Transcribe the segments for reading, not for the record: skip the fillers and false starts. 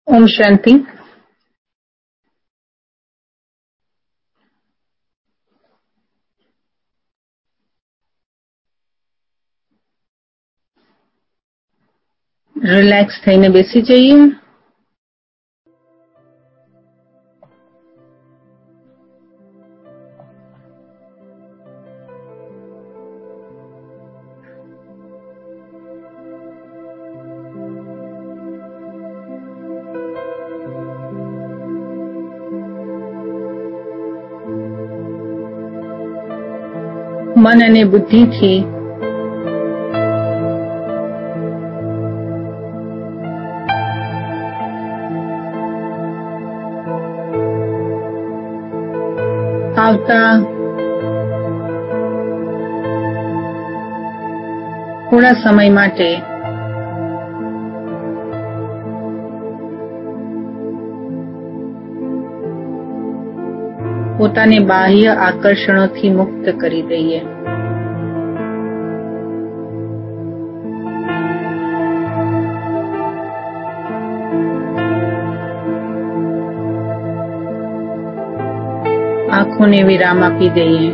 Om Shanti. Relax થઈને બેસી જઈએ। મન અને બુદ્ધિથી આવતા થોડા સમય માટે પોતાને બાહ્ય આકર્ષણોથી મુક્ત કરી દઈએ। આંખોને વિરામ આપી દઈએ।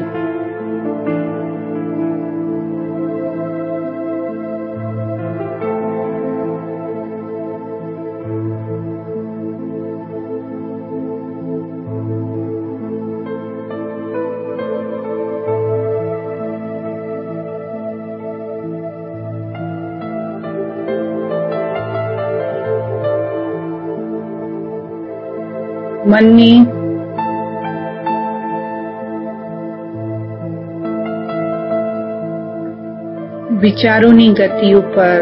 મનની વિચારોની ગતિ ઉપર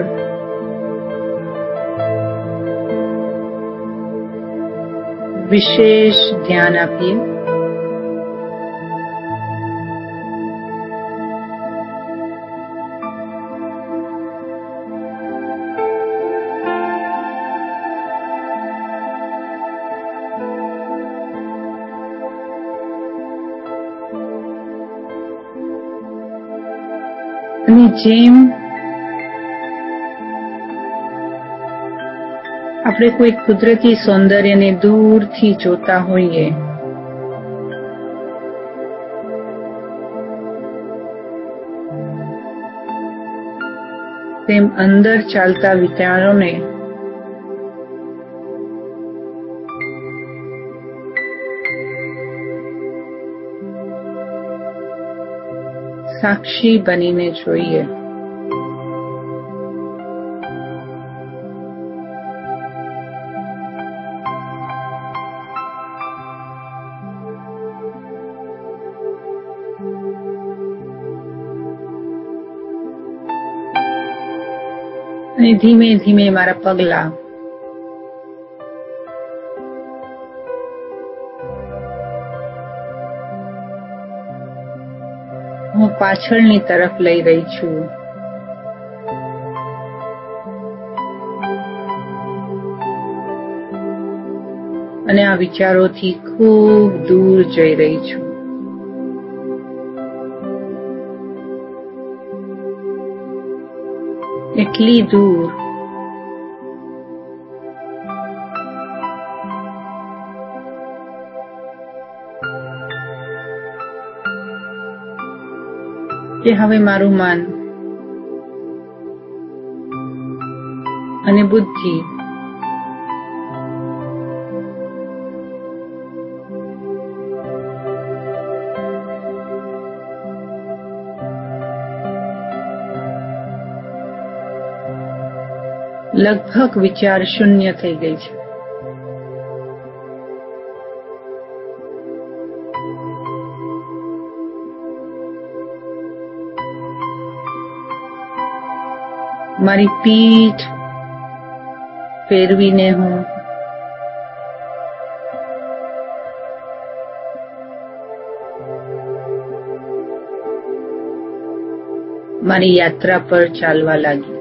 વિશેષ ધ્યાન આપીએ। અને જેમ આપણે કોઈ કુદરતી સૌંદર્યને દૂરથી જોતા હોઈએ તેમ અંદર ચાલતા વિચારોને સાક્ષી બનીને જોઈએ। અને ધીમે ધીમે મારા પગલા હું પાછળની તરફ લઈ રહી છું। અને આ વિચારોથી ખૂબ દૂર જઈ રહી છું। એટલી દૂર કે હવે મારું મન અને બુદ્ધિ લગભગ વિચાર શૂન્ય થઈ ગઈ છે। મારી પીઠ ફેરવીને હું મારી યાત્રા પર ચાલવા લાગી।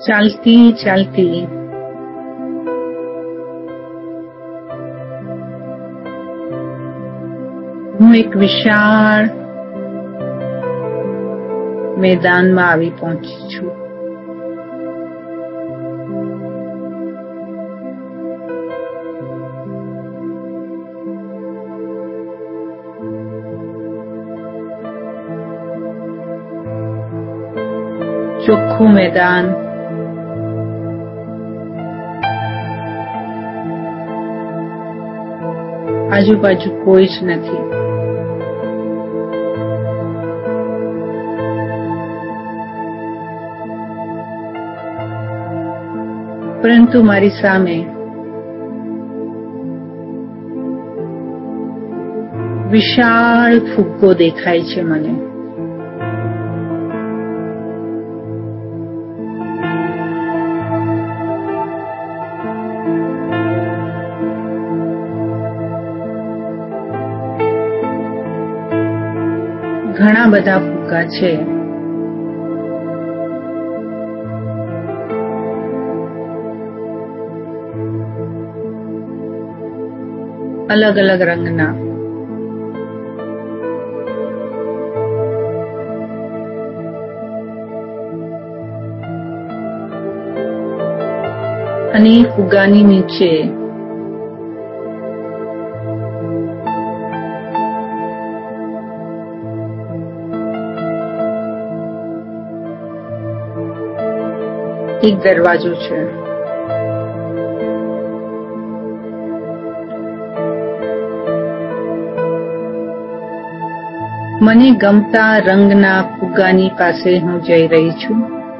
ચાલતી ચાલતી હું એક વિશાળ મેદાનમાં આવી પહોંચી છું. ચોખ્ખું મેદાન, આજુબાજુ કોઈ જ નથી. પરંતુ મારી સામે વિશાળ ફુગ્ગો દેખાય છે મને. ઘણા બધા ફુગ્ગા છે. અલગ અલગ રંગના. અને ફુગ્ગાની નીચે એક દરવાજો છે. મને ગમતા રંગના ફુગ્ગાની પાસે હું જઈ રહી છું.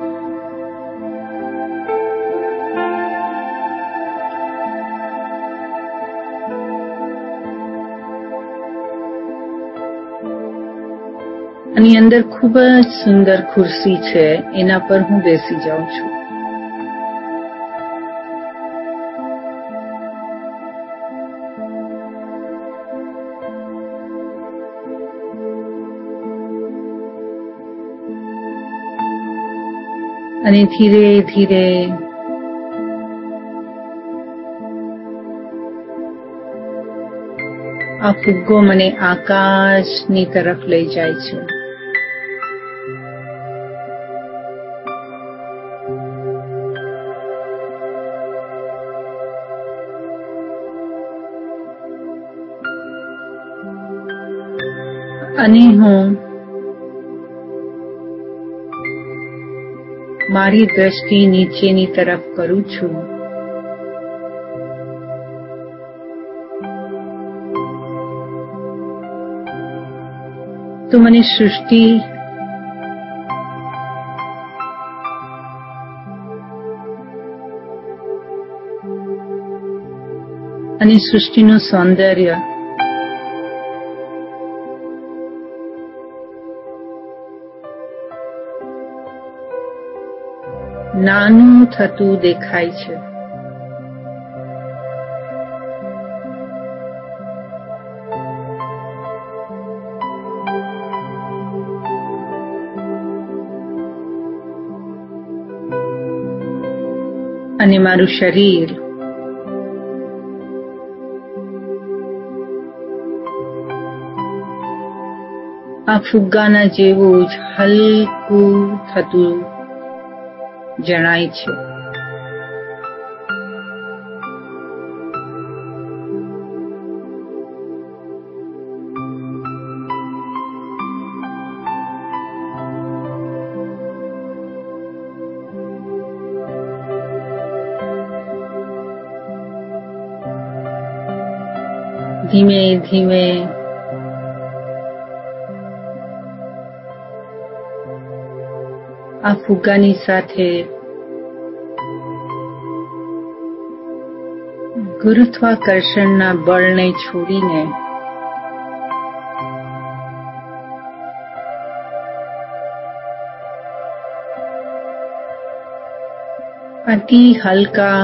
આની અંદર ખૂબ જ સુંદર ખુરશી છે, એના પર હું બેસી જાઉં છું. અને ધીરે ધીરે આ ફુગ્ગો મને આકાશની તરફ લઈ જાય છે. અને હું મારી દ્રષ્ટિ નીચેની તરફ કરું છું. તો મને સૃષ્ટિ અને સૃષ્ટિનું સૌંદર્ય નાનું થતું દેખાય છે. અને મારું શરીર આ ફુગ્ગાના જેવું જ હલકું થતું જણાય છે. ધીમે ધીમે આ ફુગ્ગાની સાથે ગુરુત્વાકર્ષણના બળને છોડીને અતિ હલકા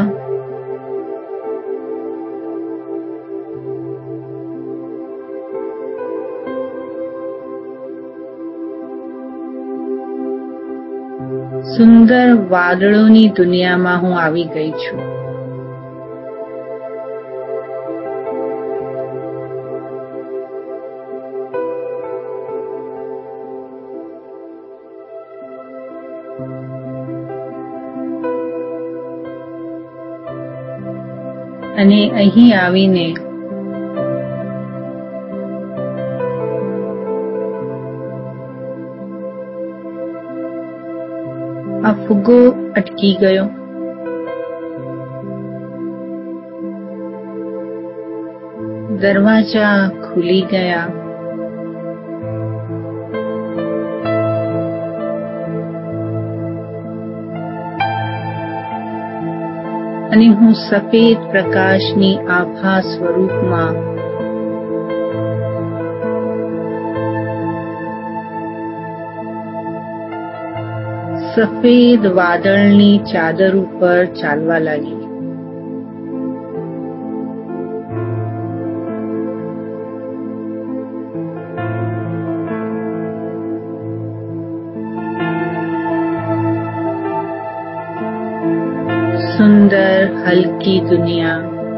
સુંદર વાદળોની દુનિયામાં હું આવી ગઈ છું. અને અહીં આવીને આ ફુગ્ગો અટકી ગયો. દરવાજા ખુલી ગયા. અને હું સફેદ પ્રકાશની આભા સ્વરૂપમાં સફેદ વાદળની ચાદર ઉપર ચાલવા લાગી. સુંદર હલકી દુનિયા.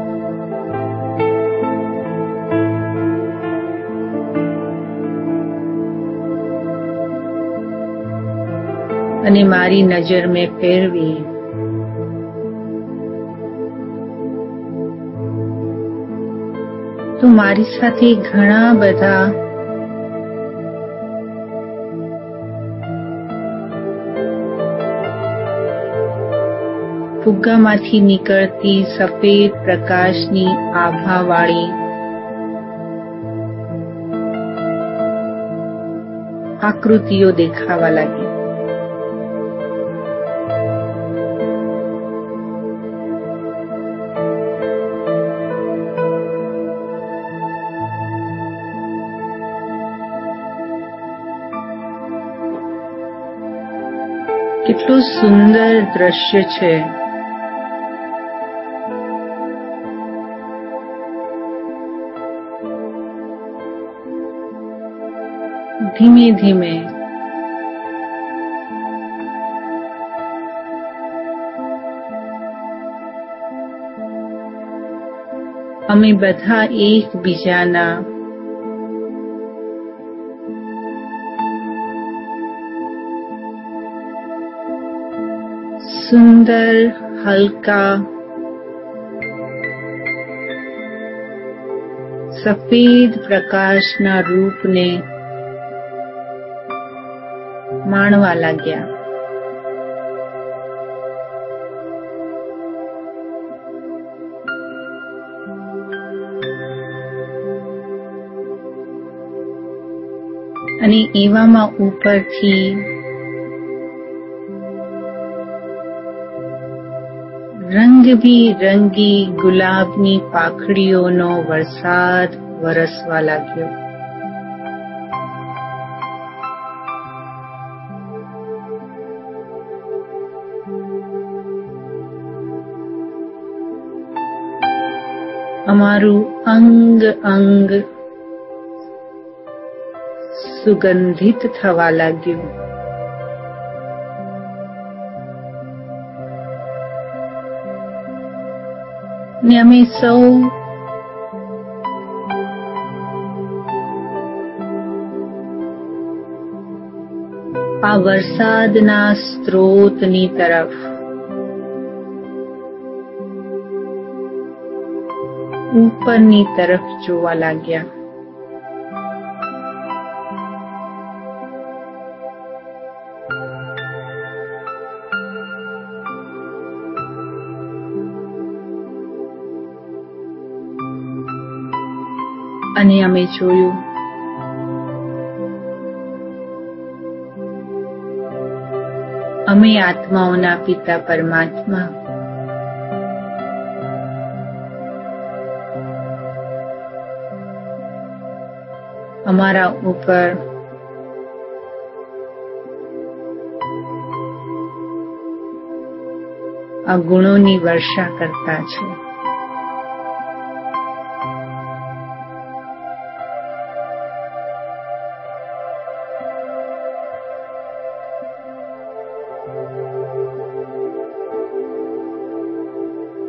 અને મારી નજર મેં ફેરવી તો મારી સાથે ઘણા બધા ફુગ્ગામાંથી નીકળતી સફેદ પ્રકાશની આભાવાળી આકૃતિઓ દેખાવા લાગી. કેટલું સુંદર દ્રશ્ય છે. ધીમે ધીમે અમે બધા એકબીજાના સુંદર હલકા સફેદ પ્રકાશના રૂપને માણવા લાગ્યા. અને એવામાં ઉપરથી રંગબેરંગી ગુલાબની પાંખડીઓનો વરસાદ વરસવા લાગ્યો. અમારું અંગ અંગ સુગંધિત થવા લાગ્યું. ને અમે સૌ આ વરસાદના સ્ત્રોતની તરફ ઉપરની તરફ જોવા લાગ્યા. અને અમે જોયું અમે આત્માઓના પિતા પરમાત્મા અમારા ઉપર આ ગુણોની વર્ષા કરતા છે.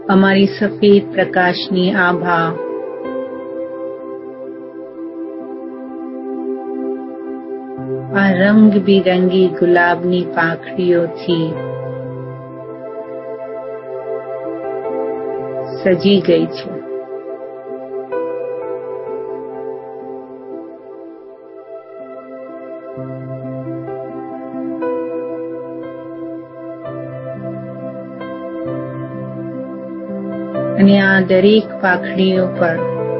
અમારી સફેદ પ્રકાશની આભા આ રંગબેરંગી ગુલાબની પાંખડીઓથી સજી ગઈ છે. અને આ દરેક પાંખડીઓ પર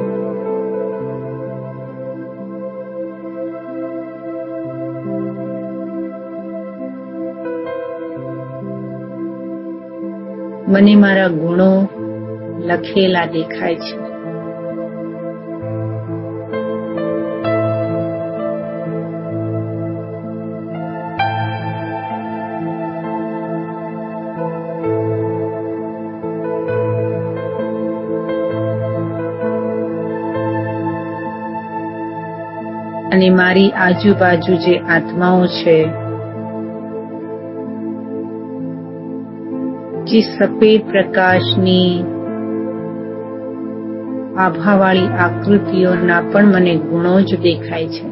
મને મારા ગુણો લખેલા દેખાય છે. અને મારી આજુબાજુ જે આત્માઓ છે જે સફેદ પ્રકાશની આભાવાળી આકૃતિઓના પણ મને ગુણો જ દેખાય છે.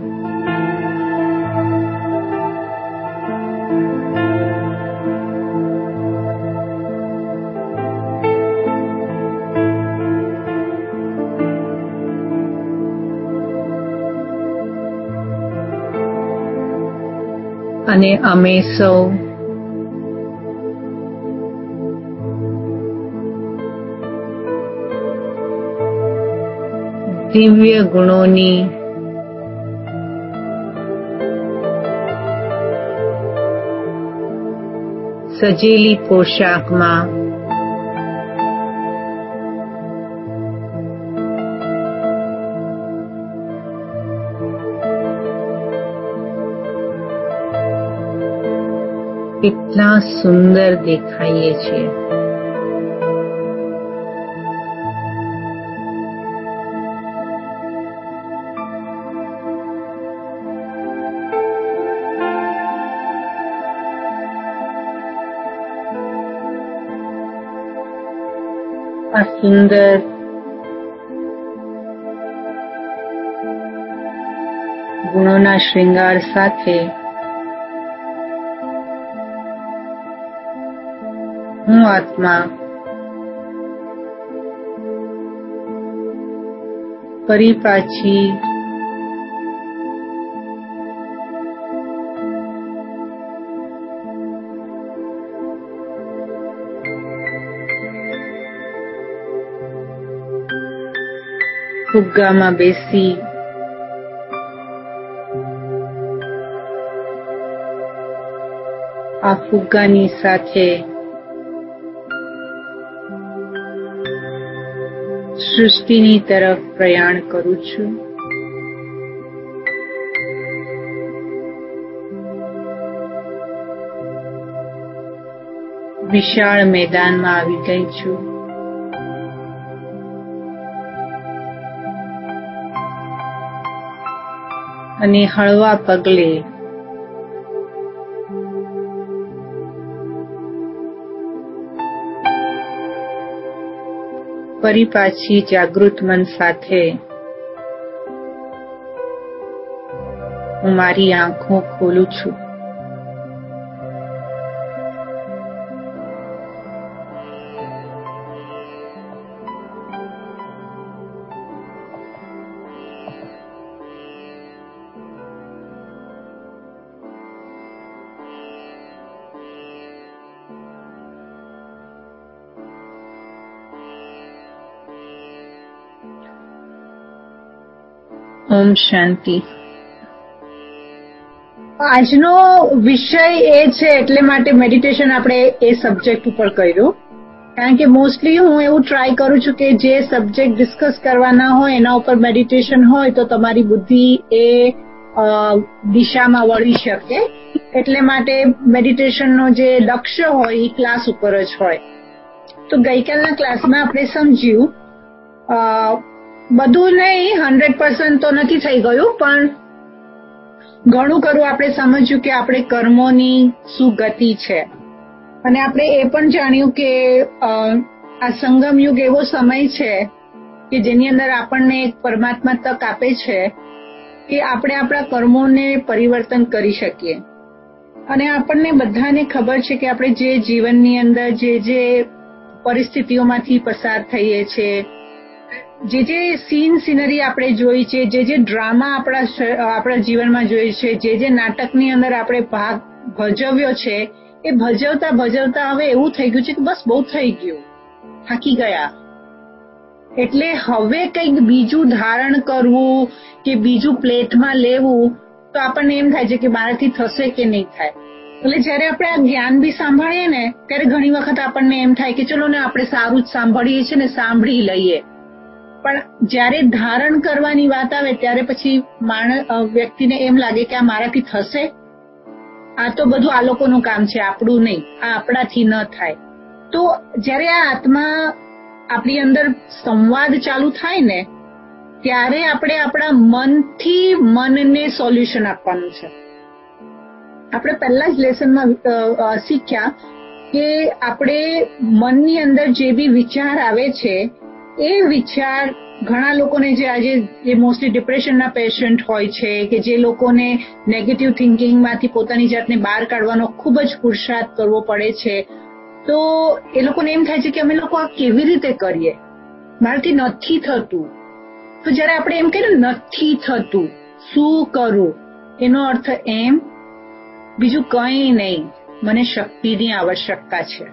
અને અમે સૌ દિવ્ય ગુણોની સજેલી પોશાકમાં કેટલા સુંદર દેખાઈએ છીએ. આ સુંદર ગુણોના શ્રૃંગાર સાથે હું આત્મા ફરી પાછી ફુગ્ગામાં બેસી આ ફુગ્ગાની સાથે સૃષ્ટિની તરફ પ્રયાણ કરું છું. વિશાળ મેદાનમાં આવી ગઈ છું. અને હળવા પગલે ફરી પાછી જાગૃત મન સાથે હું મારી આંખો ખોલું છું. ઓમ શાંતિ. આજનો વિષય એ છે એટલે માટે મેડિટેશન આપણે એ સબ્જેક્ટ ઉપર કર્યું, કારણ કે મોસ્ટલી હું એવું ટ્રાય કરું છું કે જે સબ્જેક્ટ ડિસ્કસ કરવાના હોય એના ઉપર મેડિટેશન હોય તો તમારી બુદ્ધિ એ દિશામાં વળી શકે. એટલે માટે મેડિટેશનનો જે લક્ષ્ય હોય એ ક્લાસ ઉપર જ હોય. તો ગઈકાલના ક્લાસમાં આપણે સમજ્યું, બધું નહીં 100% તો નથી થઈ ગયું, પણ ઘણું ખરું આપણે સમજ્યું કે આપણે કર્મોની શું ગતિ છે. અને આપણે એ પણ જાણ્યું કે આ સંગમ યુગ એવો સમય છે કે જેની અંદર આપણને એક પરમાત્મા તક આપે છે કે આપણે આપણા કર્મોને પરિવર્તન કરી શકીએ. અને આપણને બધાને ખબર છે કે આપણે જે જીવનની અંદર જે પરિસ્થિતિઓમાંથી પસાર થઈએ છીએ, જે સીનરી આપણે જોઈ છે, જે ડ્રામા આપણા જીવનમાં જોઈ છે, જે નાટકની અંદર આપણે ભાગ ભજવ્યો છે, એ ભજવતા હવે એવું થઈ ગયું છે કે બસ બહુ થઈ ગયું, થાકી ગયા. એટલે હવે કંઈક બીજું ધારણ કરવું કે બીજું પ્લેટમાં લેવું તો આપણને એમ થાય છે કે મારાથી થશે કે નહીં થાય. એટલે જયારે આપણે આ જ્ઞાન બી સાંભળીએ ને ત્યારે ઘણી વખત આપણને એમ થાય કે ચલો ને આપણે સારું જ સાંભળીએ છીએ ને સાંભળી લઈએ. પણ જયારે ધારણ કરવાની વાત આવે ત્યારે પછી વ્યક્તિને એમ લાગે કે આ મારાથી થશે, આ તો બધું આ લોકોનું કામ છે, આપણું નહીં, આ આપણાથી ન થાય. તો જયારે આ આત્મા આપણી અંદર સંવાદ ચાલુ થાય ને ત્યારે આપણે આપણા મનથી મનને સોલ્યુશન આપવાનું છે. આપણે પહેલા જ લેસનમાં શીખ્યા કે આપણે મનની અંદર જે બી વિચાર આવે છે એ વિચાર ઘણા લોકોને જે આજે જે મોસ્ટલી ડિપ્રેશનના પેશન્ટ હોય છે કે જે લોકોને નેગેટિવ થિંકિંગમાંથી પોતાની જાતને બહાર કાઢવાનો ખૂબ જ પુરુષાર્થ કરવો પડે છે, તો એ લોકોને એમ થાય છે કે અમે લોકો આ કેવી રીતે કરીએ, મારાથી નથી થતું. તો જયારે આપણે એમ કહીએ નથી થતું, શું કરું, એનો અર્થ એમ બીજું કંઈ નહીં, મને શક્તિની આવશ્યકતા છે.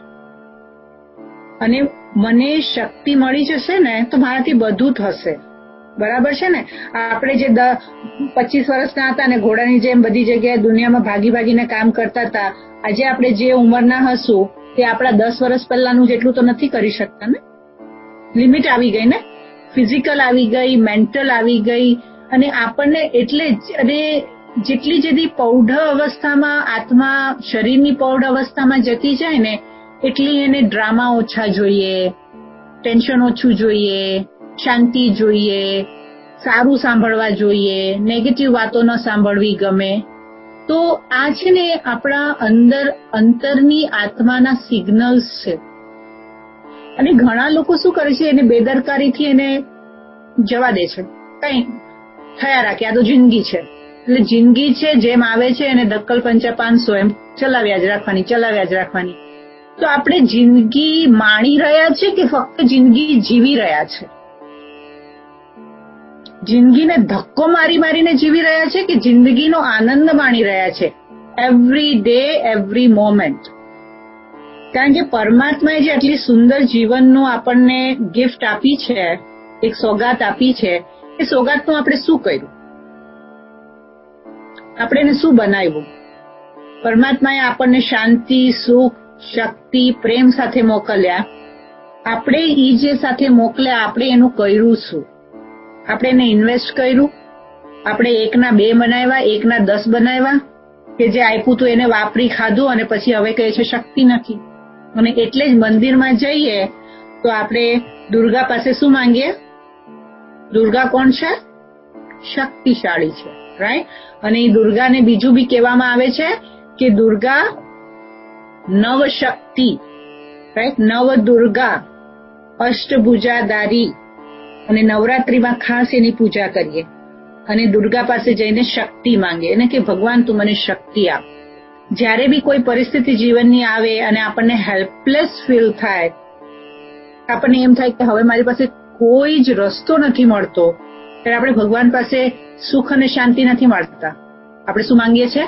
અને મને શક્તિ મળી જશે ને તો મારાથી બધું થશે. બરાબર છે ને? આપણે જે 25 વર્ષના હતા ને ઘોડાની જેમ બધી જગ્યાએ દુનિયામાં ભાગીને કામ કરતા હતા, આજે આપણે જે ઉંમરના હશું તે આપણા 10 વર્ષ પહેલાનું જેટલું તો નથી કરી શકતા ને. લિમિટ આવી ગઈ ને, ફિઝિકલ આવી ગઈ, મેન્ટલ આવી ગઈ. અને આપણને એટલે જ અને જેટલી પૌઢ અવસ્થામાં આત્મા શરીરની પૌઢ અવસ્થામાં જતી જાય ને એટલી એને ડ્રામા ઓછા જોઈએ, ટેન્શન ઓછું જોઈએ, શાંતિ જોઈએ, સારું સાંભળવા જોઈએ, નેગેટિવ વાતો ન સાંભળવી ગમે. તો આ છે ને આપણા અંતરની આત્માના સિગ્નલ્સ છે. અને ઘણા લોકો શું કરે છે, એને બેદરકારીથી એને જવા દે છે, કંઈ થયા રાખે, આ તો જિંદગી છે. એટલે જિંદગી છે, જેમ આવે છે એને ધક્કલ પંચા 500 એમ ચલાવ્યા જ રાખવાની. તો આપણે જિંદગી માણી રહ્યા છે કે ફક્ત જિંદગી જીવી રહ્યા છે? જિંદગીને ધક્કો મારીને જીવી રહ્યા છે કે જિંદગીનો આનંદ માણી રહ્યા છે એવરી ડે, એવરી મોમેન્ટ? કારણ કે પરમાત્માએ જે આટલી સુંદર જીવનનું આપણને ગિફ્ટ આપી છે, એક સોગાત આપી છે, એ સોગાતનું આપણે શું કર્યું? આપણે એને શું બનાવ્યું? પરમાત્માએ આપણને શાંતિ, સુખ, શક્તિ, પ્રેમ સાથે મોકલ્યા. આપણે ઈ જે સાથે મોકલ્યા આપણે એનું કર્યું શું? આપણે એને ઇન્વેસ્ટ કર્યું? આપણે 1ના 2 બનાવ્યા, 1ના 10 બનાવ્યા? કે જે આપ્યું તું એને વાપરી ખાધું અને પછી હવે કહે છે શક્તિ નથી? અને એટલે જ મંદિરમાં જઈએ તો આપણે દુર્ગા પાસે શું માંગીએ? દુર્ગા કોણ છે? શક્તિશાળી છે, રાઈટ? અને એ દુર્ગાને બીજું બી કહેવામાં આવે છે કે દુર્ગા નવશક્તિ, રાઈટ? નવ દુર્ગા, અષ્ટભુજાધારી. અને નવરાત્રીમાં ખાસ એની પૂજા કરીએ અને દુર્ગા પાસે જઈને શક્તિ માંગીએ અને કે ભગવાન તું મને શક્તિ આપ. જ્યારે બી કોઈ પરિસ્થિતિ જીવનની આવે અને આપણને હેલ્પલેસ ફીલ થાય, આપણને એમ થાય કે હવે મારી પાસે કોઈ જ રસ્તો નથી મળતો, ત્યારે આપણે ભગવાન પાસે સુખ અને શાંતિ નથી મળતા. આપણે શું માંગીએ છીએ?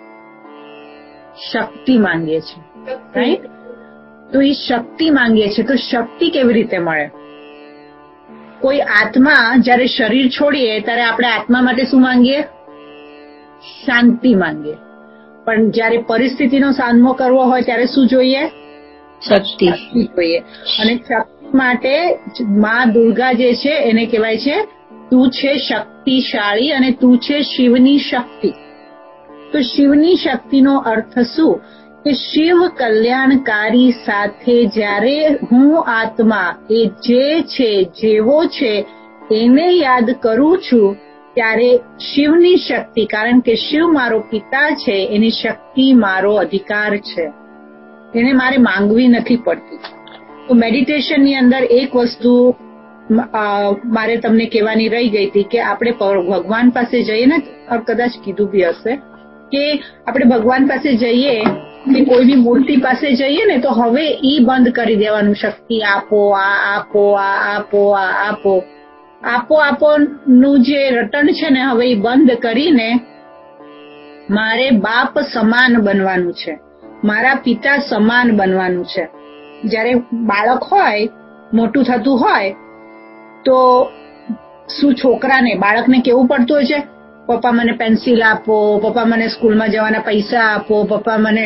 શક્તિ માંગીએ છીએ, રાઈટ? તો એ શક્તિ માંગીએ છીએ. તો શક્તિ કેવી રીતે મળે? કોઈ આત્મા જ્યારે શરીર છોડીએ ત્યારે આપણે આત્મા માટે શું માંગીએ? શાંતિ માંગીએ. પણ જ્યારે પરિસ્થિતિનો સામનો કરવો હોય ત્યારે શું જોઈએ? શક્તિ જોઈએ. અને શક્તિ માટે માં દુર્ગા જે છે એને કહેવાય છે તું છે શક્તિશાળી અને તું છે શિવની શક્તિ. તો શિવની શક્તિનો અર્થ શું? કે શિવ કલ્યાણકારી સાથે જ્યારે હું આત્મા એ જે છે, જેવો છે એને યાદ કરું છું ત્યારે શિવની શક્તિ, કારણ કે શિવ મારો પિતા છે, એની શક્તિ મારો અધિકાર છે. એને મારે માંગવી નથી પડતી. તો મેડિટેશનની અંદર એક વસ્તુ મારે તમને કહેવાની રહી ગઈ હતી કે આપણે ભગવાન પાસે જઈએ ને, કદાચ કીધું બી હશે કે આપણે ભગવાન પાસે જઈએ કે કોઈ બી મૂર્તિ પાસે જઈએ ને તો હવે ઈ બંધ કરી દેવાનું, શક્તિ આપો, આ આપો, આ આપો, આ આપો, આપો નું જે રટણ છે ને હવે ઈ બંધ કરીને મારે બાપ સમાન બનવાનું છે, મારા પિતા સમાન બનવાનું છે. જ્યારે બાળક હોય, મોટું થતું હોય તો શું બાળકને કેવું પડતું હોય છે, પપ્પા મને પેન્સિલ આપો, પપ્પા મને સ્કૂલમાં જવાના પૈસા આપો, પપ્પા મને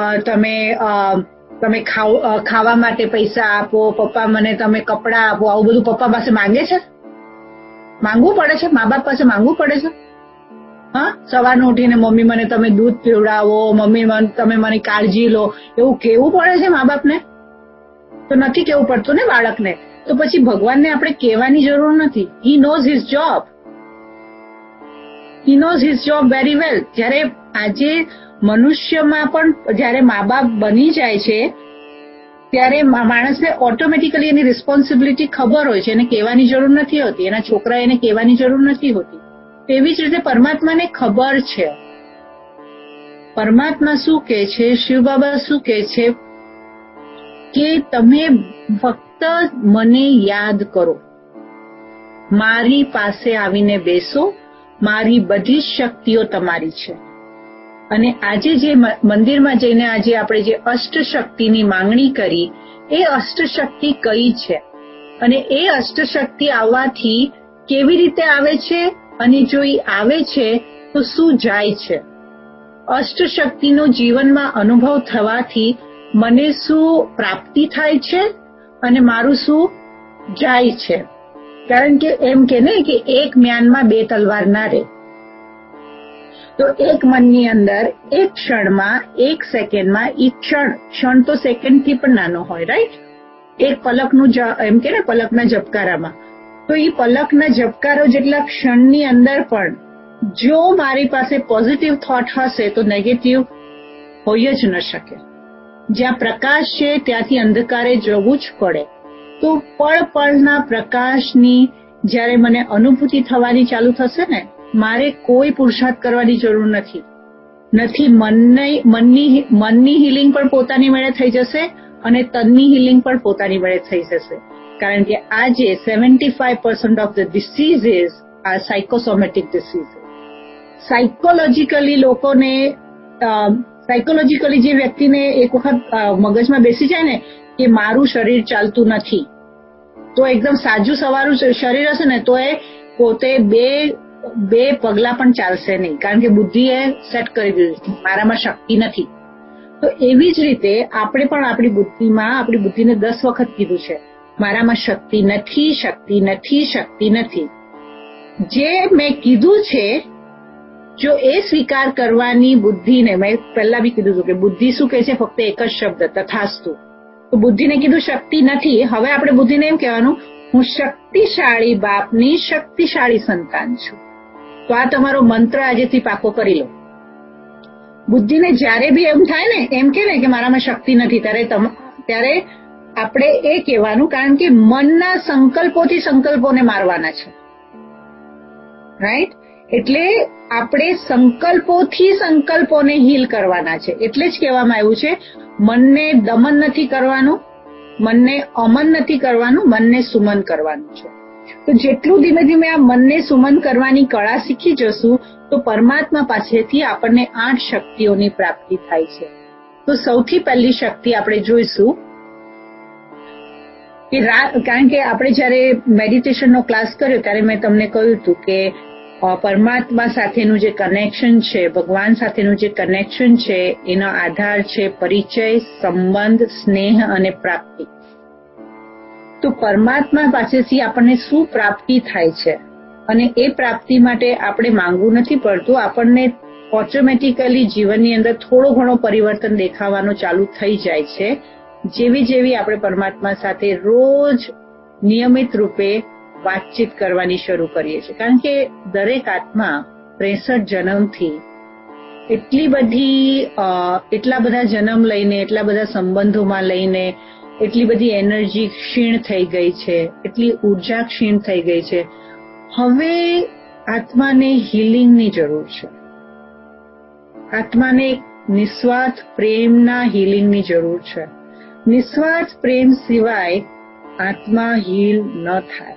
તમે ખાવા માટે પૈસા આપો, પપ્પા મને તમે કપડાં આપો. આવું બધું પપ્પા પાસે માંગે છે? માંગવું પડે છે? મા બાપ પાસે માંગવું પડે છે? હા, સવારનું ઉઠીને મમ્મી મને તમે દૂધ પીવડાવો, મમ્મી તમે મારી કાળજી લો, એવું કેવું પડે છે મા બાપને? તો નથી કેવું પડતું ને બાળકને. તો પછી ભગવાનને આપણે કહેવાની જરૂર નથી. He knows his job. He knows his job very well. જ્યારે આજે મનુષ્યમાં પણ જ્યારે મા બાપ બની જાય છે ત્યારે માણસને ઓટોમેટિકલી એની રિસ્પોન્સિબિલિટી ખબર હોય છે, એને કહેવાની જરૂર નથી હોતી, એના છોકરા એને કહેવાની જરૂર નથી હોતી. તેવી જ રીતે પરમાત્માને ખબર છે. પરમાત્મા શું કહે છે, શિવ બાબા શું કહે છે કે તમે ફક્ત મને યાદ કરો, મારી પાસે આવીને બેસો, મારી બધી શક્તિઓ તમારી છે. અને આજે જે મંદિરમાં જઈને આજે આપણે જે અષ્ટશક્તિની માંગણી કરી, એ અષ્ટશક્તિ કઈ છે અને એ અષ્ટશક્તિ આવવાથી કેવી રીતે આવે છે અને જો એ આવે છે તો શું જાય છે. અષ્ટશક્તિનો જીવનમાં અનુભવ થવાથી મને શું પ્રાપ્તિ થાય છે અને મારું શું જાય છે. કારણ કે એમ કે ને કે એક મ્યાનમાં બે તલવાર ના રહે. તો એક મનની અંદર એક ક્ષણમાં, એક સેકન્ડમાં, ઈ ક્ષણ તો સેકન્ડથી પણ નાનો હોય, રાઈટ? એક પલકનું એમ કે ને પલકના ઝબકારામાં, તો ઈ પલકના ઝબકારો જેટલા ક્ષણની અંદર પણ જો મારી પાસે પોઝિટિવ થોટ હશે તો નેગેટિવ હોય જ ન શકે. જ્યાં પ્રકાશ છે ત્યાંથી અંધકારે જવું જ પડે. તો પળના પ્રકાશની જ્યારે મને અનુભૂતિ થવાની ચાલુ થશે ને, મારે કોઈ પુરુષાર્થ કરવાની જરૂર નથી. મનની હિલિંગ પણ પોતાની મેળે થઈ જશે અને તનની હિલિંગ પણ પોતાની મેળે થઈ જશે. કારણ કે આજે 75% of the diseases are psychosomatic disease. Psychologically જે વ્યક્તિને એક વખત મગજમાં બેસી જાય ને કે મારું શરીર ચાલતું નથી, તો એકદમ સાજું સવારું શરીર હશે ને તો એ પોતે બે પગલા પણ ચાલશે નહીં, કારણ કે બુદ્ધિએ સેટ કરી દીધું મારામાં શક્તિ નથી. તો એવી જ રીતે આપણે પણ આપણી બુદ્ધિને 10 વખત કીધું છે મારામાં શક્તિ નથી, શક્તિ નથી, શક્તિ નથી. જે મેં કીધું છે જો એ સ્વીકાર કરવાની બુદ્ધિને, મેં પહેલા બી કીધું હતું કે બુદ્ધિ શું કહે છે, ફક્ત એક જ શબ્દ તથાસ્તુ. તો બુદ્ધિને કીધું શક્તિ નથી. હવે આપણે બુદ્ધિને એમ કહેવાનું હું શક્તિશાળી બાપની શક્તિશાળી સંતાન છું. તો આ તમારો મંત્ર આજેથી પાકો કરી લો. બુદ્ધિને જ્યારે બી એમ થાય ને, એમ કે ને કે મારામાં શક્તિ નથી, ત્યારે આપણે એ કહેવાનું, કારણ કે મનના સંકલ્પોથી સંકલ્પોને મારવાના છે, રાઈટ? એટલે આપણે સંકલ્પોથી સંકલ્પોને હીલ કરવાના છે. એટલે જ કહેવામાં આવ્યું છે મનને દમન નથી કરવાનું, મનને અમન નથી કરવાનું, મનને સુમન કરવાનું છે. તો જેટલું ધીમે ધીમે આ મનને સુમન કરવાની કળા શીખી જશું તો પરમાત્મા પાસેથી આપણને 8 શક્તિઓની પ્રાપ્તિ થાય છે. તો સૌથી પહેલી શક્તિ આપણે જોઈશું કે કારણ કે આપણે જ્યારે મેડિટેશનનો ક્લાસ કર્યો ત્યારે મેં તમને કહ્યું હતું કે પરમાત્મા સાથેનું જે કનેક્શન છે, ભગવાન સાથેનું જે કનેક્શન છે, એનો આધાર છે પરિચય, સંબંધ, સ્નેહ અને પ્રાપ્તિ. તો પરમાત્મા પાસેથી આપણને શું પ્રાપ્તિ થાય છે અને એ પ્રાપ્તિ માટે આપણે માંગવું નથી પડતું. આપણને ઓટોમેટિકલી જીવનની અંદર થોડો ઘણો પરિવર્તન દેખાવાનું ચાલુ થઈ જાય છે જેવી આપણે પરમાત્મા સાથે રોજ નિયમિત રૂપે વાતચીત કરવાની શરૂ કરીએ છીએ. કારણ કે દરેક આત્મા 63 જન્મથી એટલા બધા જન્મ લઈને, એટલા બધા સંબંધોમાં લઈને, એટલી બધી એનર્જી ક્ષીણ થઈ ગઈ છે, એટલી ઉર્જા ક્ષીણ થઈ ગઈ છે. હવે આત્માને હિલિંગની જરૂર છે. આત્માને નિસ્વાર્થ પ્રેમના હિલિંગની જરૂર છે. નિસ્વાર્થ પ્રેમ સિવાય આત્મા હીલ ન થાય.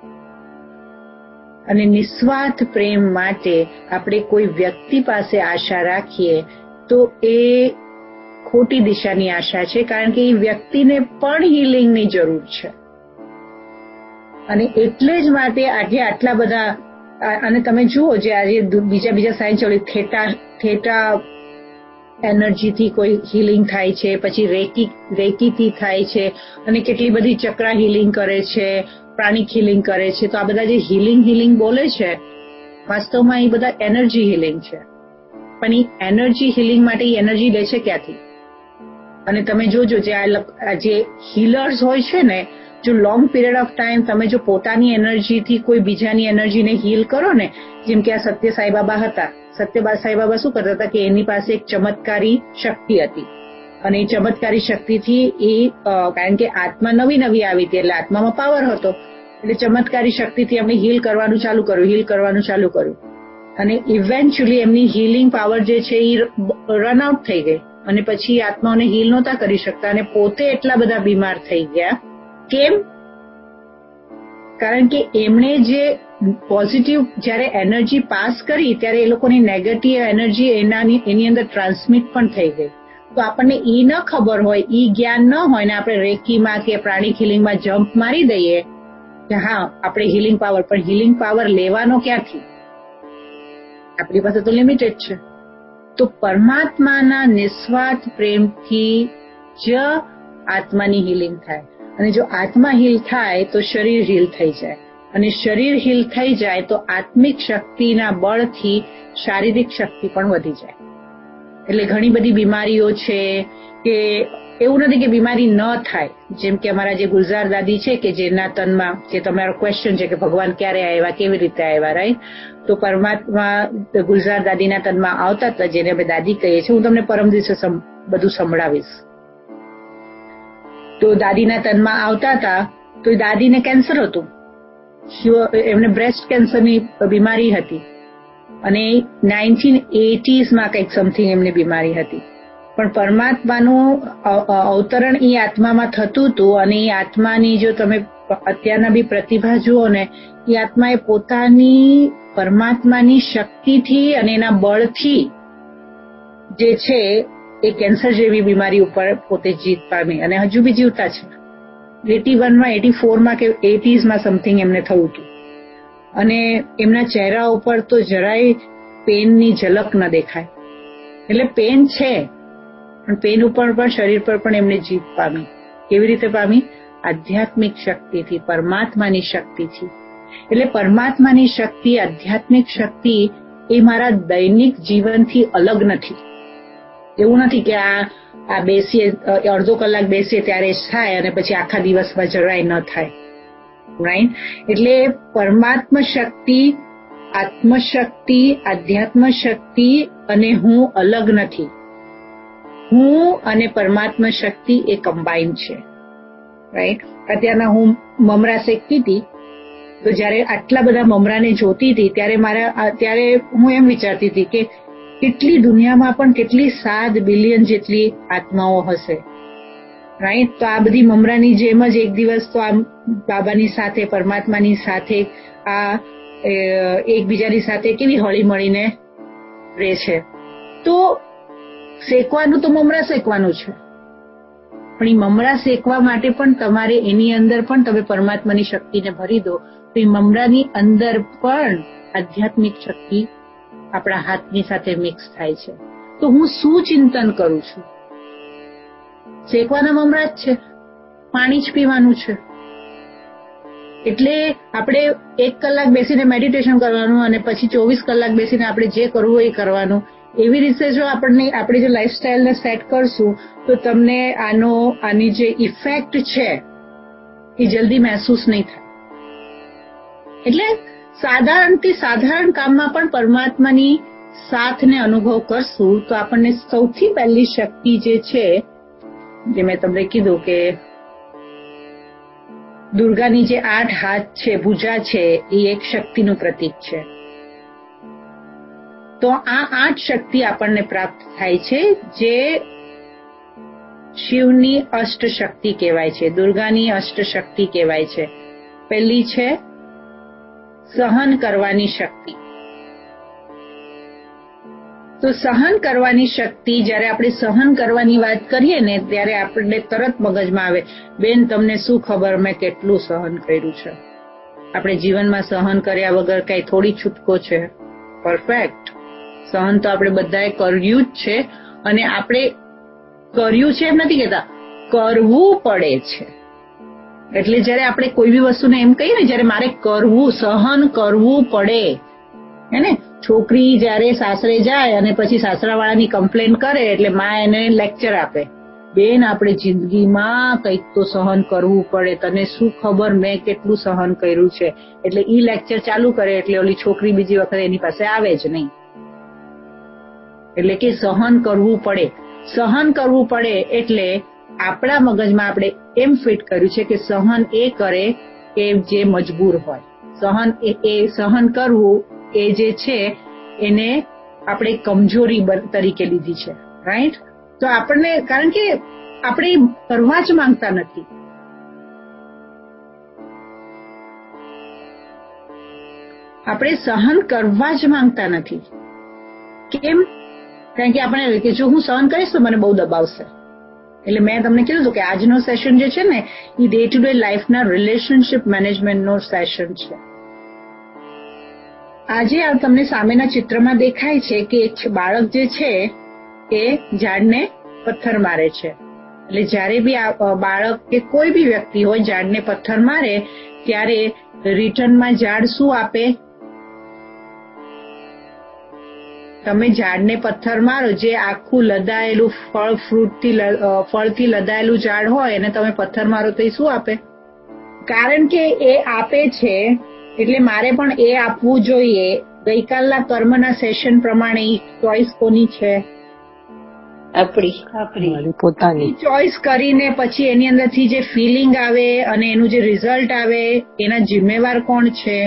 અને નિસ્વાર્થ પ્રેમ માટે આપણે કોઈ વ્યક્તિ પાસે આશા રાખીએ તો એ ખોટી દિશાની આશા છે, કારણ કે એ વ્યક્તિને પણ હિલિંગની જરૂર છે. અને એટલે જ માટે આજે આટલા બધા, અને તમે જુઓ જે આજે બીજા સાયન્સ થેટા એનર્જીથી કોઈ હિલિંગ થાય છે, પછી રેકીથી થાય છે, અને કેટલી બધી ચક્રા હિલિંગ કરે છે, પ્રાણિક હિલિંગ કરે છે. તો આ બધા જે હિલિંગ બોલે છે, વાસ્તવમાં એ બધા એનર્જી હિલિંગ છે. પણ એ એનર્જી હિલિંગ માટે એ એનર્જી લે છે ક્યાંથી? અને તમે જોજો જે હીલર્સ હોય છે ને, જો લોંગ પીરિયડ ઓફ ટાઈમ તમે જો પોતાની એનર્જીથી કોઈ બીજાની એનર્જીને હીલ કરો ને, જેમ કે આ સત્ય સાંઈબાબા હતા. સત્ય સાંઈબાબા શું કરતા હતા કે એની પાસે એક ચમત્કારી શક્તિ હતી, અને એ ચમત્કારી શક્તિથી કારણ કે આત્મા નવી આવી હતી, એટલે આત્મામાં પાવર હતો, એટલે ચમત્કારી શક્તિથી એમણે હીલ કરવાનું ચાલુ કર્યું. અને ઇવેન્ચ્યુઅલી એમની હીલિંગ પાવર જે છે એ રન આઉટ થઈ ગઈ, અને પછી આત્માઓને હીલ નહોતા કરી શકતા, અને પોતે એટલા બધા બીમાર થઈ ગયા. કેમ? કારણ કે એમણે જે પોઝિટિવ જ્યારે એનર્જી પાસ કરી ત્યારે એ લોકોની નેગેટિવ એનર્જી એની અંદર ટ્રાન્સમિટ પણ થઈ ગઈ. તો આપણને ઈ ન ખબર હોય, ઈ જ્ઞાન ન હોય ને આપણે રેકીમાં કે પ્રાણિક હિલિંગમાં જમ્પ મારી દઈએ કે હા આપણે હિલિંગ પાવર, પણ હિલિંગ પાવર લેવાનો ક્યાંથી? આપણી પાસે તો લિમિટેડ છે. તો પરમાત્માના નિસ્વાર્થ પ્રેમથી જ આત્માની હિલિંગ થાય. અને જો આત્મા હીલ થાય તો શરીર હીલ થઈ જાય, અને શરીર હીલ થઈ જાય તો આત્મિક શક્તિના બળથી શારીરિક શક્તિ પણ વધી જાય. એટલે ઘણી બધી બીમારીઓ છે કે એવું નથી કે બીમારી ન થાય. જેમ કે અમારા જે ગુલઝાર દાદી છે કે જેના તનમાં, જે તમારો ક્વેશ્ચન છે કે ભગવાન ક્યારે આવ્યા, કેવી રીતે આવ્યા, રાઈટ? તો પરમાત્મા ગુલઝાર દાદીના તનમાં આવતા હતા, જેને અમે દાદી કહીએ છીએ. હું તમને પરમ દિવસે બધું સંભળાવીશ. તો દાદીના તનમાં આવતા હતા, તો દાદીને કેન્સર હતું, એમને બ્રેસ્ટ કેન્સરની બીમારી હતી, અને 1980s કંઈક સમથિંગ એમની બીમારી હતી. પણ પરમાત્માનું અવતરણ એ આત્મામાં થતું હતું, અને એ આત્માની જો તમે અત્યારના બી પ્રતિભા જુઓ ને, એ આત્માએ પોતાની પરમાત્માની શક્તિથી અને એના બળથી જે છે એ કેન્સર જેવી બીમારી ઉપર પોતે જીત પામી, અને હજુ બી જીવતા છે. 81માં 84માં કે 80sમાં સમથિંગ એમને થયું હતું, અને એમના ચહેરા ઉપર તો જરાય પેનની ઝલક ન દેખાય. એટલે પેન છે, પણ પેન ઉપર પણ શરીર પર પણ એમને જીત પામી. કેવી રીતે પામી? આધ્યાત્મિક શક્તિથી, પરમાત્માની શક્તિથી. એટલે પરમાત્માની શક્તિ, આધ્યાત્મિક શક્તિ એ મારા દૈનિક જીવનથી અલગ નથી. એવું નથી કે આ બેસીએ, અડધો કલાક બેસીએ ત્યારે જ થાય, અને પછી આખા દિવસમાં જરાય ન થાય, રાઈટ? એટલે પરમાત્મા શક્તિ, આત્મશક્તિ, આધ્યાત્મ શક્તિ અને હું અલગ નથી. હું અને પરમાત્મા શક્તિ એ કમ્બાઈન છે, રાઈટ? અત્યારના હું મમરા શેકતી હતી, તો જયારે આટલા બધા મમરાને જોતી હતી ત્યારે હું એમ વિચારતી હતી કે કેટલી દુનિયામાં પણ કેટલી 7 બિલિયન જેટલી આત્માઓ હશે, રાઈટ? તો આ બધી મમરાની જેમ જ એક દિવસ તો આમ બાબાની સાથે, પરમાત્માની સાથે, આ એકબીજાની સાથે કેવી હળી મળીને રહે છે. તો શેકવાનું તો મમરા શેકવાનું છે, પણ એ મમરા શેકવા માટે પણ તમારે એની અંદર પણ તમે પરમાત્માની શક્તિને ભરી દો, તો એ મમરાની અંદર પણ આધ્યાત્મિક શક્તિ આપણા હાથની સાથે મિક્સ થાય છે. તો હું શું ચિંતન કરું છું? શેકવાના મમરા જ છે, પાણી જ પીવાનું છે. એટલે આપણે 1 કલાક બેસીને મેડિટેશન કરવાનું, અને પછી 24 કલાક બેસીને આપણે જે કરવું એ કરવાનું. એવી રીતે જો આપણે જો લાઈફસ્ટાઈલને સેટ કરશું તો તમને આની જે ઇફેક્ટ છે એ જલ્દી મહેસૂસ નહીં થાય. એટલે સાધારણથી સાધારણ કામમાં પણ પરમાત્માની સાથને અનુભવ કરશું તો આપણને સૌથી પહેલી શક્તિ જે છે, જે મેં તમને કીધું કે દુર્ગાની જે 8 હાથ છે, ભુજા છે, એ એક શક્તિનું પ્રતીક છે. તો આ 8 શક્તિ આપણને પ્રાપ્ત થાય છે, જે શિવની અષ્ટશક્તિ કહેવાય છે, દુર્ગાની અષ્ટશક્તિ કહેવાય છે. પહેલી છે સહન કરવાની શક્તિ. તો સહન કરવાની શક્તિ, જ્યારે આપણે સહન કરવાની વાત કરીએ ને ત્યારે આપણને તરત મગજમાં આવે, બેન તમને શું ખબર મેં કેટલું સહન કર્યું છે. આપણે જીવનમાં સહન કર્યા વગર કઈ થોડી છૂટકો છે. પરફેક્ટ. સહન તો આપણે બધાએ કર્યું જ છે, અને આપણે કર્યું છે એમ નથી કહેતા, કરવું પડે છે. એટલે જયારે આપણે કોઈ બી વસ્તુને એમ કહીએ ને, જયારે મારે કરવું, સહન કરવું પડે, હે ને. છોકરી જયારે સાસરે જાય અને પછી સાસરાવાળાની કમ્પ્લેન કરે એટલે માં એને લેક્ચર આપે, બેન આપણે જિંદગીમાં કંઈક તો સહન કરવું પડે, તને શું ખબર મેં કેટલું સહન કર્યું છે. એટલે ઈ લેક્ચર ચાલુ કરે એટલે ઓલી છોકરી બીજી વખત એની પાસે આવે જ નહીં. એટલે કે સહન કરવું પડે. સહન કરવું પડે એટલે આપણા મગજમાં આપણે એમ ફિટ કર્યું છે કે સહન એ કરે કે જે મજબૂર હોય. સહન એ સહન કરવું એ જે છે એને આપણે કમજોરી તરીકે લીધી છે. રાઈટ? તો આપણને, કારણ કે આપણે કરવા જ માંગતા નથી. આપણે સહન કરવા જ માંગતા નથી. કેમ? કારણ કે આપણે કે જો હું સહન કરીશ તો મને બહુ દબાવશે. એટલે મેં તમને કીધું હતું કે આજનો સેશન જે છે ને એ ડે ટુ ડે લાઈફના રિલેશનશિપ મેનેજમેન્ટનો સેશન છે. આજે તમને સામેના ચિત્રમાં દેખાય છે કે એક બાળક જે છે એ ઝાડને પથ્થર મારે છે. એટલે જ્યારે બી આ બાળક કે કોઈ બી વ્યક્તિ હોય ઝાડને પથ્થર મારે ત્યારે રિટર્નમાં ઝાડ શું આપે? તમે ઝાડને પથ્થર મારો, જે આખું લદાયેલું ફળથી લદાયેલું ઝાડ હોય એને તમે પથ્થર મારો તો એ શું આપે? કારણ કે એ આપે છે એટલે મારે પણ એ આપવું જોઈએ. ગઈકાલના કર્મના સેશન પ્રમાણે ચોઈસ કોની છે? આપણી પોતાની. ચોઈસ કરીને પછી એની અંદરથી જે ફિલિંગ આવે અને એનું જે રિઝલ્ટ આવે એના જિમ્મેવાર કોણ છે?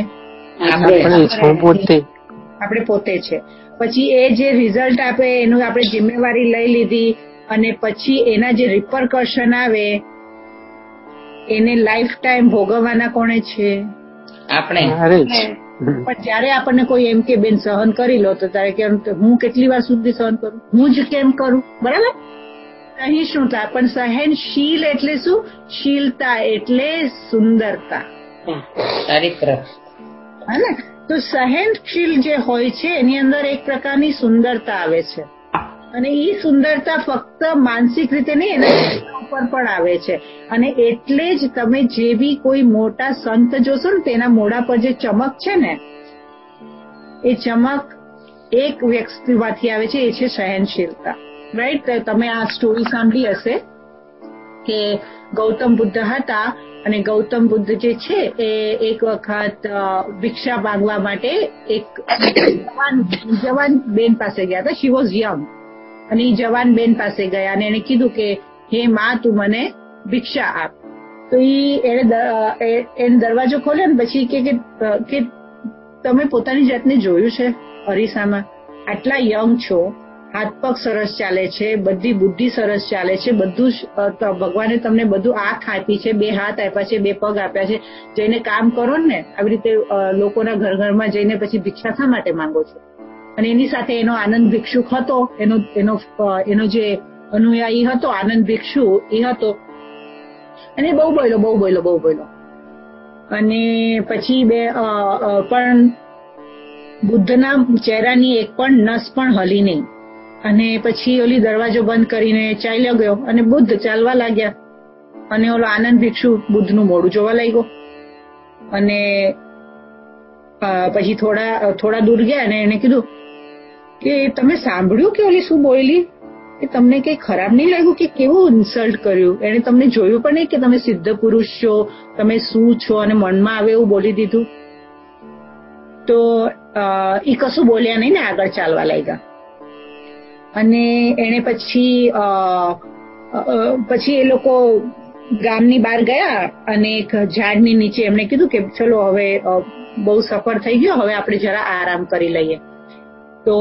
આપણે પોતે છે. પછી એ જે રિઝલ્ટ આપે એનું આપણે જિમ્મેવારી લઈ લીધી અને પછી એના જે રિપરકશન આવે એને લાઈફ ટાઈમ ભોગવવાના કોણે છે? આપણે. પણ જયારે આપણને કોઈ એમ કે બેન સહન કરી લો તો તારે કેમ, હું કેટલી વાર સુધી સહન કરું, હું જ કેમ કરું? બરાબર. સહિષ્ણુતા. પણ સહનશીલ એટલે શું? શીલતા એટલે સુંદરતા. ચારિત્ર. હે ને? તો સહનશીલ જે હોય છે એની અંદર એક પ્રકારની સુંદરતા આવે છે, અને એ સુંદરતા ફક્ત માનસિક રીતે નહીં, એના ઉપર પણ આવે છે. અને એટલે જ તમે જે બી કોઈ મોટા સંત જોશો ને તેના મોઢા પર જે ચમક છે ને એ ચમક એક વ્યક્તિમાંથી આવે છે, એ છે સહનશીલતા. રાઈટ? તમે આ સ્ટોરી સાંભળી હશે કે ગૌતમ બુદ્ધ હતા અને ગૌતમ બુદ્ધ જે છે એ એક વખત ભિક્ષા માંગવા માટે એક જવાન બેન પાસે ગયા હતા. She was young. અને એ જવાન બેન પાસે ગયા અને એને કીધું કે હે માં તું મને ભિક્ષા આપ. તો એને દરવાજો ખોલ્યો ને પછી કે તમે પોતાની જાતને જોયું છે અરીસામાં? આટલા યંગ છો, હાથ પગ સરસ ચાલે છે, બધી બુદ્ધિ સરસ ચાલે છે, બધું ભગવાને તમને બધું આંખ આપી છે, 2 હાથ આપ્યા છે, 2 પગ આપ્યા છે, જઈને કામ કરો ને. આવી રીતે લોકોના ઘરમાં જઈને પછી ભિક્ષા શા માટે માંગો છો? અને એની સાથે એનો આનંદ ભિક્ષુક હતો, એનો જે અનુયાયી હતો આનંદ ભિક્ષુ એ હતો, અને બહુ બોલ્યો. અને પછી પણ બુદ્ધના ચહેરાની એક પણ નસ પણ હલી નહીં. અને પછી ઓલી દરવાજો બંધ કરીને ચાલ્યો ગયો અને બુદ્ધ ચાલવા લાગ્યા. અને ઓલો આનંદ ભિક્ષુ બુદ્ધનું મોઢું જોવા લાગ્યો. અને પછી થોડા દૂર ગયા અને એને કીધું કે તમે સાંભળ્યું કે ઓલી શું બોલી? કે તમને કઈ ખરાબ નહીં લાગ્યું કે કેવું ઇન્સલ્ટ કર્યું? એને તમને જોયું પણ નહીં કે તમે સિદ્ધ પુરુષ છો, તમે શું છો, અને મનમાં આવે એવું બોલી દીધું? તો એ કશું બોલ્યા નહીં ને આગળ ચાલવા લાગ્યા. અને એને પછી એ લોકો ગામની બહાર ગયા અને એક ઝાડની નીચે એમણે કીધું કે ચલો હવે બહુ સફર થઈ ગયો, હવે આપણે જરા આરામ કરી લઈએ. તો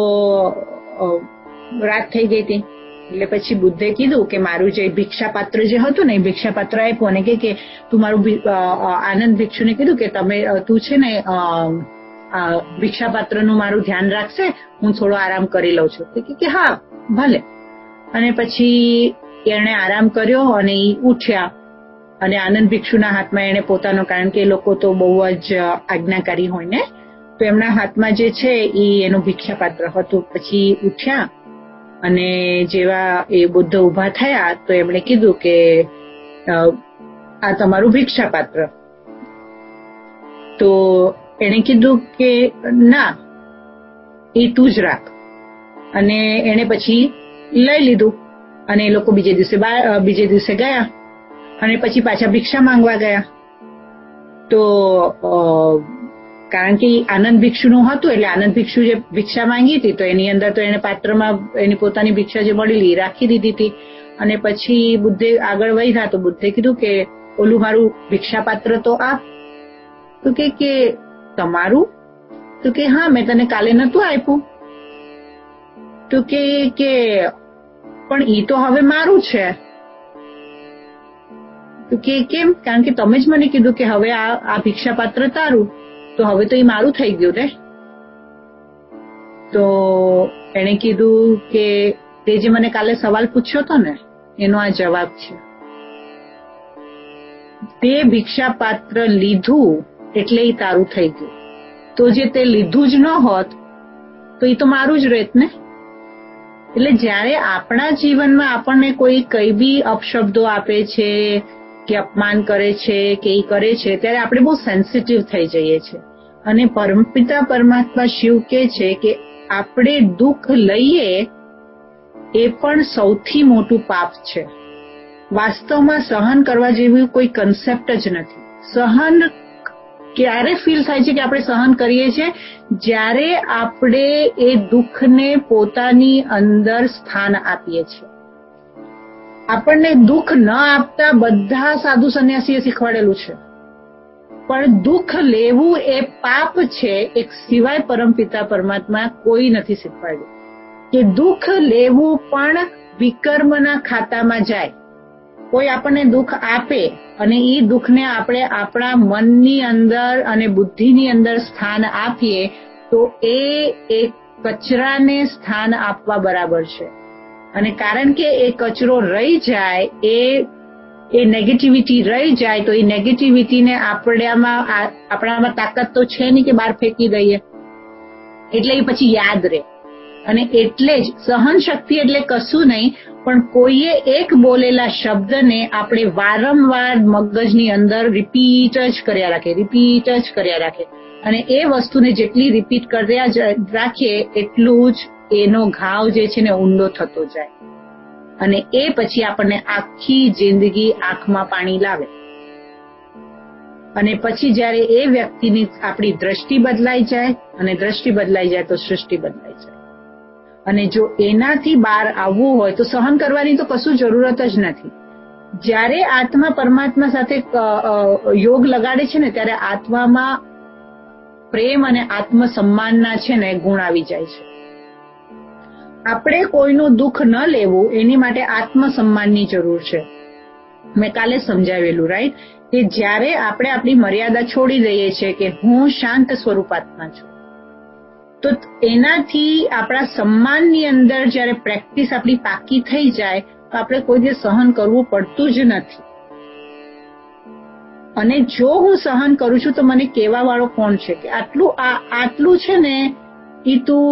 રાત થઈ ગઈ હતી. એટલે પછી બુદ્ધે કીધું કે મારું જે ભિક્ષાપાત્ર જે હતું ને એ ભિક્ષાપાત્ર આપ્યું અને કે તું મારું આનંદ ભિક્ષુને કીધું કે તું છે ને ભિક્ષાપાત્રનું મારું ધ્યાન રાખશે, હું થોડો આરામ કરી લઉં છું. કે હા ભલે. અને પછી એણે આરામ કર્યો અને એ ઉઠ્યા અને આનંદ ભિક્ષુના હાથમાં એણે પોતાનો, કારણ કે એ લોકો તો બહુ જ આજ્ઞાકારી હોય ને, તો એમના હાથમાં જે છે એ એનું ભિક્ષાપાત્ર હતું. પછી ઉઠ્યા અને જેવા એ બુદ્ધ ઉભા થયા તો એમણે કીધું કે આ તમારું ભિક્ષાપાત્ર. તો એણે કીધું કે ના, એ તું જ રાખ. અને એણે પછી લઈ લીધું અને એ લોકો બીજે દિવસે ગયા અને પછી પાછા ભિક્ષા માંગવા ગયા. તો કારણ કે આનંદ ભિક્ષુનું હતું એટલે આનંદ ભિક્ષુ જે ભિક્ષા માંગી હતી તો એની અંદર તો એને પાત્રમાં એની પોતાની ભિક્ષા જે મળેલી રાખી દીધી હતી. અને પછી બુદ્ધે આગળ વધ્યા તો બુદ્ધે કીધું કે ઓલું મારું ભિક્ષાપાત્ર તો આપ. તો કે તમારું? તો કે હા, મેં તને કાલે નતું આપ્યું. તો કે પણ ઈ તો હવે મારું છે. તો કે કેમ? કારણ કે તમે જ મને કીધું કે હવે આ ભિક્ષાપાત્ર તારું, તો હવે તો એ મારું થઈ ગયું ને. તો એણે કીધું કે તે જે મને કાલે સવાલ પૂછ્યો હતો ને એનો આ જવાબ છે. તે ભિક્ષાપાત્ર લીધું એટલે એ તારું થઈ ગયું. તો જે તે લીધું જ ન હોત તો એ તો મારું જ રહેત ને. એટલે જ્યારે આપણા જીવનમાં આપણને કોઈ કઈ બી અપશબ્દો આપે છે કે અપમાન કરે છે કે એ કરે છે ત્યારે આપણે બહુ સેન્સિટિવ થઈ જઈએ છીએ. અને પરમપિતા પરમાત્મા શિવ કહે છે કે આપણે દુઃખ લઈએ એ પણ સૌથી મોટું પાપ છે. વાસ્તવમાં સહન કરવા જેવી કોઈ કન્સેપ્ટ જ નથી. સહન ક્યારે ફીલ થાય છે કે આપણે સહન કરીએ છીએ? જ્યારે આપણે એ દુઃખને પોતાની અંદર સ્થાન આપીએ છીએ. આપણને દુઃખ ન આપતા બધા સાધુ સંન્યાસીએ શીખવાડેલું છે, પણ દુઃખ લેવું એ પાપ છે એક સિવાય પરમપિતા પરમાત્મા કોઈ નથી શીખવાડ્યું કે દુઃખ લેવું પણ વિકર્મના ખાતામાં જાય. કોઈ આપણને દુઃખ આપે અને એ દુઃખને આપણે આપણા મનની અંદર અને બુદ્ધિની અંદર સ્થાન આપીએ તો એ એક કચરાને સ્થાન આપવા બરાબર છે. અને કારણ કે એ કચરો રહી જાય, એ નેગેટિવિટી રહી જાય તો એ નેગેટિવિટીને આપણામાં તાકાત તો છે નહીં કે બહાર ફેંકી દઈએ, એટલે એ પછી યાદ રહે. અને એટલે જ સહન શક્તિ એટલે કશું નહીં પણ કોઈએ એક બોલેલા શબ્દને આપણે વારંવાર મગજની અંદર રિપીટ જ કર્યા રાખે. અને એ વસ્તુને જેટલી રિપીટ કર્યા રાખીએ એટલું જ એનો ઘાવ જે છે ને ઊંડો થતો જાય અને એ પછી આપણને આખી જિંદગી આંખમાં પાણી લાવે. અને પછી જ્યારે એ વ્યક્તિની આપણી દ્રષ્ટિ બદલાઈ જાય અને દ્રષ્ટિ બદલાઈ જાય તો સૃષ્ટિ બદલાઈ જાય. અને જો એનાથી બહાર આવવું હોય તો સહન કરવાની તો કશું જરૂરત જ નથી. જ્યારે આત્મા પરમાત્મા સાથે યોગ લગાડે છે ને ત્યારે આત્મામાં પ્રેમ અને આત્મસન્માનના છે ને ગુણ આવી જાય છે. આપણે કોઈનું દુઃખ ન લેવું એની માટે આત્મસન્માનની જરૂર છે. મેં કાલે સમજાવેલું રાઈટ, કે જ્યારે આપણે આપણી મર્યાદા છોડી દઈએ છીએ કે હું શાંત સ્વરૂપાત્મા છું, તો એનાથી આપણા સન્માનની અંદર જ્યારે પ્રેક્ટિસ આપણી પાકી થઈ જાય તો આપણે કોઈ દિવસ સહન કરવું પડતું જ નથી. અને જો હું સહન કરું છું તો મને કહેવા વાળો કોણ છે કે આટલું છે ને એ તું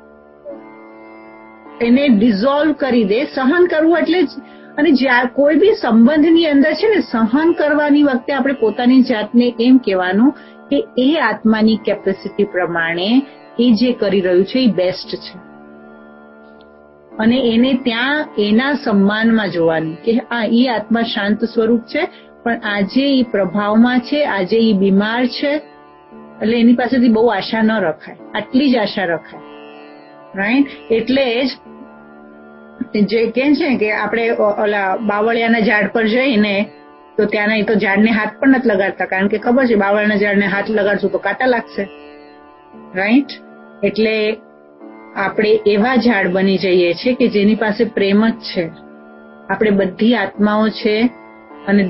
એને ડિઝોલ્વ કરી દે. સહન કરવું એટલે જ. અને જ્યાં કોઈ બી સંબંધની અંદર છે ને સહન કરવાની વખતે આપણે પોતાની જાતને એમ કહેવાનું કે એ આત્માની કેપેસિટી પ્રમાણે એ જે કરી રહ્યું છે એ બેસ્ટ છે. અને એને ત્યાં એના સન્માનમાં જોવાનું કે એ આત્મા શાંત સ્વરૂપ છે પણ આજે એ પ્રભાવમાં છે, આજે એ બીમાર છે, એટલે એની પાસેથી બહુ આશા ન રખાય, આટલી જ આશા રખાય. રાઈટ? એટલે જ જે કહે છે કે આપણે ઓલા બાવળિયાના ઝાડ પર જઈને તો ત્યાંના એ તો ઝાડને હાથ પણ નથી લગાડતા, કારણ કે ખબર છે બાવળના ઝાડને હાથ લગાડશું તો કાંટા લાગશે, રાઈટ? એટલે આપણે એવા ઝાડ બની જઈએ છીએ કે જેની પાસે પ્રેમ જ છે. આપણે બધી આત્માઓ છે અને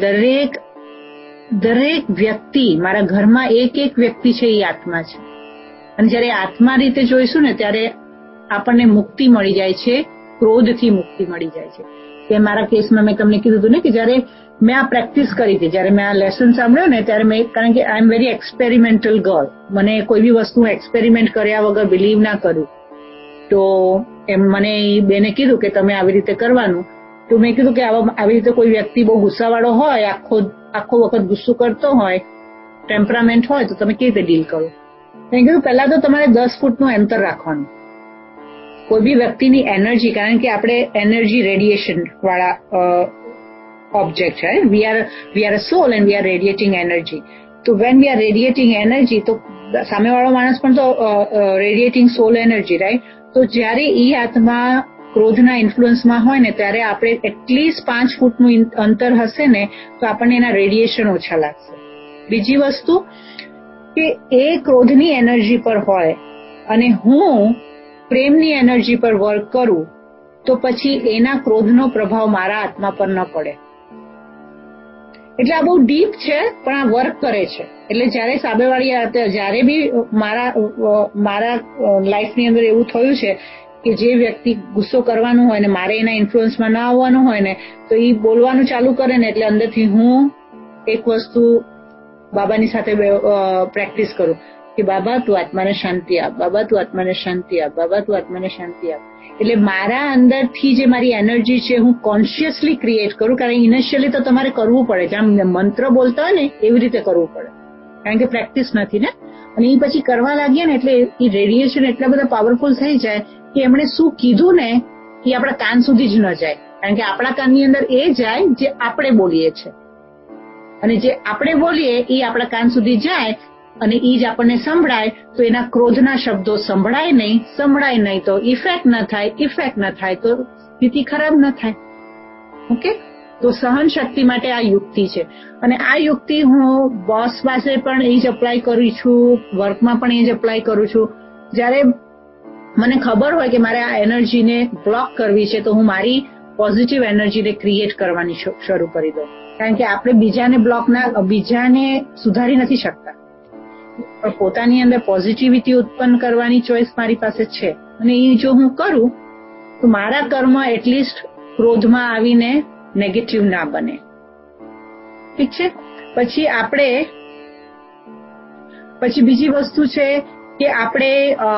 દરેક વ્યક્તિ, મારા ઘરમાં એક વ્યક્તિ છે એ આત્મા છે. અને જયારે આત્મા રીતે જોઈશું ને ત્યારે આપણને મુક્તિ મળી જાય છે, ક્રોધથી મુક્તિ મળી જાય છે. કે મારા કેસમાં મેં તમને કીધું હતું ને કે જયારે મેં આ પ્રેક્ટિસ કરી હતી, જયારે મેં આ લેસન સાંભળ્યો ને ત્યારે મેં, કારણ કે I am very experimental girl, મને કોઈ બી વસ્તુ એક્સપેરિમેન્ટ કર્યા વગર બિલીવ ના કરું, તો એમ મને બેને કીધું કે તમે આવી રીતે કરવાનું. તો મેં કીધું કે આવી રીતે કોઈ વ્યક્તિ બહુ ગુસ્સાવાળો હોય, આખો વખત ગુસ્સો કરતો હોય, ટેમ્પરામેન્ટ હોય, તો તમે કેવી રીતે ડીલ કરો? મેં કીધું પહેલા તો તમારે 10 ફૂટનું અંતર રાખવાનું કોઈ બી વ્યક્તિની એનર્જી, કારણ કે આપણે એનર્જી રેડિયેશન વાળા ઓબ્જેક્ટ છે. We are a soul and we are radiating energy. તો when we are radiating energy, તો સામેવાળો માણસ પણ તો રેડિએટિંગ સોલ એનર્જી, રાઈટ? તો જ્યારે એ આત્મા ક્રોધના ઇન્ફ્લુઅન્સમાં હોય ને ત્યારે આપણે એટલીસ્ટ 5 ફૂટનું અંતર હશે ને તો આપણને એના રેડિયેશન ઓછા લાગશે. બીજી વસ્તુ કે એ ક્રોધની એનર્જી પર હોય અને હું પ્રેમની એનર્જી પર વર્ક કરું તો પછી એના ક્રોધનો પ્રભાવ મારા આત્મા પર ન પડે. એટલે આ બહુ ડીપ છે પણ આ વર્ક કરે છે. એટલે જયારે સામેવાળી, જયારે બી મારા લાઈફની અંદર એવું થયું છે કે જે વ્યક્તિ ગુસ્સો કરવાનું હોય ને મારે એના ઇન્ફ્લુઅન્સમાં ના આવવાનું હોય ને, તો એ બોલવાનું ચાલુ કરે ને એટલે અંદરથી હું એક વસ્તુ બાબાની સાથે પ્રેક્ટિસ કરું કે બાબા તું આત્માને શાંતિ આપ, બાબા તું આત્માને શાંતિ આપ, બાબા તું આત્માને શાંતિ આપ. એટલે મારા અંદરથી જે મારી એનર્જી છે હું કોન્શિયસલી ક્રિએટ કરું, કારણ ઇનિશિયલી તો તમારે કરવું પડે, જેમ મંત્ર બોલતા હોય ને એવી રીતે કરવું પડે, કારણ કે પ્રેક્ટિસ નથી ને. અને એ પછી કરવા લાગીએ ને એટલે એ રેડિયેશન એટલા બધા પાવરફુલ થઈ જાય કે એમણે શું કીધું ને એ આપણા કાન સુધી જ ન જાય, કારણ કે આપણા કાનની અંદર એ જાય જે આપણે બોલીએ છીએ, અને જે આપણે બોલીએ એ આપણા કાન સુધી જાય અને એ જ આપણને સંભળાય. તો એના ક્રોધના શબ્દો સંભળાય નહીં તો ઇફેક્ટ ન થાય તો સ્થિતિ ખરાબ ન થાય. ઓકે? તો સહન શક્તિ માટે આ યુક્તિ છે. અને આ યુક્તિ હું બોસ પાસે પણ એ જ અપ્લાય કરું છું, વર્કમાં પણ એ જ અપ્લાય કરું છું. જ્યારે મને ખબર હોય કે મારે આ એનર્જીને બ્લોક કરવી છે તો હું મારી પોઝિટિવ એનર્જીને ક્રિએટ કરવાની શરૂ કરી દઉં, કારણ કે આપણે બીજાને સુધારી નથી શકતા, પણ પોતાની અંદર પોઝિટિવિટી ઉત્પન્ન કરવાની ચોઇસ મારી પાસે છે. અને એ જો હું કરું તો મારા કર્મ એટલીસ્ટ ક્રોધમાં આવીને નેગેટિવ ના બને. ઠીક છે? પછી બીજી વસ્તુ છે કે આપણે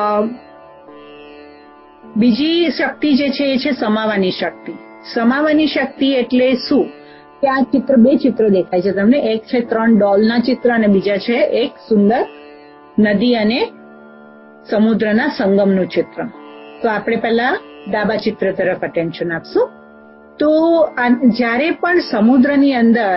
બીજી શક્તિ જે છે એ છે સમાવાની શક્તિ. સમાવાની શક્તિ એટલે શું? કે આ બે ચિત્રો દેખાય છે તમને, એક છે 3 ડોલના ચિત્ર અને બીજા છે એક સુંદર નદી અને સમુદ્રના સંગમનું ચિત્ર. તો આપણે પહેલા ડાબા ચિત્ર તરફ અટેન્શન આપશું. તો જ્યારે પણ સમુદ્રની અંદર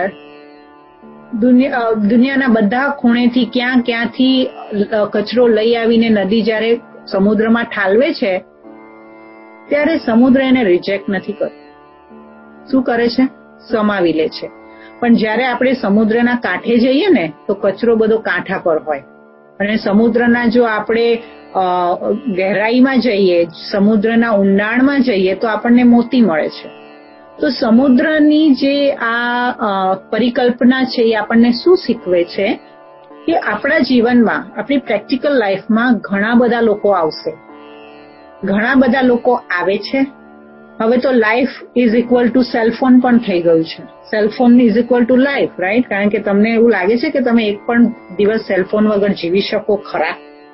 દુનિયાના બધા ખૂણેથી ક્યાંથી કચરો લઈ આવીને નદી જ્યારે સમુદ્રમાં ઠાલવે છે ત્યારે સમુદ્ર એને રિજેક્ટ નથી કરતો. શું કરે છે? સમાવી લે છે. પણ જ્યારે આપણે સમુદ્રના કાંઠે જઈએ ને તો કચરો બધો કાંઠા પર હોય, અને સમુદ્રના જો આપણે ગહેરાઈમાં જઈએ, સમુદ્રના ઊંડાણમાં જઈએ તો આપણને મોતી મળે છે. તો સમુદ્રની જે આ પરિકલ્પના છે એ આપણને શું શીખવે છે કે આપણા જીવનમાં, આપણી પ્રેક્ટિકલ લાઈફમાં ઘણા બધા લોકો આવશે, ઘણા બધા લોકો આવે છે. હવે તો life is equal to cellphone પણ થઈ ગયું છે. Cellphone is equal to life, right? કારણ કે તમને એવું લાગે છે કે તમે એક પણ દિવસ સેલફોન વગર જીવી શકો ખરા?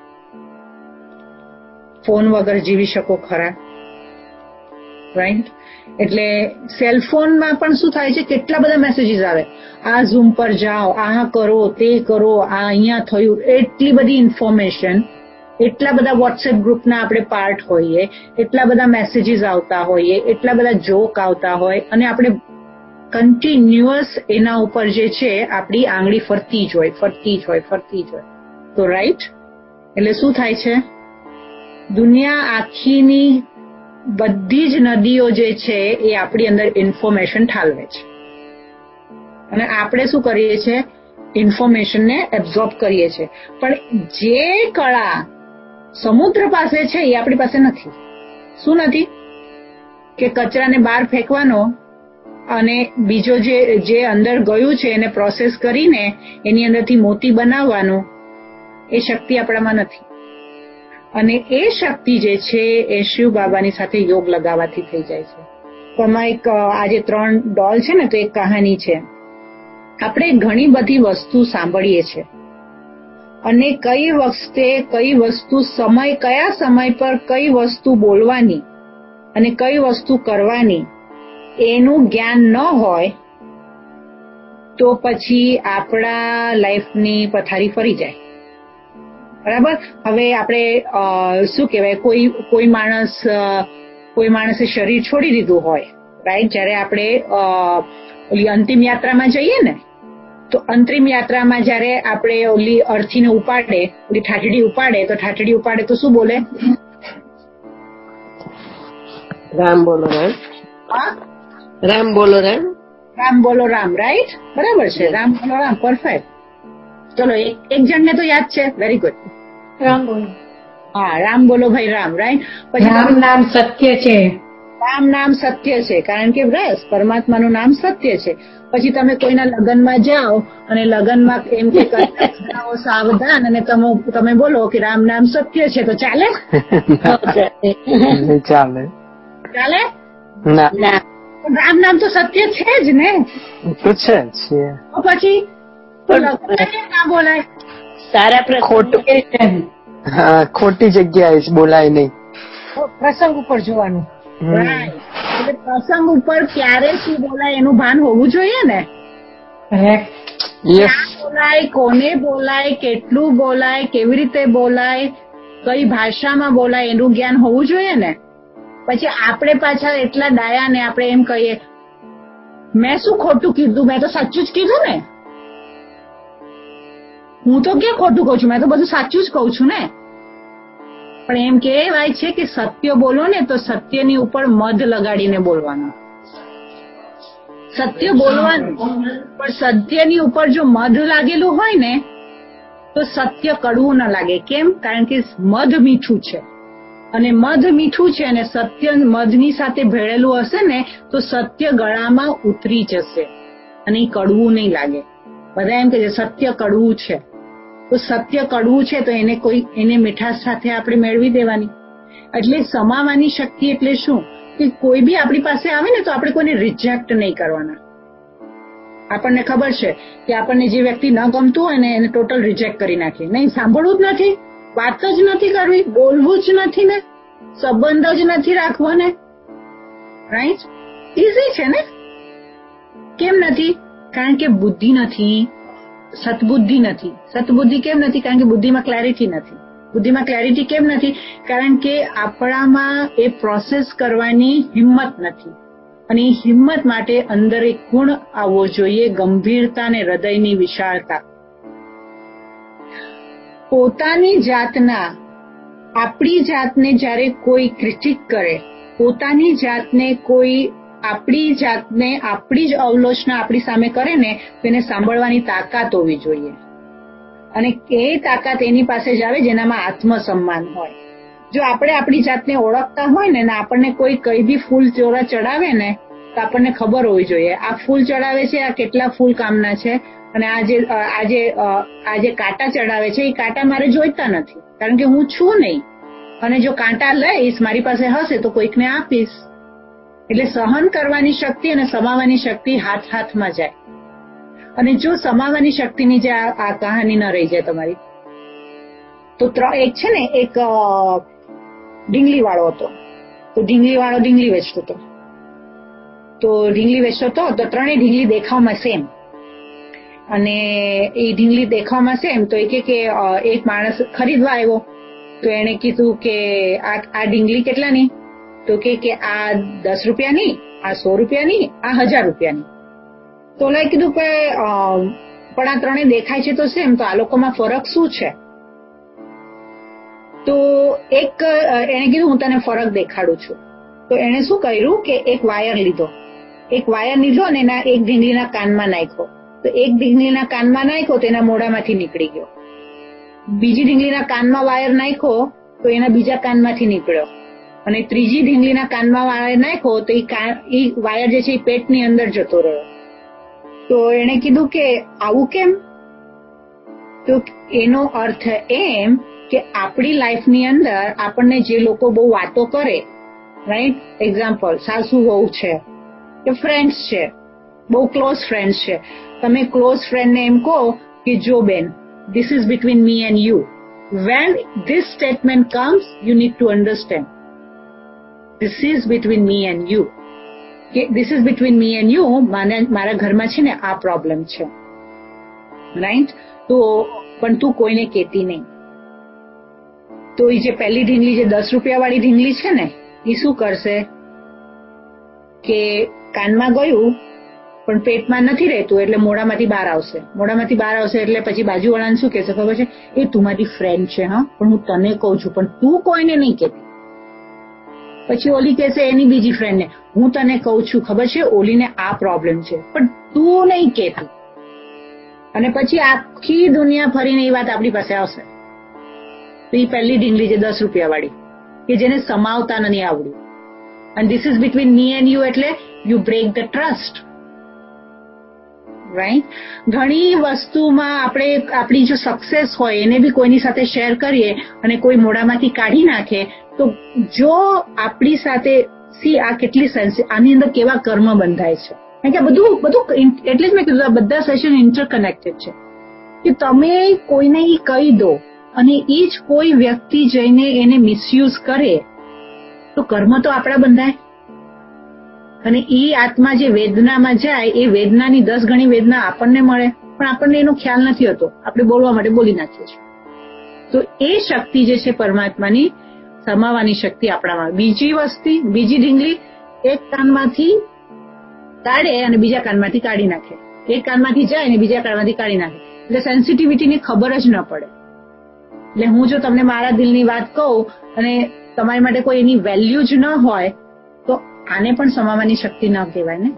ફોન વગર જીવી શકો ખરા? રાઈટ? એટલે સેલફોનમાં પણ શું થાય છે, કેટલા બધા મેસેજીસ આવે, આ ઝૂમ પર જાઓ, આ કરો, તે કરો, આ અહીંયા થયું, એટલી બધી ઇન્ફોર્મેશન, એટલા બધા વોટ્સએપ ગ્રુપના આપણે પાર્ટ હોઈએ, એટલા બધા મેસેજીસ આવતા હોઈએ, એટલા બધા જોક આવતા હોય, અને આપણે કન્ટિન્યુઅસ એના ઉપર જે છે આપણી આંગળી ફરતી જ હોય. તો રાઈટ? એટલે શું થાય છે? દુનિયા આખીની બધી જ નદીઓ જે છે એ આપણી અંદર ઇન્ફોર્મેશન ઠાલવે છે. અને આપણે શું કરીએ છીએ? ઇન્ફોર્મેશનને એબ્ઝોર્બ કરીએ છીએ. પણ જે કળા સમુદ્ર પાસે છે એ આપણી પાસે નથી. શું નથી? કે કચરાને બહાર ફેંકવાનો અને બીજો જે અંદર ગયું છે એને પ્રોસેસ કરીને એની અંદરથી મોતી બનાવવાનું, એ શક્તિ આપણામાં નથી. અને એ શક્તિ જે છે એ શિવ બાબાની સાથે યોગ લગાવવાથી થઈ જાય છે. તો આમાં એક આજે 3 ડોલ છે ને, તો એક કહાની છે. આપણે ઘણી બધી વસ્તુ સાંભળીએ છીએ અને કઈ વખતે કઈ વસ્તુ કયા સમય પર કઈ વસ્તુ બોલવાની અને કઈ વસ્તુ કરવાની એનું જ્ઞાન ન હોય તો પછી આપણા લાઈફની પથારી ફરી જાય. બરાબર? હવે આપણે શું કહેવાય, કોઈ માણસે શરીર છોડી દીધું હોય, રાઈટ? જ્યારે આપણે ઓલી અંતિમ યાત્રામાં જઈએ ને, તો અંતિમ યાત્રામાં જ્યારે આપણે ઓલી અર્થીને ઉપાડે, ઓલી ઠાઠડી ઉપાડે તો શું બોલે? રામ બોલો રામ. રામ બોલો રામ. રામ બોલો રામ, રાઈટ? બરાબર છે. રામ બોલો રામ, પરફેક્ટ. ચલો, એક જણને તો યાદ છે. Very good. રામ બોલો. હા, રામ બોલો ભાઈ રામ, રાઈટ? પછી રામ નામ સત્ય છે. રામ નામ સત્ય છે, કારણ કે બસ પરમાત્માનું નામ સત્ય છે. પછી તમે કોઈના લગ્નમાં જાઓ અને લગ્નમાં એમ કે સાવધાન, અને તમે બોલો કે રામ નામ સત્ય છે, તો ચાલે? ચાલે? ના. રામ નામ તો સત્ય છે જ ને. તો છે જ. પછી ના બોલાય. સારા ખોટી જગ્યાએ બોલાય નહીં. પ્રસંગ ઉપર જોવાનું. એટલે પ્રસંગ ઉપર ક્યારે શું બોલાય એનું ભાન હોવું જોઈએ ને. ક્યાં બોલાય, કોને બોલાય, કેટલું બોલાય, કેવી રીતે બોલાય, કઈ ભાષામાં બોલાય એનું જ્ઞાન હોવું જોઈએ ને. પછી આપણે પાછા એટલા ડાયા ને આપણે એમ કહીએ, મેં શું ખોટું કીધું, મેં તો સાચું જ કીધું ને. હું તો ક્યાં ખોટું કહું છું, મેં તો બધું સાચું જ કહું છું ને. પણ એમ કહેવાય છે કે સત્ય બોલો ને તો સત્યની ઉપર મધ લગાડીને બોલવાનું. સત્ય બોલવાનું, પણ સત્યની ઉપર જો મધ લાગેલું હોય ને તો સત્ય કડવું ન લાગે. કેમ? કારણ કે મધ મીઠું છે, અને મધ મીઠું છે અને સત્ય મધની સાથે ભેળેલું હશે ને તો સત્ય ગળામાં ઉતરી જશે અને એ કડવું નહીં લાગે. બધા એમ કહે છે સત્ય કડવું છે, તો સત્ય કડવું છે તો એને મીઠાશ સાથે આપણે મેળવી દેવાની. એટલે સમાવાની શક્તિ એટલે શું? કે કોઈ બી આપણી પાસે આવે ને તો આપણે કોઈને રિજેક્ટ નહીં કરવાના. આપણને ખબર છે કે આપણને જે વ્યક્તિ ન ગમતું હોય ને એને ટોટલ રિજેક્ટ કરી નાખીએ. નહીં, સાંભળવું જ નથી, વાત જ નથી કરવી, બોલવું જ નથી ને, સંબંધ જ નથી રાખવો ને. રાઈટ? ઈઝી છે ને. કેમ નથી? કારણ કે બુદ્ધિ નથી, સતબુદ્ધિ નથી. સતબુદ્ધિ કેમ નથી? કારણ કે બુદ્ધિમાં ક્લેરિટી નથી. બુદ્ધિમાં ક્લેરિટી કેમ નથી? કારણ કે આપણામાં એ પ્રોસેસ કરવાની હિંમત નથી. અને એ હિંમત માટે અંદર એક ગુણ આવવો જોઈએ, ગંભીરતા અને હૃદયની વિશાળતા. પોતાની જાતના, આપણી જાતને જ્યારે કોઈ ક્રિટિક કરે, પોતાની જાતને કોઈ આપણી જાતને આપણી જ અવલોચના આપણી સામે કરે ને તો એને સાંભળવાની તાકાત હોવી જોઈએ. અને એ તાકાત એની પાસે જ આવે જેનામાં આત્મસન્માન હોય. જો આપણે આપણી જાતને ઓળખતા હોય ને આપણને કોઈ કઈ બી ફૂલ ચોરા ચડાવે ને તો આપણને ખબર હોવી જોઈએ આ ફૂલ ચડાવે છે, આ કેટલા ફૂલ કામના છે, અને આજે કાંટા ચડાવે છે એ કાંટા મારે જોઈતા નથી, કારણ કે હું છું નહીં. અને જો કાંટા લઈશ, મારી પાસે હશે તો કોઈકને આપીશ. એટલે સહન કરવાની શક્તિ અને સમાવાની શક્તિ હાથ હાથમાં જાય. અને જો સમાવાની શક્તિની જે આ કહાની ન રહી જાય તમારી, તો એક છે ને, એક ઢીંગલી વાળો હતો. તો ઢીંગલી વાળો ઢીંગલી વેચતો હતો. તો ત્રણેય ઢીંગલી દેખાવમાં સેમ. અને એ ઢીંગલી દેખાવમાં સેમ, તો એ કે એક માણસ ખરીદવા આવ્યો. તો એને કીધું કે આ ઢીંગલી કેટલાની? તો કે આ 10 રૂપિયાની, આ 100 રૂપિયાની, આ 1000 રૂપિયાની. તો ઓલાએ કીધું કે પણ આ ત્રણે દેખાય છે તો સેમ, તો આ લોકોમાં ફરક શું છે? તો એને કીધું હું તને ફરક દેખાડું છું. તો એને શું કર્યું કે એક વાયર લીધો એક વાયર લીધો ને એના એક ઢીંગલીના કાનમાં નાખ્યો, તો એક ઢીંગલીના કાનમાં નાખ્યો તો એના મોઢામાંથી નીકળી ગયો. બીજી ઢીંગલીના કાનમાં વાયર નાખ્યો તો એના બીજા કાનમાંથી નીકળ્યો, અને ત્રીજી ઢીંગલીના કાનમાં વાયર નાખ્યો તો એ વાયર જે છે એ પેટની અંદર જતો રહ્યો. તો એને કીધું કે આવું કેમ? તો એનો અર્થ એમ કે આપણી લાઈફની અંદર આપણને જે લોકો બહુ વાતો કરે, રાઈટ, એક્ઝામ્પલ સાસુ વહુ છે કે ફ્રેન્ડ્સ છે, બહુ ક્લોઝ ફ્રેન્ડ્સ છે, તમે ક્લોઝ ફ્રેન્ડને એમ કહો કે જો બેન, this is between me and you. When this statement comes, you need to understand. This is between me and you. This is between me and you. મારા ઘરમાં છે ને આ પ્રોબ્લેમ છે, રાઈટ? તો પણ તું કોઈને કહેતી નહીં. તો એ જે પહેલી ઢીંગલી, જે 10 રૂપિયાવાળી ઢીંગલી છે ને, એ શું કરશે કે કાનમાં ગયું પણ પેટમાં નથી રહેતું એટલે મોઢામાંથી બહાર આવશે. મોઢામાંથી બહાર આવશે એટલે પછી બાજુવાળાને શું કહેશે ખબર છે? એ તું મારી ફ્રેન્ડ છે, હા, પણ હું તને કહું છું, પણ તું કોઈને નહીં કહેતી. પછી ઓલી કહેશે એની બીજી ફ્રેન્ડને, હું તને કહું છું, ખબર છે ઓલીને આ પ્રોબ્લેમ છે, પણ તું નહીં કહેતી. અને પછી આખી દુનિયા ફરીને એ વાત આપણી પાસે આવશે. તો એ પહેલી ઢીંગલી છે 10 રૂપિયાવાળી, કે જેને સમાવતા નથી આવડ્યું. અને this is between me and you એટલે you break the trust, right? ઘણી વસ્તુમાં આપણે આપણી જો સક્સેસ હોય એને બી કોઈની સાથે શેર કરીએ અને કોઈ મોઢામાંથી કાઢી નાખે, તો જો આપણી સાથે આ કેટલી આની અંદર કેવા કર્મ બંધાય છે. કારણ કે બધું એટલે જ મેં કીધું આ બધા સેશન ઇન્ટરકનેક્ટેડ છે. કે તમે કોઈને એ કહી દો અને એ જ કોઈ વ્યક્તિ જઈને એને મિસયુઝ કરે તો કર્મ તો આપણા બંધાય. અને એ આત્મા જે વેદનામાં જાય એ વેદનાની 10 ગણી વેદના આપણને મળે, પણ આપણને એનો ખ્યાલ નથી હોતો, આપણે બોલવા માટે બોલી નાખીએ છીએ. તો એ શક્તિ જે છે પરમાત્માની સમાવાની શક્તિ આપણામાં. બીજી ઢીંગલી એક કાનમાંથી કાઢે અને બીજા કાનમાંથી કાઢી નાખે, એક કાનમાંથી જાય અને બીજા કાનમાંથી કાઢી નાખે, એટલે સેન્સિટિવિટીની ખબર જ ન પડે. એટલે હું જો તમને મારા દિલની વાત કહું અને તમારી માટે કોઈ એની વેલ્યુ જ ન હોય તો આને પણ સમાવાની શક્તિ ન કહેવાય ને.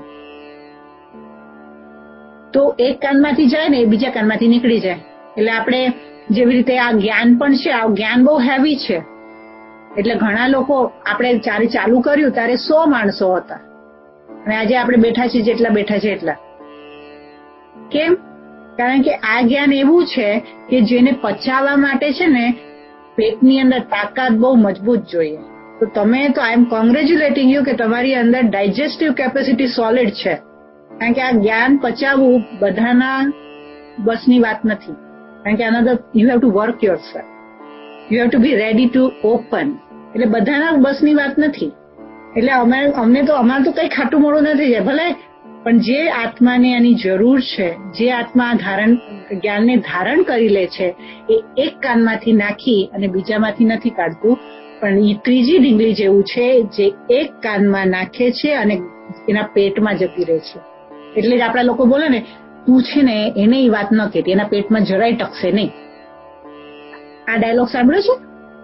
તો એક કાનમાંથી જાય ને બીજા કાનમાંથી નીકળી જાય. એટલે આપણે જેવી રીતે આ જ્ઞાન પણ છે, આ જ્ઞાન બહુ હેવી છે. એટલે ઘણા લોકો, આપણે જ્યારે ચાલુ કર્યું ત્યારે 100 માણસો હતા અને આજે આપણે બેઠા છીએ જેટલા બેઠા છે એટલા. કેમ? કારણ કે આ જ્ઞાન એવું છે કે જેને પચાવવા માટે છે ને પેટની અંદર તાકાત બહુ મજબૂત જોઈએ. તો તમે તો આઈ એમ કોંગ્રેચ્યુલેટિંગ યુ કે તમારી અંદર ડાયજેસ્ટિવ કેપેસિટી સોલિડ છે. કારણ કે આ જ્ઞાન પચાવવું બધાના બસની વાત નથી. કારણ કે આના you have to work yourself, you have to be ready to open. એટલે બધાના બસની વાત નથી. એટલે અમારે તો કઈ ખાટું મોડું નથી જાય ભલે, પણ જે આત્માને આની જરૂર છે, જે આત્મા જ્ઞાનને ધારણ કરી લે છે, એ એક કાનમાંથી નાખી અને બીજામાંથી નથી કાઢતું, પણ એ ત્રીજી ઢીંગલી જેવું છે જે એક કાનમાં નાખે છે અને એના પેટમાં જતી રહે છે. એટલે જ આપણા લોકો બોલે ને, તું છે ને એને એ વાત ન કહેતી, એના પેટમાં જરાય ટકશે નહીં. આ ડાયલોગ સાંભળ્યો છે?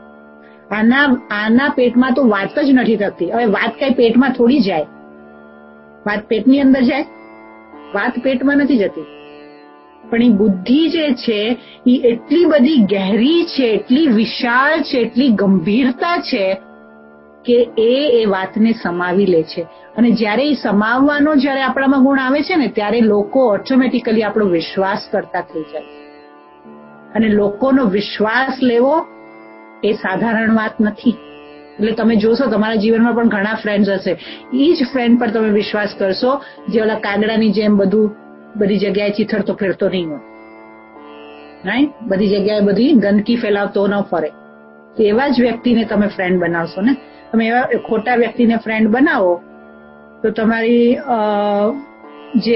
આના પેટમાં તો વાત જ નથી થતી. હવે વાત કઈ પેટમાં થોડી જાય, વાત પેટની અંદર જાય, વાત પેટમાં નથી જતી. પણ એ બુદ્ધિ જે છે એ એટલી બધી ગહેરી છે, એટલી વિશાળ છે, એટલી ગંભીરતા છે કે એ વાતને સમાવી લે છે. અને જ્યારે એ સમાવવાનો જ્યારે આપણામાં ગુણ આવે છે ને ત્યારે લોકો ઓટોમેટિકલી આપણો વિશ્વાસ કરતા થઈ જાય. અને લોકોનો વિશ્વાસ લેવો એ સાધારણ વાત નથી. એટલે તમે જોશો તમારા જીવનમાં પણ ઘણા ફ્રેન્ડ્સ હશે, એ જ ફ્રેન્ડ પર તમે વિશ્વાસ કરશો જે ઓલા કાગડાની જેમ બધી જગ્યાએ ચીથડતો ફેરતો નહીં હોય, રાઈટ? બધી જગ્યાએ બધી ગંદકી ફેલાવતો ન ફરે. તો એવા જ વ્યક્તિને તમે ફ્રેન્ડ બનાવશો ને. તમે એવા ખોટા વ્યક્તિને ફ્રેન્ડ બનાવો તો તમારી જે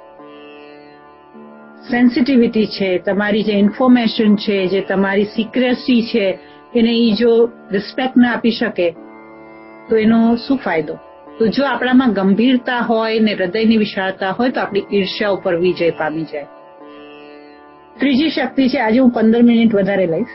સેન્સિટિવિટી છે, તમારી જે ઇન્ફોર્મેશન છે, જે તમારી સિક્રેસી છે, એને એ જો રિસ્પેક્ટ ના આપી શકે તો એનો શું ફાયદો? તો જો આપણામાં ગંભીરતા હોય ને હૃદયની વિશાળતા હોય તો આપણી ઈર્ષ્યા ઉપર વિજય પામી જાય. ત્રીજી શક્તિ છે, આજે હું 15 મિનિટ વધારે લઈશ.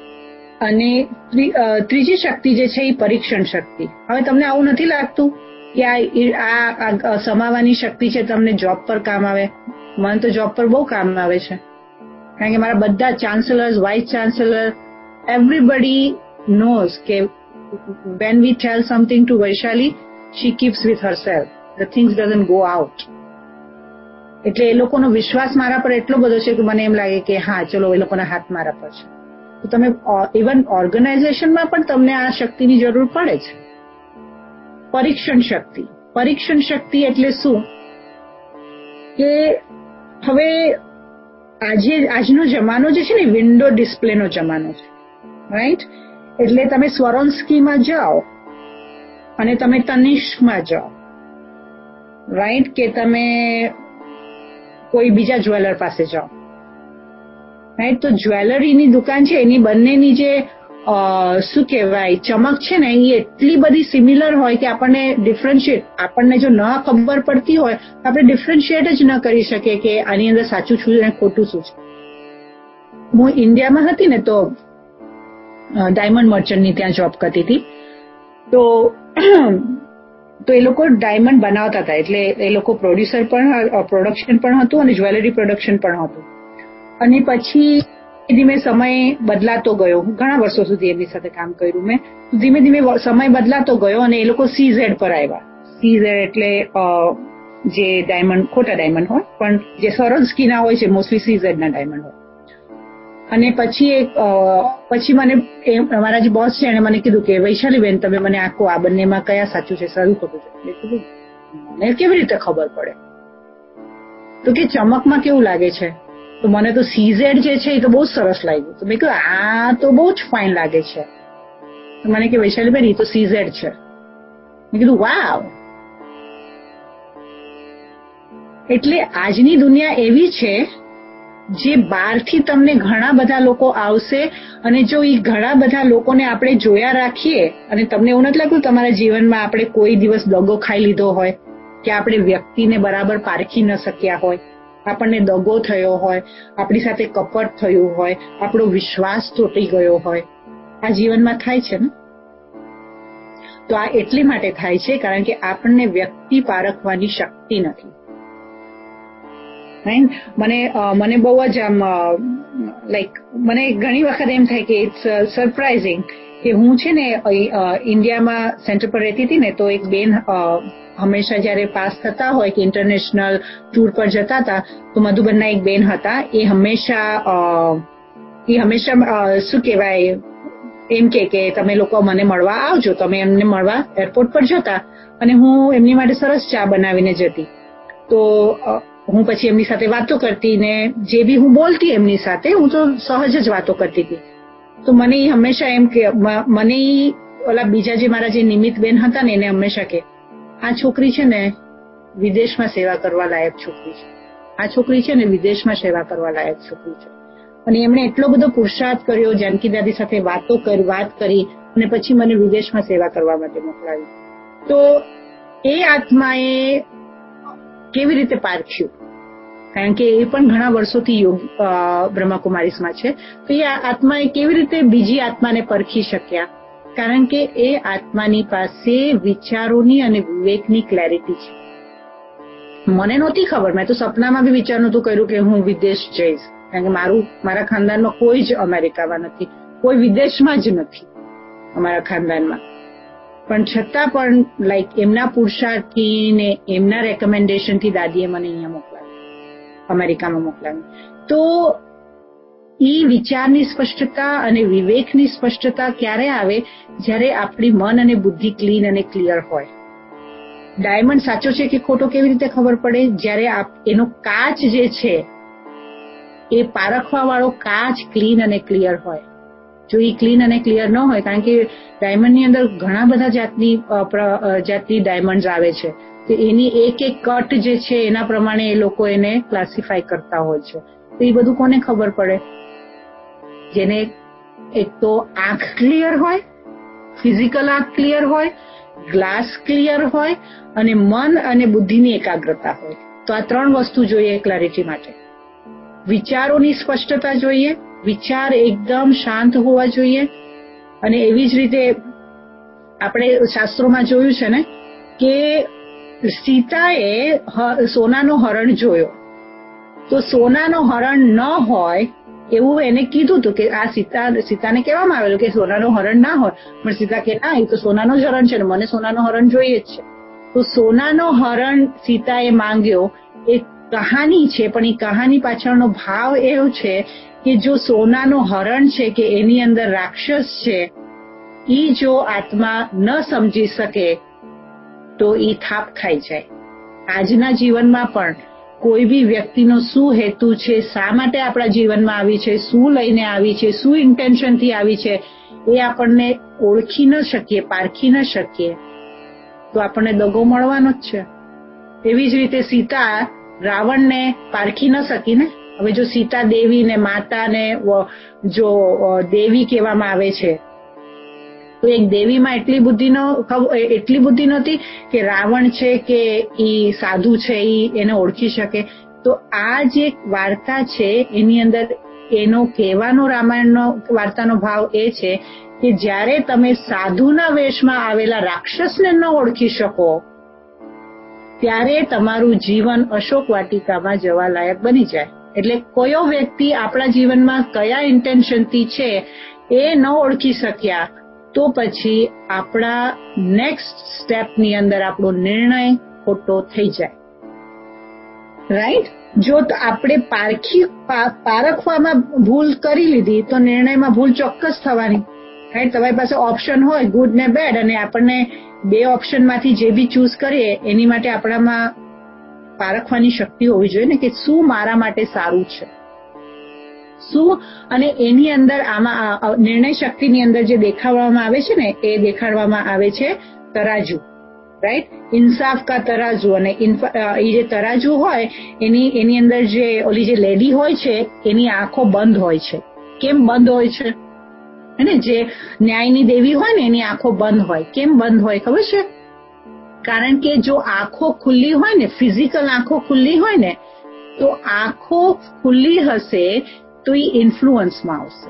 અને ત્રીજી શક્તિ જે છે એ પરીક્ષણ શક્તિ. હવે તમને આવું નથી લાગતું કે આ સમાવાની શક્તિ છે તમને જોબ પર કામ આવે. મને તો જોબ પર બહુ કામ આવે છે, કારણ કે મારા બધા chancellors, vice chancellor, everybody knows કે when we tell something to Vaishali, she keeps with herself. The things doesn't go out. એટલે એ લોકોનો વિશ્વાસ મારા પર એટલો બધો છે કે મને એમ લાગે કે હા ચલો એ લોકોના હાથ મારા પર છે. તો તમે ઇવન ઓર્ગેનાઇઝેશનમાં પણ તમને આ શક્તિની જરૂર પડે છે. પરીક્ષણ શક્તિ એટલે શું કે હવે આજનો જમાનો જે છે ને વિન્ડો ડિસ્પ્લેનો જમાનો છે, રાઈટ? એટલે તમે સ્વરોન્સ્કીમાં જાઓ અને તમે તનિષ્કમાં જાઓ, રાઈટ? કે તમે કોઈ બીજા જ્વેલર પાસે જાઓ, રાઈટ? તો જ્વેલરીની દુકાન છે એની બંનેની જે શું કહેવાય ચમક છે ને એ એટલી બધી સિમિલર હોય કે આપણને જો ન ખબર પડતી હોય તો આપણે ડિફરન્શિએટ જ ન કરી શકીએ કે આની અંદર સાચું શું અને ખોટું શું છે. હું ઇન્ડિયામાં હતી ને તો ડાયમંડ મર્ચન્ટની ત્યાં જોબ કરતી હતી. તો એ લોકો ડાયમંડ બનાવતા હતા, એટલે એ લોકો પ્રોડ્યુસર પણ, પ્રોડક્શન પણ હતું અને જ્વેલરી પ્રોડક્શન પણ હતું. અને પછી ધીમે સમય બદલાતો ગયો. ઘણા વર્ષો સુધી એમની સાથે કામ કર્યું મેં. ધીમે સમય બદલાતો ગયો અને એ લોકો CZ પર આવ્યા. CZ એટલે જે ડાયમંડ, ખોટા ડાયમંડ હોય પણ જે સ્વરોન્સ્કીના હોય છે મોસ્ટલી CZ ના ડાયમંડ હોય. અને પછી મને મારા જે બોસ છે એને મને કીધું કે વૈશાલીબેન તમે મને આખો આ બંનેમાં કયા સાચું છે, સારું ખોટું છે. મેં કીધું મને કેવી રીતે ખબર પડે? તો કે ચમકમાં કેવું લાગે છે? તો મને તો CZ જે છે એ તો બહુ સરસ લાગ્યું. તો મેં કહ્યું આ તો બહુ જ ફાઇન લાગે છે. તો મને કે વૈશાલીબેન એ તો CZ છે. મેં કીધું વાવ. એટલે આજની દુનિયા એવી છે જે બહારથી તમને ઘણા બધા લોકો આવશે અને જો એ ઘણા બધા લોકોને આપણે જોયા રાખીએ અને તમને એવું નથી લાગતું તમારા જીવનમાં આપણે કોઈ દિવસ દગો ખાઈ લીધો હોય કે આપણે વ્યક્તિને બરાબર પારખી ન શક્યા હોય, આપણને દગો થયો હોય, આપણી સાથે કપટ થયું હોય, આપણો વિશ્વાસ તૂટી ગયો હોય? આ જીવનમાં થાય છે ને? તો આ એટલી માટે થાય છે કારણ કે આપણને વ્યક્તિ પારખવાની શક્તિ નથી. મને બહુ જ આમ મને ઘણી વખત એમ થાય કે ઇટ્સ સરપ્રાઇઝિંગ કે હું છે ને ઇન્ડિયામાં સેન્ટર પર રહેતી હતી ને તો એક બેન હંમેશા જયારે પાસ થતા હોય કે ઇન્ટરનેશનલ ટૂર પર જતા હતા તો મધુબનના એક બેન હતા. એ હંમેશા શું કહેવાય એમ કે તમે લોકો મને મળવા આવજો. તમે એમને મળવા એરપોર્ટ પર જતા અને હું એમની માટે સરસ ચા બનાવીને જતી. તો હું પછી એમની સાથે વાતો કરતી ને જે બી હું બોલતી એમની સાથે હું તો સહજ જ વાતો કરતી હતી. તો મને હંમેશા એમ કે મને ઓલા બીજા જે મારા જે નિમિત બેન હતા ને એને હંમેશા કે આ છોકરી છે ને વિદેશમાં સેવા કરવા લાયક છોકરી છે, આ છોકરી છે ને વિદેશમાં સેવા કરવા લાયક છોકરી છે. અને એમણે એટલો બધો પુરુષાર્થ કર્યો, જાનકી દાદી સાથે વાત કરી અને પછી મને વિદેશમાં સેવા કરવા માટે મોકલાવી. તો એ આત્માએ કેવી રીતે પારખ્યું? કારણ કે એ પણ ઘણા વર્ષોથી બ્રહ્માકુમારીઝમાં છે. તો એ આત્માએ કેવી રીતે બીજી આત્માને પરખી શક્યા? કારણ કે એ આત્માની પાસે વિચારોની અને વિવેકની ક્લેરિટી છે. મને નહોતી ખબર. મેં તો સપનામાં બી વિચાર નહોતું કર્યું કે હું વિદેશ જઈશ, કારણ કે મારા ખાનદાનમાં કોઈ જ અમેરિકામાં નથી, કોઈ વિદેશમાં જ નથી અમારા ખાનદાનમાં. પણ છતાં પણ એમના પુરુષાર્થથી ને એમના રેકમેન્ડેશનથી દાદીએ મને અહીંયા મોકલાવી, અમેરિકામાં મોકલાવી. તો એ વિચારની સ્પષ્ટતા અને વિવેકની સ્પષ્ટતા ક્યારે આવે? જ્યારે આપણી મન અને બુદ્ધિ ક્લીન અને ક્લિયર હોય. ડાયમંડ સાચો છે કે ખોટો કેવી રીતે ખબર પડે? જ્યારે એનો કાચ જે છે એ પારખવા વાળો કાચ ક્લીન અને ક્લિયર હોય. જો એ ક્લીન અને ક્લિયર ન હોય, કારણ કે ડાયમંડની અંદર ઘણા બધા જાતની ડાયમંડ આવે છે, તો એની એક કટ જે છે એના પ્રમાણે એ લોકો એને ક્લાસિફાય કરતા હોય છે. તો એ બધું કોને ખબર પડે? જેને એક તો આંખ ક્લિયર હોય, ફિઝિકલ આંખ ક્લિયર હોય, ગ્લાસ ક્લિયર હોય અને મન અને બુદ્ધિની એકાગ્રતા હોય. તો આ 3 વસ્તુ જોઈએ ક્લેરિટી માટે. વિચારોની સ્પષ્ટતા જોઈએ, વિચાર એકદમ શાંત હોવા જોઈએ. અને એવી જ રીતે આપણે શાસ્ત્રોમાં જોયું છે ને કે સીતાએ સોનાનો હરણ જોયો, તો સોનાનો હરણ ન હોય એવું એને કીધું હતું કે આ સીતાને કહેવામાં આવેલું કે સોનાનો હરણ ના હોય, પણ સીતા કે ના, એ તો સોનાનો જ હરણ છે ને મને સોનાનો હરણ જોઈએ જ છે. તો સોનાનો હરણ સીતાએ માંગ્યો. એ કહાની છે, પણ એ કહાની પાછળનો ભાવ એવો છે કે જો સોનાનો હરણ છે કે એની અંદર રાક્ષસ છે, ઈ જો આત્મા ન સમજી શકે તો ઈ થાપ ખાઈ જાય. આજના જીવનમાં પણ કોઈ બી વ્યક્તિનો શું હેતુ છે, શા માટે આપણા જીવનમાં આવી છે, શું લઈને આવી છે, શું ઇન્ટેન્શનથી આવી છે, એ આપણને ઓળખી ન શકીએ, પારખી ન શકીએ તો આપણને દગો મળવાનો જ છે. એવી જ રીતે સીતા રાવણને પારખી ન શકી ને. હવે જો સીતા દેવી ને માતાને જો દેવી કહેવામાં આવે છે, તો એક દેવીમાં એટલી બુદ્ધિ નહોતી કે રાવણ છે કે ઈ સાધુ છે એને ઓળખી શકે. તો આ જે વાર્તા છે એની અંદર એનો કહેવાનો રામાયણનો વાર્તાનો ભાવ એ છે કે જ્યારે તમે સાધુના વેશમાં આવેલા રાક્ષસને ન ઓળખી શકો ત્યારે તમારું જીવન અશોક વાટિકામાં જવા લાયક બની જાય. એટલે કયો વ્યક્તિ આપણા જીવનમાં કયા ઇન્ટેન્શનથી છે એ ન ઓળખી શક્યા તો પછી આપણા નેક્સ્ટ સ્ટેપની અંદર આપણો નિર્ણય ખોટો થઈ જાય. રાઈટ? જો આપણે પારખવામાં ભૂલ કરી લીધી તો નિર્ણયમાં ભૂલ ચોક્કસ થવાની. રાઈટ? તમારી પાસે ઓપ્શન હોય ગુડ ને બેડ, અને આપણને બે ઓપ્શનમાંથી જે બી ચૂઝ કરીએ એની માટે આપણામાં પારખવાની શક્તિ હોવી જોઈએ ને કે શું મારા માટે સારું છે, શું. અને એની અંદર આમાં નિર્ણય શક્તિની અંદર જે દેખાડવામાં આવે છે ને એ દેખાડવામાં આવે છે તરાજુ. રાઈટ? ઇન્સાફ કા તરાજુ. અને એ જે તરાજુ હોય એની અંદર જે ઓલી જે લેડી હોય છે એની આંખો બંધ હોય છે. કેમ બંધ હોય છે? અને જે ન્યાયની દેવી હોય ને એની આંખો બંધ હોય. કેમ બંધ હોય ખબર છે? કારણ કે જો આંખો ખુલ્લી હોય ને, ફિઝિકલ આંખો ખુલ્લી હોય ને, તો આંખો ખુલ્લી હશે તો એ ઇન્ફ્લુઅન્સમાં આવશે.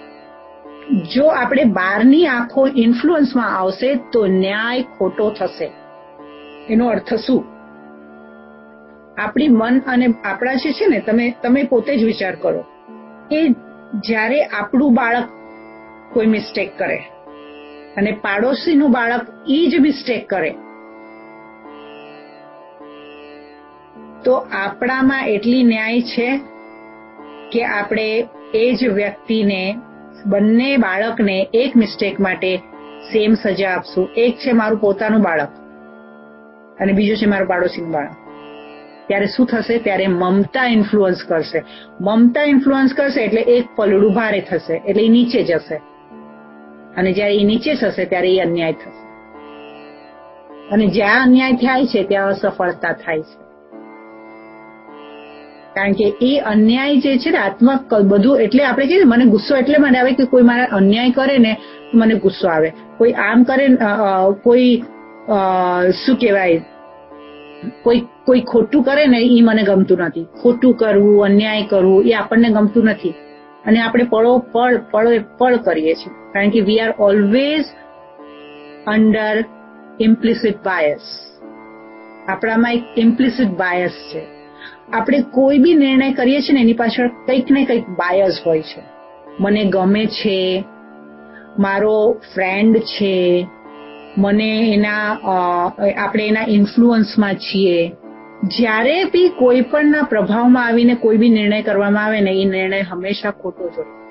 જો આપણે બહારની આંખો ઇન્ફ્લુઅન્સમાં આવશે તો ન્યાય ખોટો થશે. એનો અર્થ શું? આપણી મન અને આપણા જે છે ને, તમે પોતે જ વિચાર કરો કે જ્યારે આપણું બાળક કોઈ મિસ્ટેક કરે અને પાડોશીનું બાળક એ જ મિસ્ટેક કરે તો આપણામાં એટલી ન્યાય છે કે આપણે એ જ વ્યક્તિને, બંને બાળકને એક મિસ્ટેક માટે સેમ સજા આપશું. એક છે મારું પોતાનું બાળક અને બીજું છે મારું પાડોશીનું બાળક. ત્યારે શું થશે? ત્યારે મમતા ઇન્ફ્લુઅન્સ કરશે. મમતા ઇન્ફ્લુઅન્સ કરશે એટલે એક પલડું ભારે થશે, એટલે એ નીચે જશે. અને જ્યારે એ નીચે થશે ત્યારે એ અન્યાય થશે. અને જ્યાં અન્યાય થાય છે ત્યાં અસફળતા થાય છે. કારણ કે એ અન્યાય જે છે ને બધું, એટલે આપણે કહીએ મને ગુસ્સો એટલે મને આવે કે કોઈ મારા અન્યાય કરે ને મને ગુસ્સો આવે. કોઈ આમ કરે, કોઈ શું કહેવાય, કોઈ ખોટું કરે ને એ મને ગમતું નથી. ખોટું કરવું, અન્યાય કરવું એ આપણને ગમતું નથી. અને આપણે પળ કરીએ છીએ. કારણ કે we are always under implicit bias. આપણામાં એક ઇમ્પ્લિસિટ બાયસ છે. આપણે કોઈ બી નિર્ણય કરીએ છીએ ને એની પાછળ કંઈક ને કંઈક બાયસ હોય છે. મને ગમે છે, મારો ફ્રેન્ડ છે, મને આપણે એના ઇન્ફ્લુઅન્સમાં છીએ. જ્યારે બી કોઈ પણના પ્રભાવમાં આવીને કોઈ બી નિર્ણય કરવામાં આવે ને એ નિર્ણય હંમેશા ખોટો જ હોય.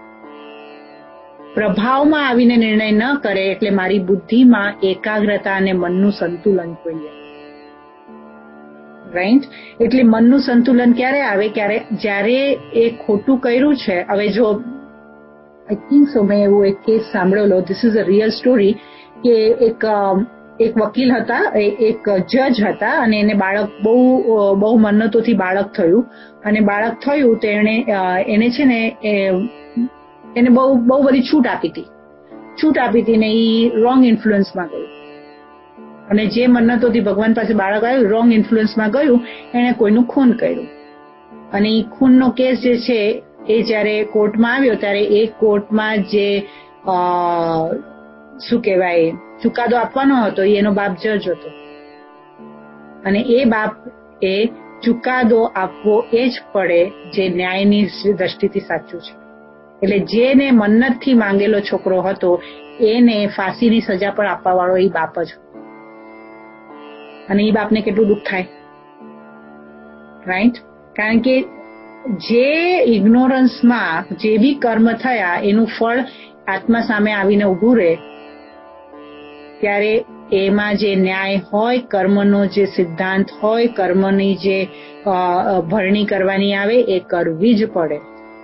પ્રભાવમાં આવીને નિર્ણય ન કરે એટલે મારી બુદ્ધિમાં એકાગ્રતા અને મનનું સંતુલન જોઈએ. રાઈટ? એટલે મનનું સંતુલન ક્યારે આવે? જ્યારે એ ખોટું કર્યું છે. હવે જો આઈ થિંક સો મેં એવું એક કેસ સાંભળેલો, this is a real story, કે એક વકીલ હતા, એક જજ હતા અને એને બાળક બહુ મન્નતોથી બાળક થયું. અને બાળક થયું તો એને છે ને એને બહુ બધી છૂટ આપી હતી ને એ રોંગ ઇન્ફ્લુઅન્સમાં ગયું. અને જે મન્નતોથી ભગવાન પાસે બાળક આવ્યું, રોંગ ઇન્ફ્લુઅન્સમાં ગયું, એને કોઈનું ખૂન કર્યું. અને એ ખૂનનો કેસ જે છે એ જ્યારે કોર્ટમાં આવ્યો ત્યારે એ કોર્ટમાં જે શું કહેવાય ચુકાદો આપવાનો હતો એનો બાપ જજ હતો. અને એ બાપ એ ચુકાદો આપવો એ જ પડે જે ન્યાયની દ્રષ્ટિથી સાચું છે. એટલે જેને મન્નતથી માંગેલો છોકરો હતો એને ફાંસીની સજા પણ આપવા વાળો એ બાપ જ. અને એ બાપને કેટલું દુઃખ થાય, રાઈટ? કારણ કે જે ઇગ્નોરન્સમાં જે બી કર્મ થયા એનું ફળ આત્મા સામે આવીને ઉભું રહે ત્યારે એમાં જે ન્યાય હોય, કર્મનો જે સિદ્ધાંત હોય, કર્મની જે ભરણી કરવાની આવે એ કરવી જ પડે.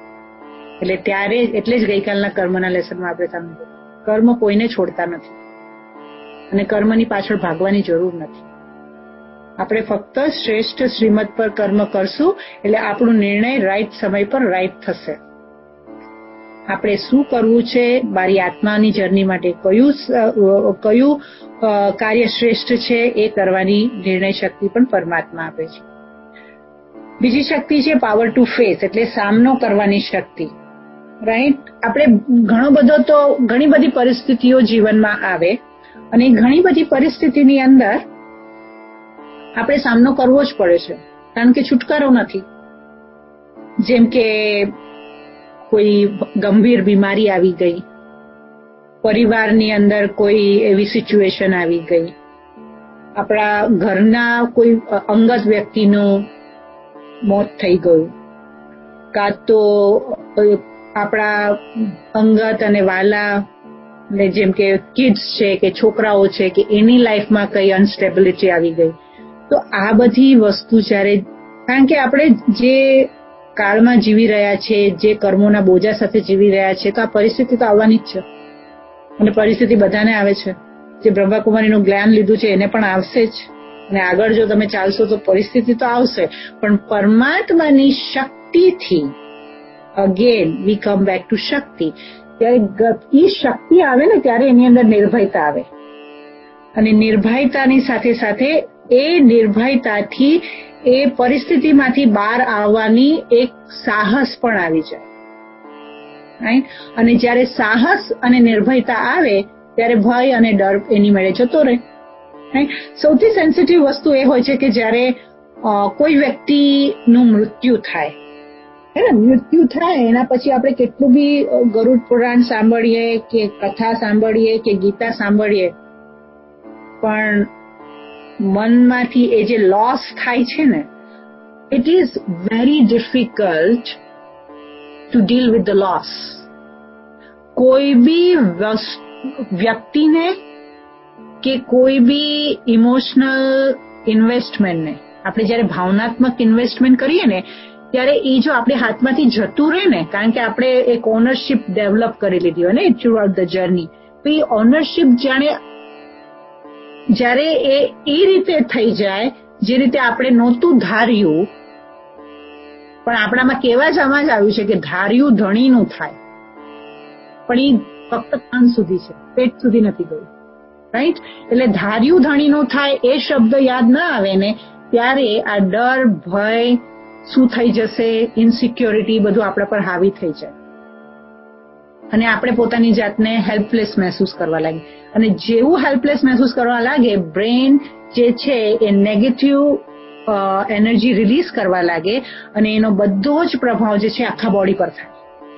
એટલે જ ગઈકાલના કર્મના લેસનમાં આપણે સમજ્યું કર્મ કોઈને છોડતા નથી અને કર્મની પાછળ ભાગવાની જરૂર નથી. આપણે ફક્ત શ્રેષ્ઠ શ્રીમત પર કર્મ કરશું એટલે આપણો નિર્ણય રાઈટ સમય પર રાઈટ થશે. આપણે શું કરવું છે, મારી આત્માની જર્ની માટે કયું કાર્ય શ્રેષ્ઠ છે એ કરવાની નિર્ણય શક્તિ પણ પરમાત્મા આપે છે. બીજી શક્તિ છે પાવર ટુ ફેસ, એટલે સામનો કરવાની શક્તિ, રાઈટ? આપણે ઘણી બધી પરિસ્થિતિઓ જીવનમાં આવે અને ઘણી બધી પરિસ્થિતિની અંદર આપણે સામનો કરવો જ પડે છે કારણ કે છુટકારો નથી. જેમ કે કોઈ ગંભીર બીમારી આવી ગઈ, પરિવારની અંદર કોઈ એવી સિચ્યુએશન આવી ગઈ, આપણા ઘરના કોઈ અંગત વ્યક્તિનું મોત થઈ ગયું, કાં તો આપણા અંગત અને વાલા જેમ કે કિડ્સ છે કે છોકરાઓ છે કે એની લાઈફમાં કઈ અનસ્ટેબિલિટી આવી ગઈ. તો આ બધી વસ્તુ જ્યારે, કારણ કે આપણે જે કાળમાં જીવી રહ્યા છે, જે કર્મોના બોજા સાથે જીવી રહ્યા છે, તો આ પરિસ્થિતિ તો આવવાની જ છે અને પરિસ્થિતિ બધાને આવે છે. જે બ્રહ્માકુમારીનું જ્ઞાન લીધું છે એને પણ આવશે જ અને આગળ જો તમે ચાલશો તો પરિસ્થિતિ તો આવશે, પણ પરમાત્માની શક્તિથી again we come back to શક્તિ. ત્યારે એ શક્તિ આવે ને ત્યારે એની અંદર નિર્ભયતા આવે અને નિર્ભયતાની સાથે સાથે એ નિર્ભયતાથી એ પરિસ્થિતિમાંથી બહાર આવવાની એક સાહસ પણ આવી જાય. અને જ્યારે સાહસ અને નિર્ભયતા આવે ત્યારે ભય અને ડર એની મેળે જતો રહે. સૌથી સેન્સિટિવ વસ્તુ એ હોય છે કે જ્યારે કોઈ વ્યક્તિનું મૃત્યુ થાય, મૃત્યુ થાય એના પછી આપણે કેટલું બી ગરુડ પુરાણ સાંભળીએ કે કથા સાંભળીએ કે ગીતા સાંભળીએ, પણ મનમાંથી એ જે લોસ થાય છે ને, it is very difficult to deal with the loss. કોઈ બી વ્યક્તિને કે કોઈ બી ઇમોશનલ ઇન્વેસ્ટમેન્ટને આપણે જ્યારે ભાવનાત્મક ઇન્વેસ્ટમેન્ટ કરીએ ને ત્યારે એ જો આપણે હાથમાંથી જતું રહે ને, કારણ કે આપણે એક ઓનરશિપ ડેવલપ કરી લીધી હોય ને થ્રુ આઉટ ધ જર્ની, તો એ ઓનરશિપ જ્યારે એ રીતે થઈ જાય જે રીતે આપણે નહોતું ધાર્યું, પણ આપણામાં કેવા જ આમાં જ આવ્યું છે કે ધાર્યું ધણીનું થાય, પણ એ ફક્ત કાન સુધી છે, પેટ સુધી નથી ગયું, રાઈટ? એટલે ધાર્યું ધણીનું થાય એ શબ્દ યાદ ના આવે ને ત્યારે આ ડર, ભય, શું થઈ જશે, ઇનસિક્યોરિટી બધું આપણા પર હાવી થઈ જાય અને આપણે પોતાની જાતને હેલ્પલેસ મહેસૂસ કરવા લાગે. અને જેવું હેલ્પલેસ મહેસૂસ કરવા લાગે, બ્રેન જે છે એ નેગેટિવ એનર્જી રિલીઝ કરવા લાગે અને એનો બધો જ પ્રભાવ જે છે આખા બોડી પર થાય.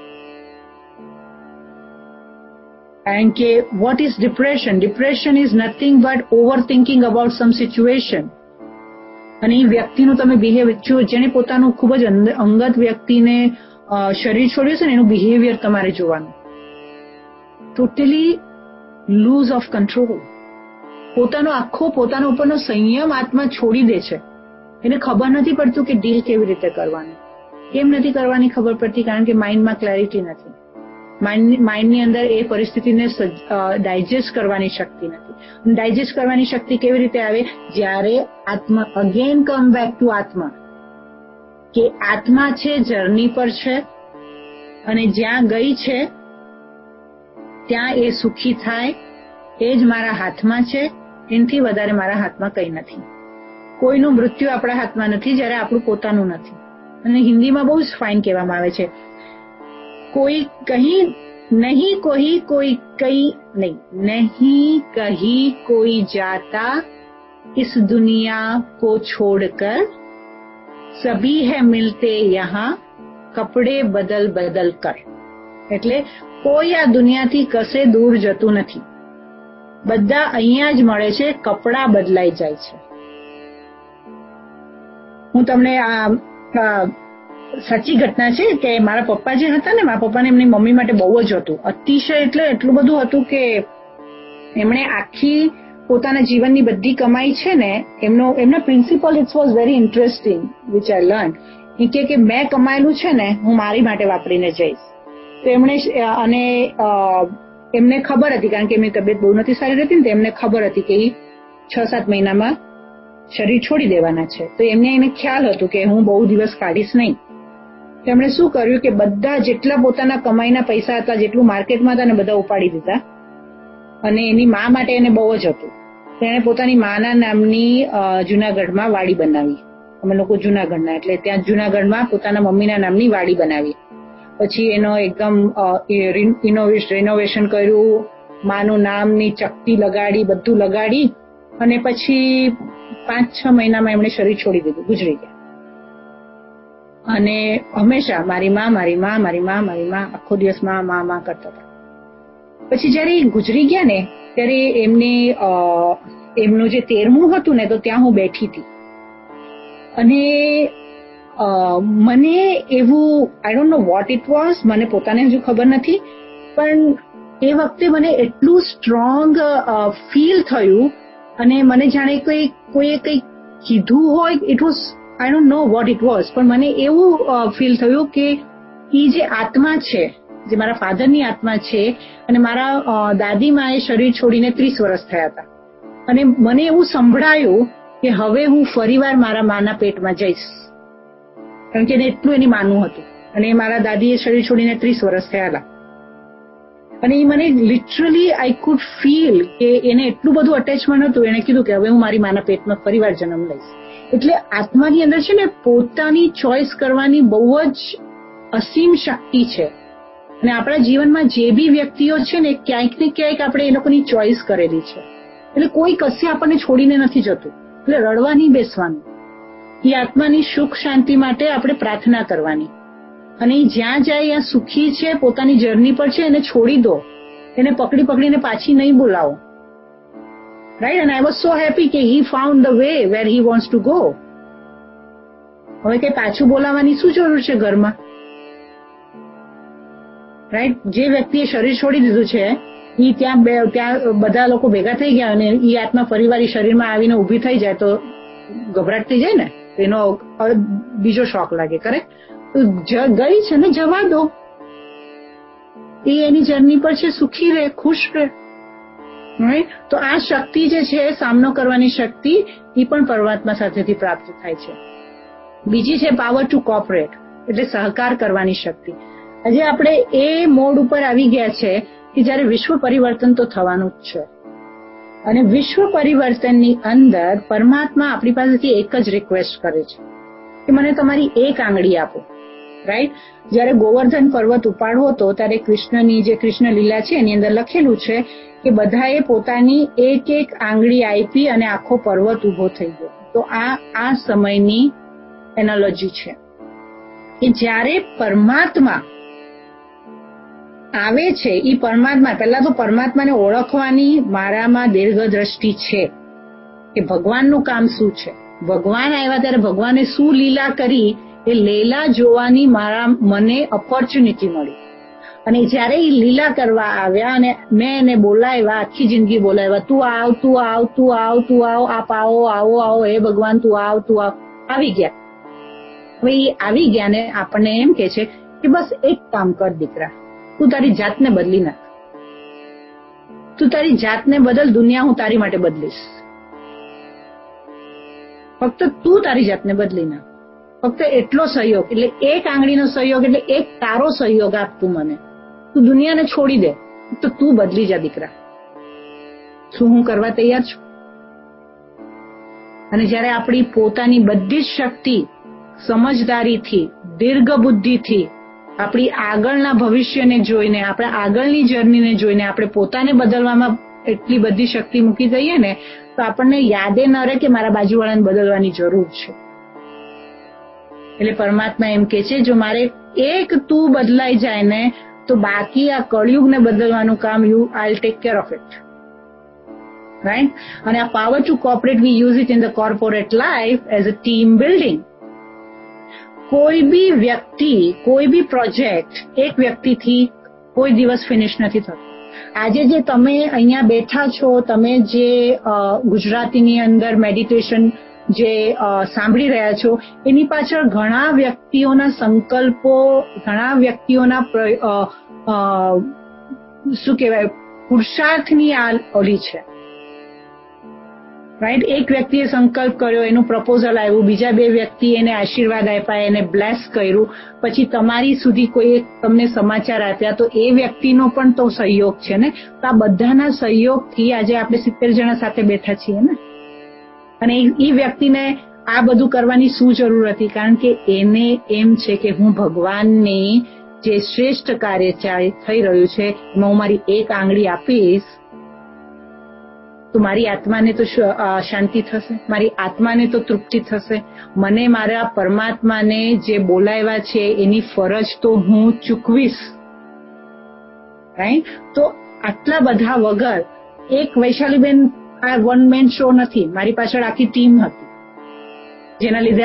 કારણ કે what is depression? Depression is nothing but over thinking about some situation. અને એ વ્યક્તિનું તમે બિહેવિયર, જેને પોતાનું ખૂબ જ અંગત વ્યક્તિને શરીર છોડ્યું છે ને એનું બિહેવિયર તમારે જોવાનું. Totally lose of control. પોતાનો ઉપરનો સંયમ આત્મા છોડી દે છે. એને ખબર નથી પડતું કે ડીલ કેવી રીતે કરવાનું. કેમ નથી કરવાની ખબર પડતી? કારણ કે માઇન્ડમાં ક્લેરિટી નથી. માઇન્ડની અંદર એ પરિસ્થિતિને ડાયજેસ્ટ કરવાની શક્તિ નથી. ડાયજેસ્ટ કરવાની શક્તિ કેવી રીતે આવે? જ્યારે આત્મા અગેન કમ બેક ટુ આત્મા, કે આત્મા છે જર્ની પર છે અને જ્યાં ગઈ છે ત્યાં એ સુખી થાય એ જ મારા હાથમાં છે, એનાથી વધારે મારા હાથમાં કંઈ નથી. કોઈનું મૃત્યુ આપણા હાથમાં નથી જ્યારે આપણું પોતાનું નથી. અને હિન્દીમાં બહુ જ ફાઇન કહેવામાં આવે છે, કોઈ કહી નહીં કોઈ કઈ નહીં, નહીં કહી કોઈ જાતા इस दुनिया को छोड़कर सभी है मिलते यहाँ कपड़े बदल बदल कर. એટલે કોઈ આ દુનિયાથી કશે દૂર જતું નથી, બધા અહીંયા જ મળે છે, કપડા બદલાઈ જાય છે. હું તમને આ સાચી ઘટના છે કે મારા પપ્પા જે હતા ને, મારા પપ્પાને એમની મમ્મી માટે બહુ જ હતું, અતિશય, એટલે એટલું બધું હતું કે એમણે આખી પોતાના જીવનની બધી કમાઈ છે ને, એમના principle, it was very interesting which I learn. એ કે મેં કમાયેલું છે ને હું મારી માટે વાપરીને જઈશ. તો એમણે, અને એમને ખબર હતી, કારણ કે એમની તબિયત બહુ નથી સારી રહેતી ને, તો એમને ખબર હતી કે 6-7 મહિનામાં શરીર છોડી દેવાના છે. તો એને ખ્યાલ હતું કે હું બહુ દિવસ કાઢીશ નહીં. તેમણે શું કર્યું કે બધા જેટલા પોતાના કમાઈના પૈસા હતા, જેટલું માર્કેટમાં હતા ને, બધા ઉપાડી દીધા. અને એની મા માટે એને બહુ જ હતું. તેણે પોતાની માના નામની જુનાગઢમાં વાડી બનાવી. અમે લોકો જુનાગઢના, એટલે ત્યાં જુનાગઢમાં પોતાના મમ્મીના નામની વાડી બનાવી. પછી એનો એકદમ રિનોવેશન કર્યું, માનું નામની ચકતી લગાડી, બધું લગાડી, અને પછી 5-6 મહિનામાં એમણે શરીર છોડી દીધું, ગુજરી ગયા. અને હંમેશા મારી માં, મારી માં, મારી માં, મારી માં, આખો દિવસ માં કરતા હતા. પછી જયારે ગુજરી ગયા ને, ત્યારે એમનું જે 13મું હતું ને, તો ત્યાં હું બેઠી હતી. અને મને એવું, I don't know what it was, મને પોતાને હજુ ખબર નથી, પણ એ વખતે મને એટલું સ્ટ્રોંગ ફીલ થયું, અને મને જાણે કોઈએ કંઈક કીધું હોય. It was, I don't know what it was, પણ મને એવું ફીલ થયું કે એ જે આત્મા છે, જે મારા ફાધરની આત્મા છે, અને મારા દાદીમાએ શરીર છોડીને 30 વર્ષ થયા હતા, અને મને એવું સંભળાયું કે હવે હું ફરીવાર મારા માના પેટમાં જઈશ, કારણ કે એટલું એની માનું હતું. અને મારા દાદીએ શરીર છોડીને 30 વર્ષ થયા. અને એ મને લિટરલી આઈ કુડ ફીલ કે એને એટલું બધું અટેચમેન્ટ હતું. એને કીધું કે હવે હું મારી માના પેટમાં ફરીવાર જન્મ લઈશ. એટલે આત્માની અંદર છે ને પોતાની ચોઇસ કરવાની બહુ જ અસીમ શક્તિ છે. અને આપણા જીવનમાં જે બી વ્યક્તિઓ છે ને, ક્યાંક ને ક્યાંક આપણે એ લોકોની ચોઇસ કરેલી છે. એટલે કોઈ કશે આપણને છોડીને નથી જતું. એટલે રડવા નહીં બેસવાનું. એ આત્માની સુખ શાંતિ માટે આપણે પ્રાર્થના કરવાની. અને જ્યાં જાય ત્યાં સુખી છે, પોતાની જર્ની પર છે, એને છોડી દો. એને પકડીને પાછી નહીં બોલાવો. Right? And I was so happy કે he found the way where he wants to go. હવે કઈ પાછું બોલાવવાની શું જરૂર છે ઘરમાં? રાઈટ? જે વ્યક્તિએ શરીર છોડી દીધું છે, એ ત્યાં બધા લોકો ભેગા થઈ ગયા, અને એ આત્મા ફરીવાર શરીરમાં આવીને ઉભી થઈ જાય તો ગભરાટ થઈ જાય ને, એનો બીજો શોખ લાગે. કરેક્ટ? ગઈ છે ને, જવા દો. એ એની જર્ની પર છે, સુખી રહે, ખુશ રહે. તો આ શક્તિ જે છે, સામનો કરવાની શક્તિ, એ પણ પરમાત્મા સાથેથી પ્રાપ્ત થાય છે. બીજી છે પાવર ટુ કોઓપરેટ, એટલે સહકાર કરવાની શક્તિ. આજે આપણે એ મોડ ઉપર આવી ગયા છે કે જયારે વિશ્વ પરિવર્તન તો થવાનું જ છે. અને વિશ્વ પરિવર્તનની અંદર પરમાત્મા આપણી પાસેથી એક જ રિક્વેસ્ટ કરે છે કે મને તમારી એક આંગળી આપો. રાઈટ? જયારે ગોવર્ધન પર્વત ઉપાડવો હતો, ત્યારે કૃષ્ણની જે કૃષ્ણ લીલા છે એની અંદર લખેલું છે કે બધાએ પોતાની એક આંગળી આપી અને આખો પર્વત ઉભો થઈ ગયો. તો આ સમયની એનોલોજી છે કે જયારે પરમાત્મા આવે છે, એ પરમાત્મા, પહેલા તો પરમાત્માને ઓળખવાની મારામાં દીર્ઘદ્રષ્ટિ છે કે ભગવાનનું કામ શું છે. ભગવાન આવ્યા ત્યારે ભગવાને શું લીલા કરી, એ લીલા જોવાની મને ઓપોર્ચ્યુનિટી મળી. અને જયારે એ લીલા કરવા આવ્યા અને મેં એને બોલાવ્યા, આખી જિંદગી બોલાવ્યા, તું આવ, તું આવ, તું આવ, તું આવ, આપ આવો, આવો, હે ભગવાન તું આવ, તું આવ. આવી ગયા. હવે એ આવી ગયા ને આપણને એમ કે છે કે બસ એક કામ કર દીકરા, તું તારી જાતને બદલી નાખ. તું તારી જાતને બદલ, દુનિયા હું તારી માટે બદલીશ. ફક્ત તું તારી જાતને બદલી નાખ. ફક્ત એટલો સહયોગ, એટલે એક આંગળીનો સહયોગ, એટલે એક તારો સહયોગ આપ તું મને. તું દુનિયાને છોડી દે, તો તું બદલી જા દીકરા. શું હું કરવા તૈયાર છું? અને જયારે આપણી પોતાની બધી જ શક્તિ, સમજદારીથી, દીર્ઘ બુદ્ધિથી, આપણી આગળના ભવિષ્યને જોઈને, આપણા આગળની જર્નીને જોઈને આપણે પોતાને બદલવામાં એટલી બધી શક્તિ મૂકી દઈએ ને તો આપણને યાદે ન રહે કે મારા બાજુવાળાને બદલવાની જરૂર છે. એટલે પરમાત્મા એમ કે છે જો મારે એક તું બદલાઈ જાય ને તો બાકી આ કળિયુગને બદલવાનું કામ I take care of it. Right? અને આ power to cooperate we use it in the corporate life as a team building. કોઈ બી વ્યક્તિ, કોઈ બી પ્રોજેક્ટ એક વ્યક્તિથી કોઈ દિવસ ફિનિશ નથી થતો. આજે જે તમે અહીંયા બેઠા છો, તમે જે ગુજરાતીની અંદર મેડિટેશન જે સાંભળી રહ્યા છો, એની પાછળ ઘણા વ્યક્તિઓના સંકલ્પો, ઘણા વ્યક્તિઓના શું કહેવાય પુરુષાર્થની આ ઓલી છે. રાઈટ? એક વ્યક્તિએ સંકલ્પ કર્યો, એનું પ્રપોઝલ આવ્યું, બીજા 2 વ્યક્તિએ એને આશીર્વાદ આપ્યા, એને બ્લેસ કર્યું, પછી તમારી સુધી કોઈ તમને સમાચાર આપ્યા, તો એ વ્યક્તિનો પણ તો સહયોગ છે ને. તો આ બધાના સહયોગથી આજે આપણે 70 જણા સાથે બેઠા છીએ ને. અને એ વ્યક્તિને આ બધું કરવાની શું જરૂર હતી? કારણ કે એને એમ છે કે હું ભગવાનની જે શ્રેષ્ઠ કાર્ય થઈ રહ્યું છે એમાં હું મારી એક આંગળી આપીશ તો મારી આત્માને તો શાંતિ થશે, મારી આત્માને તો તૃપ્તિ થશે. મને મારા પરમાત્માને જે બોલાવ્યા છે એની ફરજ તો હું ચૂકવીશ. રાઈટ? તો આટલા બધા વગર એક વૈશાલીબેન આ વન મેન શો નથી, મારી પાછળ આખી ટીમ હતી જેના લીધે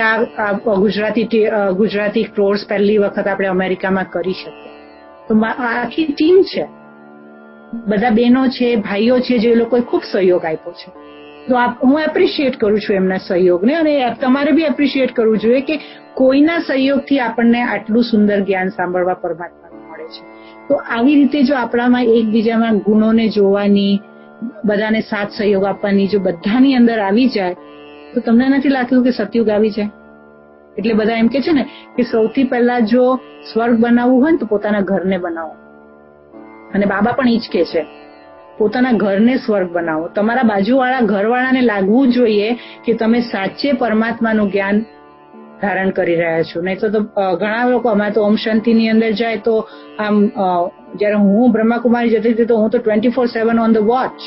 આ ગુજરાતી કોર્સ પહેલી વખત આપણે અમેરિકામાં કરી શકીએ. તો આખી ટીમ છે, બધા બહેનો છે, ભાઈઓ છે, જે લોકોએ ખૂબ સહયોગ આપ્યો છે. તો હું એપ્રિશિએટ કરું છું એમના સહયોગને, અને તમારે બી એપ્રિશિએટ કરવું જોઈએ કે કોઈના સહયોગથી આપણને આટલું સુંદર જ્ઞાન સાંભળવા પરમાત્માનું મળે છે. તો આવી રીતે જો આપણામાં એકબીજામાં ગુણોને જોવાની, બધાને સાથ સહયોગ આપવાની જો બધાની અંદર આવી જાય તો તમને નથી લાગતું કે સતયુગ આવી જાય? એટલે બધા એમ કે છે ને કે સૌથી પહેલા જો સ્વર્ગ બનાવવું હોય ને તો પોતાના ઘરને બનાવો. અને બાબા પણ ઈ જ કે છે પોતાના ઘરને સ્વર્ગ બનાવો. તમારા બાજુવાળા ઘરવાળાને લાગવું જોઈએ કે તમે સાચે પરમાત્માનું જ્ઞાન ધારણ કરી રહ્યા છો. નહીં તો ઘણા લોકો અમારે તો ઓમ શાંતિની અંદર જાય તો આમ જયારે હું બ્રહ્માકુમારી જતી હતી તો હું તો 24/7 ઓન ધ વોચ.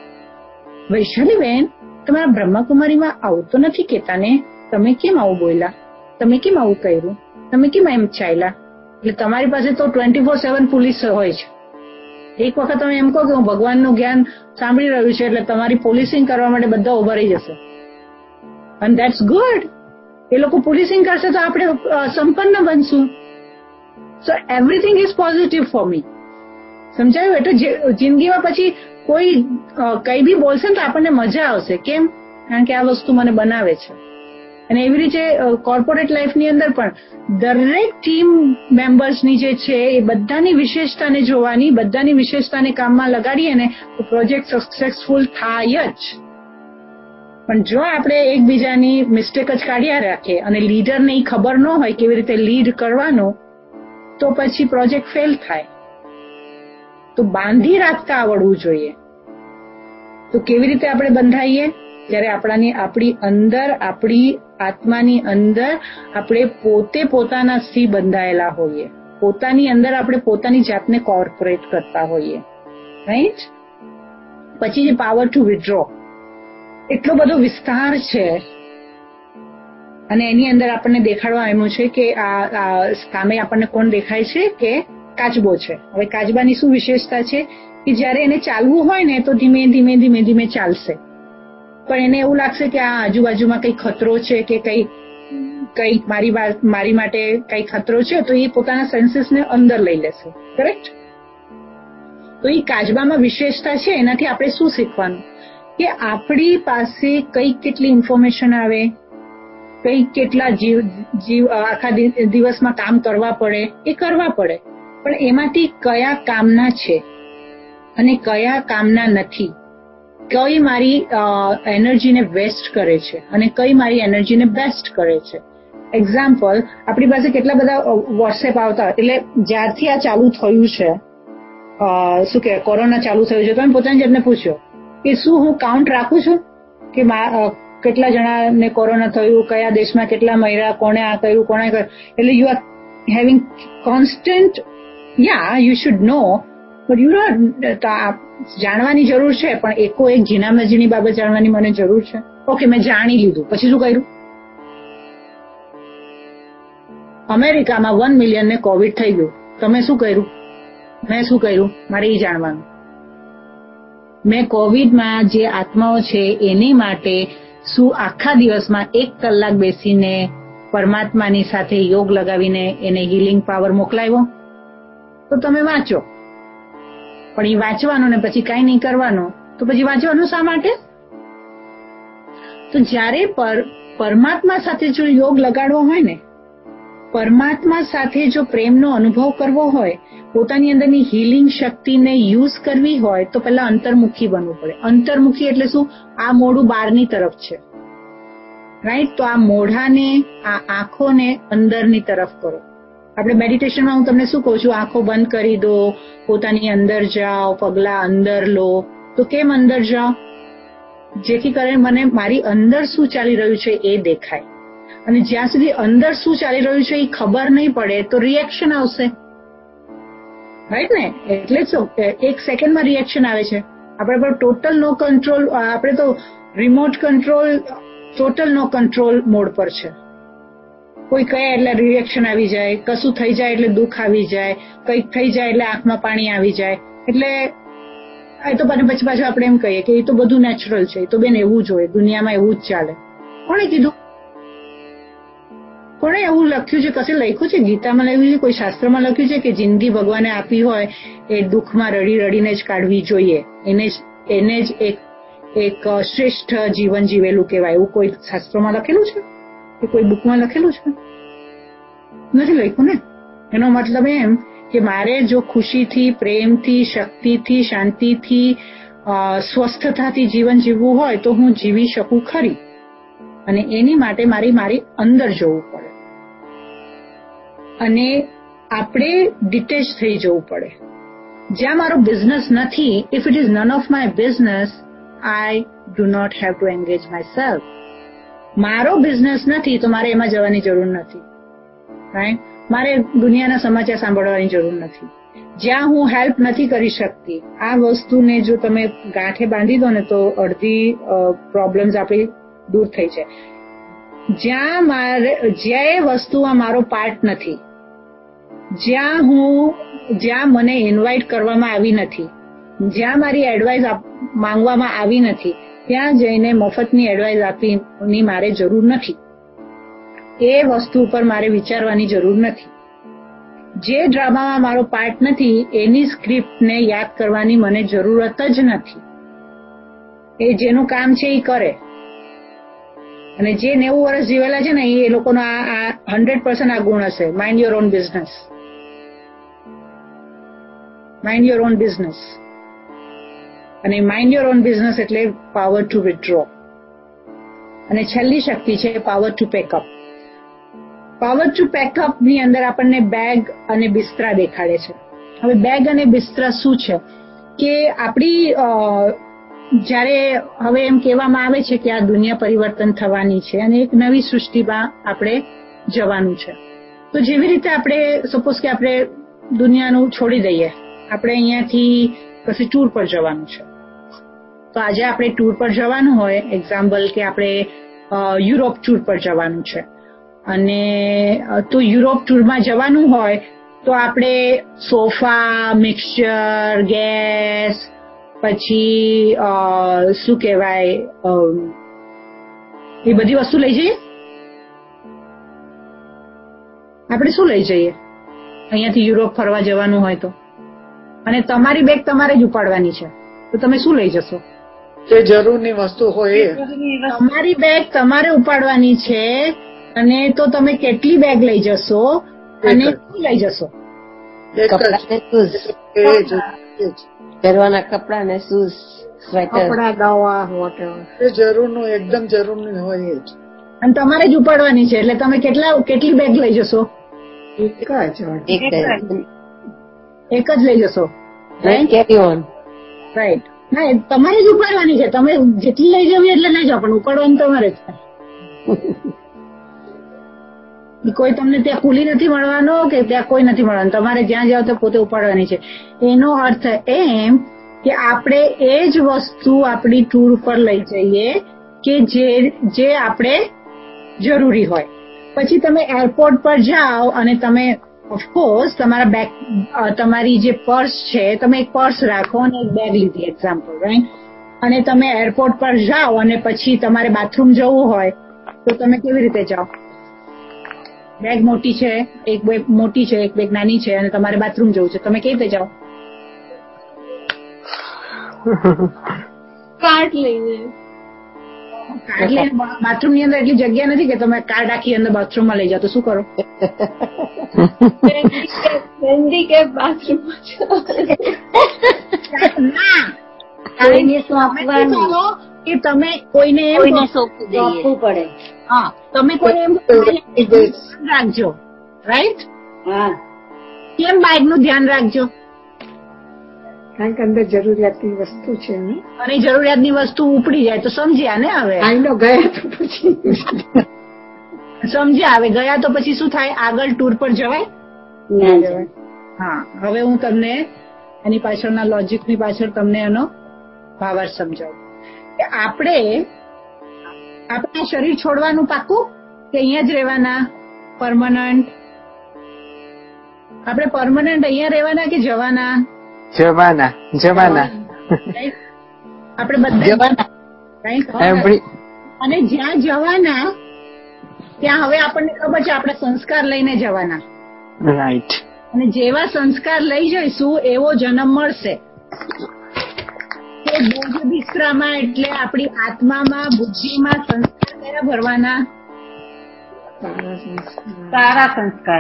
વૈશાલીબેન, તમારા બ્રહ્માકુમારીમાં આવું તો નથી કેતા ને? તમે કેમ આવું બોલ્યા? તમે કેમ આવું કર્યું? તમે કેમ એમ ચાલ્યા? એટલે તમારી પાસે તો 24/7 પોલીસ હોય છે. એક વખત તમે એમ કહો કે હું ભગવાનનું જ્ઞાન સાંભળી રહ્યું છે એટલે તમારી પોલીસિંગ કરવા માટે બધા ઉભા રહી જશે. અને ધેટ્સ ગુડ. એ લોકો પોલીસિંગ કરશે તો આપણે સંપન્ન બનશું. So everything is positive for me. સમજાયું? એટલે જિંદગીમાં પછી કોઈ કઈ બી બોલશે ને તો આપણને મજા આવશે. કેમ? કારણ કે આ વસ્તુ મને બનાવે છે. અને એવી રીતે કોર્પોરેટ લાઈફની અંદર પણ દરેક ટીમ મેમ્બર્સની જે છે એ બધાની વિશેષતાને જોવાની, બધાની વિશેષતાને કામમાં લગાડીએ ને તો પ્રોજેક્ટ સક્સેસફુલ થાય જ. પણ જો આપણે એકબીજાની મિસ્ટેક જ કાઢ્યા રાખીએ અને લીડરને એ ખબર ન હોય કેવી રીતે લીડ કરવાનો તો પછી પ્રોજેક્ટ ફેલ થાય. તો બાંધી રાખતા આવડવું જોઈએ. તો કેવી રીતે આપણે બંધાઈએ? જ્યારે આપણી અંદર, આપણી આત્માની અંદર આપણે પોતે પોતાનાથી બંધાયેલા હોઈએ, પોતાની અંદર આપણે પોતાની જાતને કોર્પોરેટ કરતા હોઈએ. રાઈટ? પછી જે પાવર ટુ વિથડ્રો, એટલો બધો વિસ્તાર છે અને એની અંદર આપણને દેખાડવા આવ્યું છે કે આ સામે આપણને કોણ દેખાય છે કે કાચબો છે. હવે કાચબાની શું વિશેષતા છે કે જ્યારે એને ચાલવું હોય ને તો ધીમે ધીમે ધીમે ધીમે ચાલશે, પણ એને એવું લાગશે કે આ આજુબાજુમાં કઈ ખતરો છે કે કઈ મારી માટે કઈ ખતરો છે તો એ પોતાના સેન્સીસને અંદર લઈ લેશે. કરેક્ટ? તો એ કાચબામાં વિશેષતા છે. એનાથી આપણે શું શીખવાનું કે આપણી પાસે કઈ કેટલી ઇન્ફોર્મેશન આવે, કઈ કેટલા જીવ આખા દિવસમાં કામ કરવા પડે, એ કરવા પડે, પણ એમાંથી કયા કામના છે અને કયા કામના નથી, કઈ મારી એનર્જીને વેસ્ટ કરે છે અને કઈ મારી એનર્જીને બેસ્ટ કરે છે. એક્ઝામ્પલ, આપણી પાસે કેટલા બધા વોટ્સએપ આવતા, એટલે જ્યારથી આ ચાલુ થયું છે, શું કે કોરોના ચાલુ થયું છે, તમે પોતાની જાતને પૂછ્યો કે શું હું કાઉન્ટ રાખું છું કે કેટલા જણાને કોરોના થયું, કયા દેશમાં કેટલા મર્યા, કોણે આ કર્યું, કોણે કર્યું? એટલે you are having constant, you should know, જાણવાની જરૂર છે, પણ એકો એક ઝીણામાં ઝીણી બાબત જાણવાની મને જરૂર છે. ઓકે, મેં જાણી લીધું, પછી શું કર્યું? અમેરિકામાં 1 મિલિયન ને કોવિડ થઈ ગયું. તમે શું કર્યું? મેં શું કર્યું? મારે એ જાણવાનું. મેં કોવિડમાં જે આત્માઓ છે એની માટે શું આખા દિવસમાં 1 કલાક બેસીને પરમાત્માની સાથે યોગ લગાવીને એને હીલિંગ પાવર મોકલાવ્યો? તો તમે વાંચો. પણ એ વાંચવાનું ને પછી કાંઈ નહીં કરવાનું, તો પછી વાંચવાનું શા માટે? તો જ્યારે પરમાત્મા સાથે જો યોગ લગાડવો હોય ને, પરમાત્મા સાથે જો પ્રેમનો અનુભવ કરવો હોય, પોતાની અંદરની હીલિંગ શક્તિને યુઝ કરવી હોય, તો પહેલા અંતર્મુખી બનવું પડે. અંતર્મુખી એટલે શું? આ મોઢું બહારની તરફ છે, રાઈટ? તો આ મોઢાને, આ આંખોને અંદરની તરફ કરો. આપણે મેડિટેશનમાં હું તમને શું કહું છું? આંખો બંધ કરી દો, પોતાની અંદર જાઓ, પગલા અંદર લો. તો કેમ અંદર જાઓ? જેથી કરીને મને મારી અંદર શું ચાલી રહ્યું છે એ દેખાય. અને જ્યાં સુધી અંદર શું ચાલી રહ્યું છે એ ખબર નહીં પડે તો રિએક્શન આવશે, રાઈટ ને? એટલે જ 1 સેકન્ડમાં રિએક્શન આવે છે. આપણે પર ટોટલ નો કંટ્રોલ, આપણે તો remote control total no control mode પર છે. કોઈ કહે એટલે રિએક્શન આવી જાય, કશું થઈ જાય એટલે દુઃખ આવી જાય, કંઈક થઈ જાય એટલે આંખમાં પાણી આવી જાય. એટલે એ તો પછી પાછું આપણે એમ કહીએ કે એ તો બધું નેચરલ છે, એ તો બેન એવું જ હોય, દુનિયામાં એવું જ ચાલે. કોણે કીધું? કોણે એવું લખ્યું છે? કશે લખ્યું છે? ગીતામાં લખ્યું છે? કોઈ શાસ્ત્રમાં લખ્યું છે કે જિંદગી ભગવાને આપી હોય એ દુઃખમાં રડી રડીને જ કાઢવી જોઈએ, એને જ એક શ્રેષ્ઠ જીવન જીવેલું કહેવાય, એવું કોઈ શાસ્ત્રોમાં લખેલું છે કે કોઈ બુકમાં લખેલું છે? નથી લખ્યું ને. એનો મતલબ એમ કે મારે જો ખુશીથી, પ્રેમથી, શક્તિથી, શાંતિથી, સ્વસ્થતાથી જીવન જીવવું હોય તો હું જીવી શકું ખરી. અને એની માટે મારી અંદર જવું પડે અને આપણે ડિટેચ થઈ જવું પડે. જ્યાં મારો બિઝનેસ નથી, if it is none of my business, I do not have to engage my સેલ્ફ. મારો બિઝનેસ નથી તો મારે એમાં જવાની જરૂર નથી, રાઈટ? મારે દુનિયાના સમાચાર સાંભળવાની જરૂર નથી. જ્યાં હું હેલ્પ નથી કરી શકતી, આ વસ્તુને જો તમે ગાંઠે બાંધી દો ને તો અડધી પ્રોબ્લેમ્સ આપણી દૂર થઈ જાય. જ્યાં એ વસ્તુમાં મારો પાર્ટ નથી, જ્યાં મને ઇન્વાઇટ કરવામાં આવી નથી, જ્યાં મારી એડવાઇસ માંગવામાં આવી નથી, ત્યાં જઈને મફતની એડવાઇસ આપવાની મારે જરૂર નથી. એ વસ્તુ ઉપર મારે વિચારવાની જરૂર નથી. જે ડ્રામામાં મારો પાર્ટ નથી એની સ્ક્રિપ્ટને યાદ કરવાની મને જરૂરત જ નથી. એ જેનું કામ છે એ કરે. અને જે 90 વર્ષ જીવેલા છે ને એ લોકોનો આ 100% આ ગુણ હશે. Mind your own business. Mind your own business. અને માઇન્ડ યોર ઓન બિઝનેસ એટલે પાવર ટુ વિથડ્રો. અને છેલ્લી શક્તિ છે power to pack up. Power to pack up ની અંદર આપણને બેગ અને બિસ્તરા દેખાડે છે. હવે બેગ અને બિસ્તરા શું છે કે આપણી જ્યારે હવે એમ કહેવામાં આવે છે કે આ દુનિયા પરિવર્તન થવાની છે અને એક નવી સૃષ્ટિમાં આપણે જવાનું છે. તો જેવી રીતે આપણે સપોઝ કે આપણે દુનિયાનું છોડી દઈએ, આપણે અહીંયાથી પછી ટૂર પર જવાનું છે. તો આજે આપણે ટૂર પર જવાનું હોય, એક્ઝામ્પલ કે આપણે યુરોપ ટૂર પર જવાનું છે, અને તો યુરોપ ટૂરમાં જવાનું હોય તો આપણે સોફા, મિક્સચર, ગેસ, પછી શું કહેવાય, એ બધી વસ્તુ લઈ જઈએ. આપણે શું લઈ જઈએ અહીંયાથી યુરોપ ફરવા જવાનું હોય તો? અને તમારી બેગ તમારે જ ઉપાડવાની છે, તો તમે શું લઈ જશો? જે જરૂરની વસ્તુ હોય તમારી બેગ તમારે ઉપાડવાની છે, અને તો તમે કેટલી બેગ લઈ જશો અને શું લઈ જશો? પહેરવાના કપડા ને શૂઝ, સ્વેટર, કપડા, દવા, વોટેવર. એ જરૂરનું, એકદમ જરૂરનું હોય એ જ. અને તમારે જ ઉપાડવાની છે, એટલે તમે કેટલી બેગ લઈ જશો? એક જ લઈ જશો, રાઈટ? ના, તમારે જ ઉપાડવાની છે. તમે જેટલી લઈ જવી એટલે લઈ જાઓ, પણ ઉપાડવાનું તમારે જ. કોઈ તમને ત્યાં કુલી નથી મળવાનો કે ત્યાં કોઈ નથી મળવાનું, તમારે જ્યાં જાઓ તો પોતે ઉપાડવાની છે. એનો અર્થ એમ કે આપણે એ જ વસ્તુ આપણી ટૂર પર લઈ જઈએ કે જે આપણે જરૂરી હોય. પછી તમે એરપોર્ટ પર જાઓ અને તમે ઓફકોર્સ તમારા બેગ, તમારી જે પર્સ છે, તમે એક પર્સ રાખો અને એક બેગ લીધી એક્ઝામ્પલ, રાઈટ? અને તમે એરપોર્ટ પર જાઓ અને પછી તમારે બાથરૂમ જવું હોય તો તમે કેવી રીતે જાઓ? બેગ મોટી છે, એક બેગ મોટી છે, એક બેગ નાની છે અને તમારે બાથરૂમ જવું છે, તમે કેવી રીતે જાઓ? કાર્ડ લઈને. બાથરૂમ ની અંદર એટલી જગ્યા નથી કે તમે કાર્ડ રાખી અંદર બાથરૂમ માં લઈ જાઓ, તો શું કરો? હેન્ડીકેપ બાથરૂમ કે તમે કોઈને સોંપવું પડે. હા, તમે કોઈને એમ રાખજો, રાઈટ? હા, કેમ બાઇક નું ધ્યાન રાખજો? કારણ કે અંદર જરૂરિયાતની વસ્તુ છે ને, અને જરૂરિયાતની વસ્તુ ઉપડી જાય તો સમજ્યા ને? હવે આઈનો ગયા તો પછી સમજ્યા. હવે ગયા તો પછી શું થાય? આગળ ટૂર પર જવાય ના જવાય. હા, હવે હું તમને એની પાછળના લોજિકની પાછળ તમને એનો ભાવાર્થ સમજાવું કે આપણે આપણા શરીર છોડવાનું પાકું કે અહીંયા જ રહેવાના? પરમનન્ટ? આપણે પરમનન્ટ અહીંયા રહેવાના કે જવાના? જવાના. આપણે બધા અને જ્યાં જવાના ત્યાં હવે આપણને ખબર છે આપણે સંસ્કાર લઈને જવાના, રાઈટ? અને જેવા સંસ્કાર લઈ જઈશું એવો જન્મ મળશે. તો બોધ બિસ્તરામાં એટલે આપણી આત્મામાં, બુદ્ધિમાં સંસ્કાર કયા ભરવાના? સારા સંસ્કાર.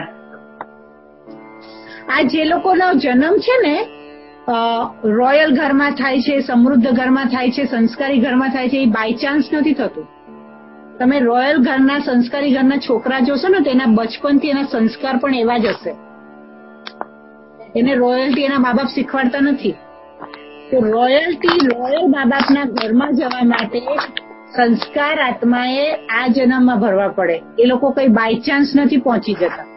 આ જે લોકોનો જન્મ છે ને રોયલ ઘરમાં થાય છે, સમૃદ્ધ ઘરમાં થાય છે, સંસ્કારી ઘરમાં થાય છે, એ બાય ચાન્સ નથી થતું. તમે રોયલ ઘરના, સંસ્કારી ઘરના છોકરા જોશો ને તો એના બચપનથી એના સંસ્કાર પણ એવા જ હશે. એને રોયલ્ટી એના મા બાપ શીખવાડતા નથી. તો રોયલ મા બાપના ઘરમાં જવા માટે સંસ્કાર આત્માએ આ જન્મમાં ભરવા પડે. એ લોકો કઈ બાય ચાન્સ નથી પહોંચી જતા.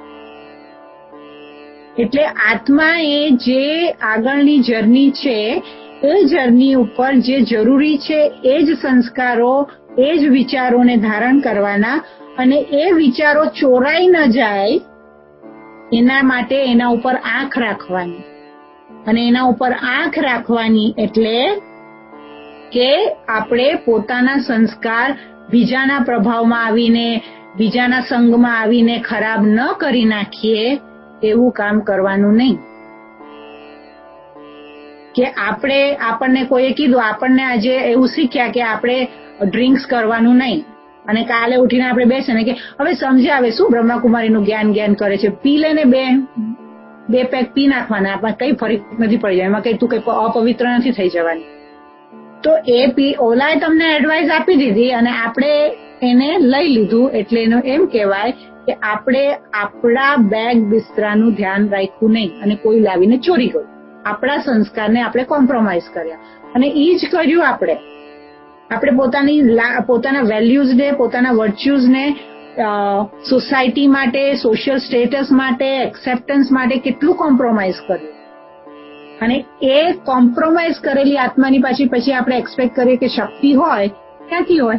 એટલે આત્મા એ જે આગળની જર્ની છે એ જર્ની ઉપર જે જરૂરી છે એ જ સંસ્કારો, એ જ વિચારોને ધારણ કરવાના, અને એ વિચારો ચોરાઈ ન જાય એના માટે એના ઉપર આંખ રાખવાની. અને એના ઉપર આંખ રાખવાની એટલે કે આપણે પોતાના સંસ્કાર બીજાના પ્રભાવમાં આવીને, બીજાના સંગમાં આવીને ખરાબ ન કરી નાખીએ એવું કામ કરવાનું નહીં. કે આપણને કોઈએ કીધું, આપણને આજે એવું શીખ્યા કે આપણે ડ્રિંક્સ કરવાનું નહીં, અને કાલે ઉઠીને આપણે બેસે ને કે હવે સમજાવે શું બ્રહ્માકુમારીનું જ્ઞાન કરે છે, પી લે ને બે પેક પી નાખવાના, આપણે કઈ ફરક નથી પડી જાય એમાં, કઈ તું કઈ અપવિત્ર નથી થઈ જવાની. તો ઓલાએ તમને એડવાઇસ આપી દીધી અને આપણે એને લઈ લીધું, એટલે એનું એમ કહેવાય કે આપણે આપણા બેગ બિસ્તરાનું ધ્યાન રાખ્યું નહીં અને કોઈ લાવીને ચોરી ગયું. આપણા સંસ્કારને આપણે કોમ્પ્રોમાઇઝ કર્યા, અને એ જ કર્યું. આપણે પોતાના વેલ્યુઝને, પોતાના વર્ચ્યુઝને સોસાયટી માટે, સોશિયલ સ્ટેટસ માટે, એક્સેપ્ટન્સ માટે કેટલું કોમ્પ્રોમાઇઝ કર્યું. અને એ કોમ્પ્રોમાઇઝ કરેલી આત્માની પછી આપણે એક્સપેક્ટ કરીએ કે શક્તિ હોય, ક્યાંથી હોય?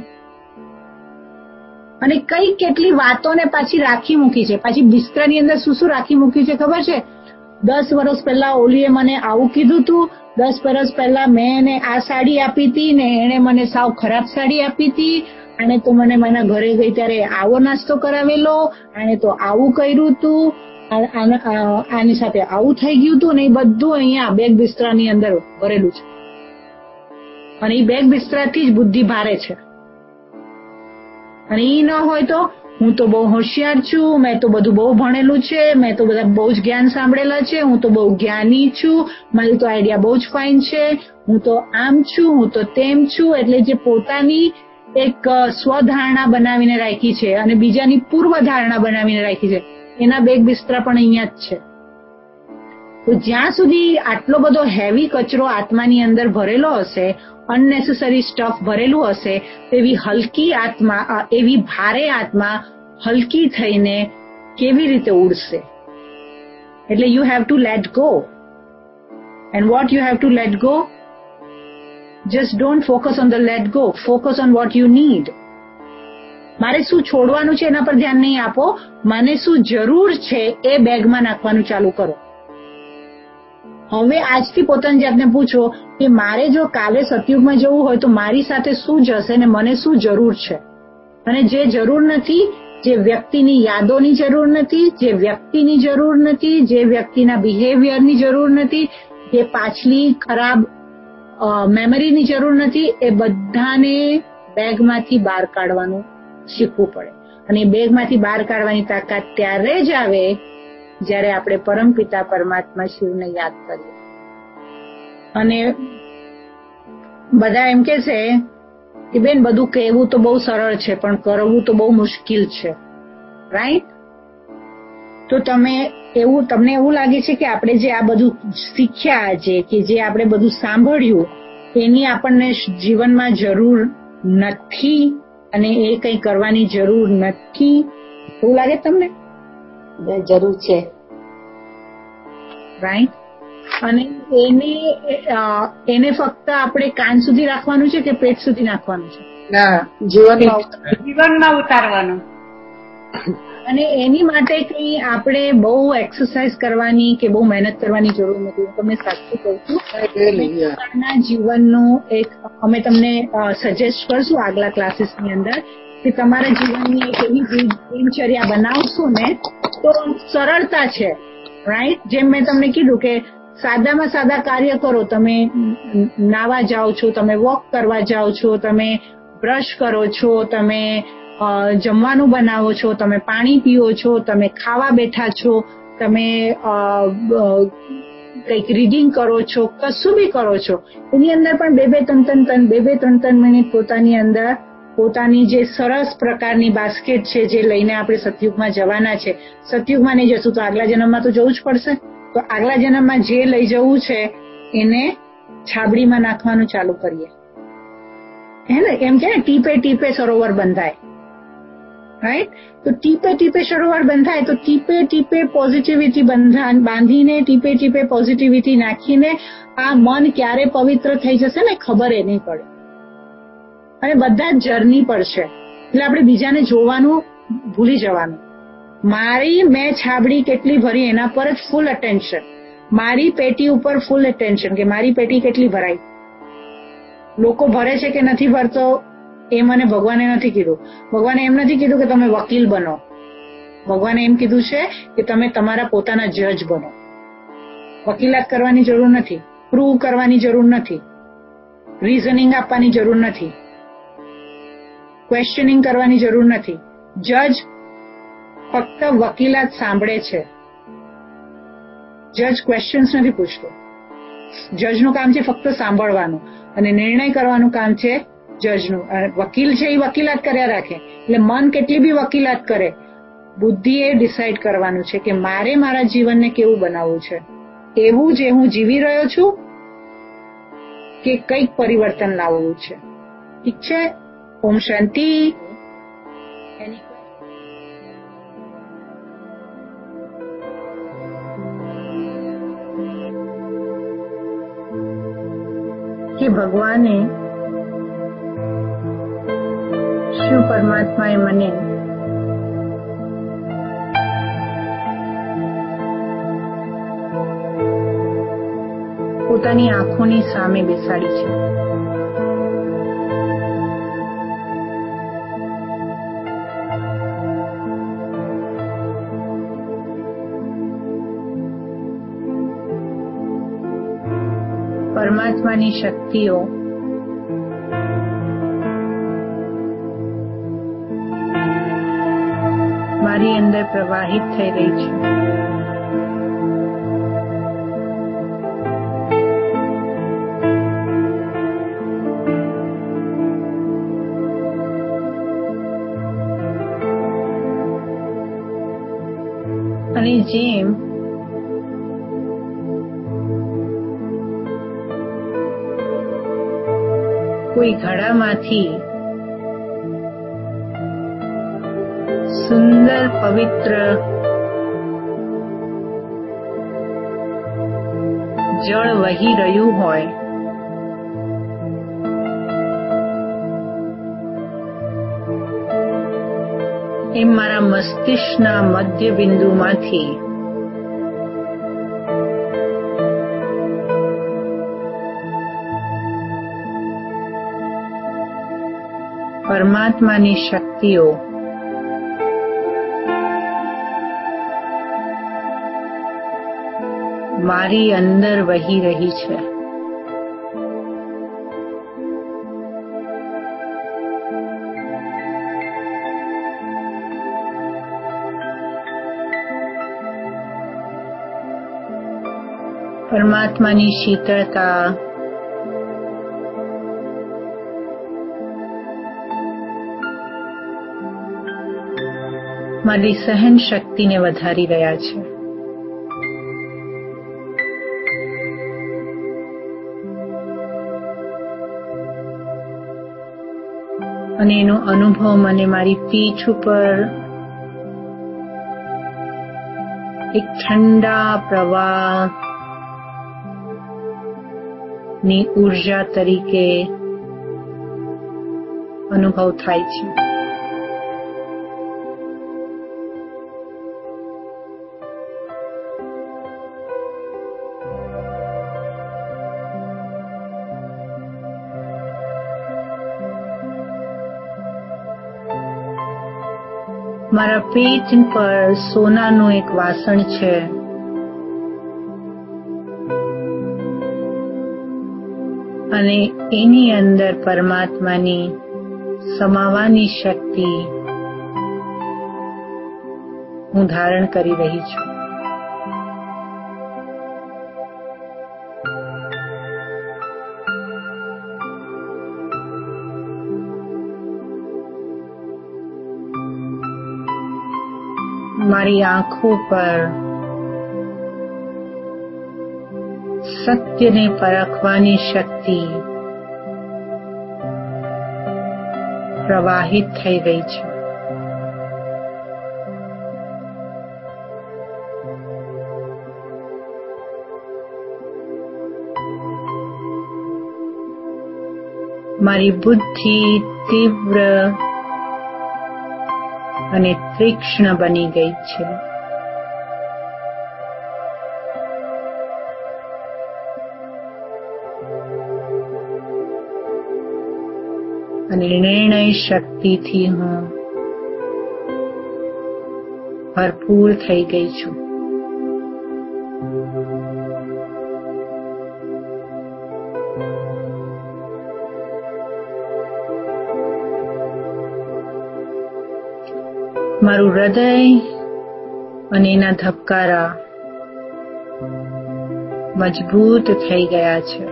અને કઈ કેટલી વાતોને પાછી રાખી મૂકી છે. પાછી બિસ્તરાની અંદર શું રાખી મૂકી છે ખબર છે? 10 વર્ષ પહેલા ઓલીએ મને આવું કીધું તું, 10 વર્ષ પહેલા મેં એને આ સાડી આપી હતી ને એને મને સાવ ખરાબ સાડી આપી હતી, આને તો મને મારા ઘરે ગઈ ત્યારે આવો નાસ્તો કરાવેલો, આને તો આવું કર્યું તું, આની સાથે આવું થઈ ગયું તું, ને એ બધું અહીંયા બેગ બિસ્તરાની અંદર ભરેલું છે. અને એ બેગ બિસ્તરાથી જ બુદ્ધિ ભારે છે. અને એ ન હોય તો હું તો બહુ હોશિયાર છું, મેં તો બધું બહુ ભણેલું છે, મેં તો બધા બહુ જ જ્ઞાન સાંભળેલા છે, હું તો બહુ જ્ઞાની છું, મારી તો આઈડિયા બહુ જ ફાઇન છે, હું તો આમ છું, હું તો તેમ છું. એટલે જે પોતાની એક સ્વધારણા બનાવીને રાખી છે અને બીજાની પૂર્વ ધારણા બનાવીને રાખી છે, એના બેગ બિસ્તરા પણ અહીંયા જ છે. તો જ્યાં સુધી આટલો બધો હેવી કચરો આત્માની અંદર ભરેલો હશે, અનનેસેસરી સ્ટફ ભરેલું હશે, એવી હલકી આત્મા, એવી ભારે આત્મા હલકી થઈને કેવી રીતે ઉડશે. એટલે you have to let go. And what you have to let go? Just don't focus on the let go, focus on what you need. મારે શું છોડવાનું છે એના પર ધ્યાન નહીં આપો, મને શું જરૂર છે એ બેગમાં નાખવાનું ચાલુ કરો. હવે આજથી પોતાની જાતને પૂછો કે મારે જો કાલે સતયુગમાં જવું હોય તો મારી સાથે શું જશે ને મને શું જરૂર છે. અને જે જરૂર નથી, જે વ્યક્તિની યાદોની જરૂર નથી, જે વ્યક્તિની જરૂર નથી, જે વ્યક્તિના બિહેવિયરની જરૂર નથી, જે પાછલી ખરાબ મેમરીની જરૂર નથી, એ બધાને બેગમાંથી બહાર કાઢવાનું શીખવું પડે. અને બેગમાંથી બહાર કાઢવાની તાકાત ત્યારે જ આવે જ્યારે આપણે પરમપિતા પરમાત્મા શિવને યાદ કરીએ. અને બધા એમ કે છે કે બેન બધું કહેવું તો બહુ સરળ છે પણ કરવું તો બહુ મુશ્કેલ છે, રાઈટ? તો તમને એવું લાગે છે કે આપણે જે આ બધું શીખ્યા આજે, કે જે આપણે બધું સાંભળ્યું એની આપણને જીવનમાં જરૂર નથી અને એ કંઈ કરવાની જરૂર નથી, એવું લાગે તમને? જરૂર છે, રાઈટ? અને એને ફક્ત આપણે કાન સુધી રાખવાનું છે કે પેટ સુધી નાખવાનું છે? ના, જીવનમાં ઉતારવાનું. અને એની માટે કઈ આપણે બહુ એક્સરસાઇઝ કરવાની કે બહુ મહેનત કરવાની જરૂર નથી. હું તમને સાચું કહું છું, પોતાના જીવનનું અમે તમને સજેસ્ટ કરશું આગલા ક્લાસીસની અંદર કે તમારા જીવનની એક એવી દિનચર્યા બનાવશો ને તો સરળતા છે, રાઈટ? જેમ મેં તમને કીધું કે સાદામાં સાદા કાર્ય કરો. તમે નાવા જાઓ છો, તમે વોક કરવા જાઓ છો, તમે બ્રશ કરો છો, તમે જમવાનું બનાવો છો, તમે પાણી પીઓ છો, તમે ખાવા બેઠા છો, તમે કંઈક રીડિંગ કરો છો, કશું બી કરો છો, એની અંદર પણ 2-3 મિનિટ પોતાની અંદર પોતાની જે સરસ પ્રકારની બાસ્કેટ છે જે લઈને આપણે સતયુગમાં જવાના છે. સતયુગમાં નહીં જશું તો આગલા જન્મમાં તો જવું જ પડશે. તો આગલા જન્મમાં જે લઈ જવું છે એને છાબડીમાં નાખવાનું ચાલુ કરીએ. હે ને? એમ કે ટીપે ટીપે સરોવર બંધાય, રાઈટ? તો ટીપે ટીપે સરોવર બંધાય તો ટીપે ટીપે પોઝિટિવિટી બાંધીને ટીપે ટીપે પોઝિટિવિટી નાખીને આ મન ક્યારે પવિત્ર થઈ જશે ને ખબર એ નહીં પડે. અને બધા જ જર્ની પર છે એટલે આપણે બીજાને જોવાનું ભૂલી જવાનું. મેં છાબડી કેટલી ભરી એના પર જ ફૂલ અટેન્શન. મારી પેટી ઉપર ફૂલ અટેન્શન કે મારી પેટી કેટલી ભરાઈ. લોકો ભરે છે કે નથી ભરતો એ મને ભગવાને નથી કીધું. ભગવાને એમ નથી કીધું કે તમે વકીલ બનો. ભગવાને એમ કીધું છે કે તમે તમારા પોતાના જજ બનો. વકીલાત કરવાની જરૂર નથી, પ્રૂવ કરવાની જરૂર નથી, રીઝનિંગ આપવાની જરૂર નથી, ક્વેશ્ચનિંગ કરવાની જરૂર નથી. જજ ફક્ત વકીલાત સાંભળે છે, જજ ક્વેશ્ચન્સ નથી પૂછતો. જજનું કામ છે ફક્ત સાંભળવાનું અને નિર્ણય કરવાનું કામ છે જજનું. વકીલ છે એ વકીલાત કર્યા રાખે. એટલે મન કેટલી બી વકીલાત કરે, બુદ્ધિએ ડિસાઈડ કરવાનું છે કે મારે મારા જીવનને કેવું બનાવવું છે. એવું જે હું જીવી રહ્યો છું કે કંઈક પરિવર્તન લાવવું છે. ઠીક છે? ઓમ શાંતિ. કે ભગવાને શિવ પરમાત્માએ મને પોતાની આંખોની સામે બેસાડી છે. પરમાત્માની શક્તિઓ મારી અંદર પ્રવાહિત થઈ રહી છે. અને જેમ કોઈ ઘડામાંથી સુંદર પવિત્ર જળ વહી રહ્યું હોય એમ મારા મસ્તિષ્કના મધ્ય બિંદુમાંથી પરમાત્માની શક્તિઓ મારી અંદર વહી રહી છે. પરમાત્માની શીતળતા મારી સહન શક્તિને વધારી રહ્યા છે. અને એનો અનુભવ મને મારી પીઠ ઉપર એક ઠંડા પ્રવાહ ની ઉર્જા તરીકે અનુભવ થાય છે. મારા પેટ પર સોનાનું એક વાસણ છે. અને એની અંદર પરમાત્માની સમાવાની શક્તિ હું ધારણ કરી રહી છું. મારી આંખો પર સત્યને પરખવાની શક્તિ પ્રવાહિત થઈ ગઈ છે. મારી બુદ્ધિ તીવ્ર અને તીક્ષ્ણ બની ગઈ છે. અને નિર્ણય શક્તિથી હું ભરપૂર થઈ ગઈ છું. મારું હૃદય અને એના ધબકારા મજબૂત થઈ ગયા છે.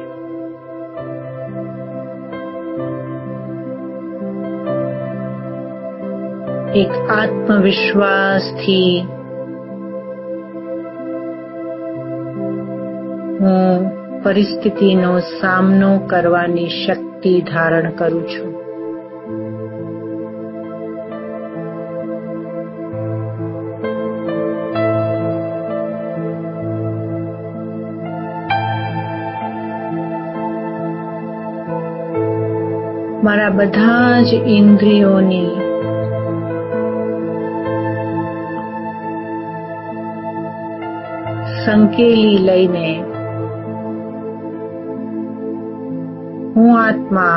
એક આત્મવિશ્વાસથી હું પરિસ્થિતિનો સામનો કરવાની શક્તિ ધારણ કરું છું. મારા બધા જ ઇન્દ્રિયોની સંકેલી લઈને હું આત્મા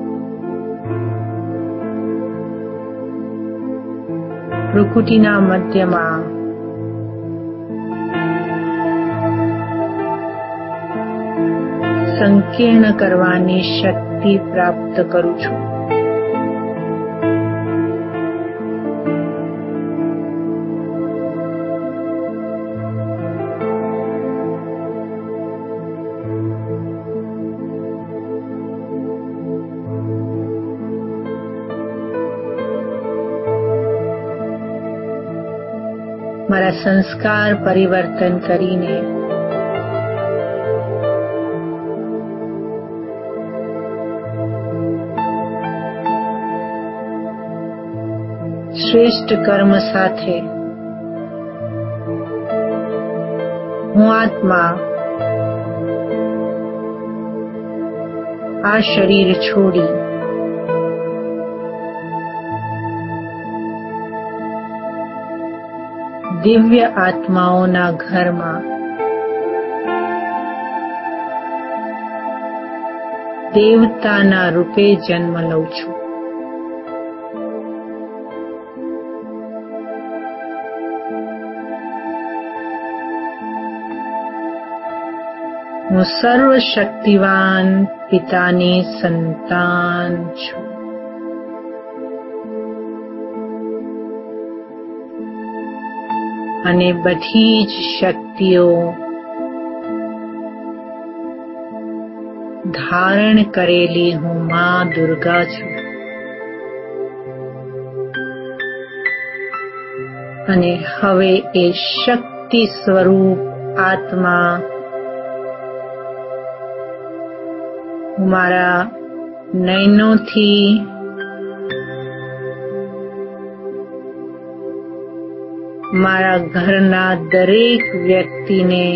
પ્રકૃતિના મધ્યમાં સંકીર્ણ કરવાની શક્તિ પ્રાપ્ત કરું છું. મારા સંસ્કાર પરિવર્તન કરીને શ્રેષ્ઠ કર્મ સાથે હું આત્મા આ શરીર છોડી દિવ્ય આત્માઓના ઘરમાં દેવતાના રૂપે જન્મ લઉં છું. હું સર્વશક્તિવાન પિતાની સંતાન છું. અને બધી જ શક્તિઓ ધારણ કરેલી હું માં દુર્ગા છું. અને હવે એ શક્તિ સ્વરૂપ આત્મા હું મારા નયનોથી મારા ઘરના દરેક વ્યક્તિને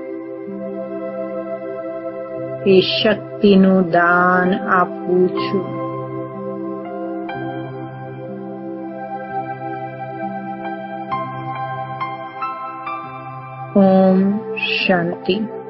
એ શક્તિનું દાન આપું છું. ઓમ શાંતિ.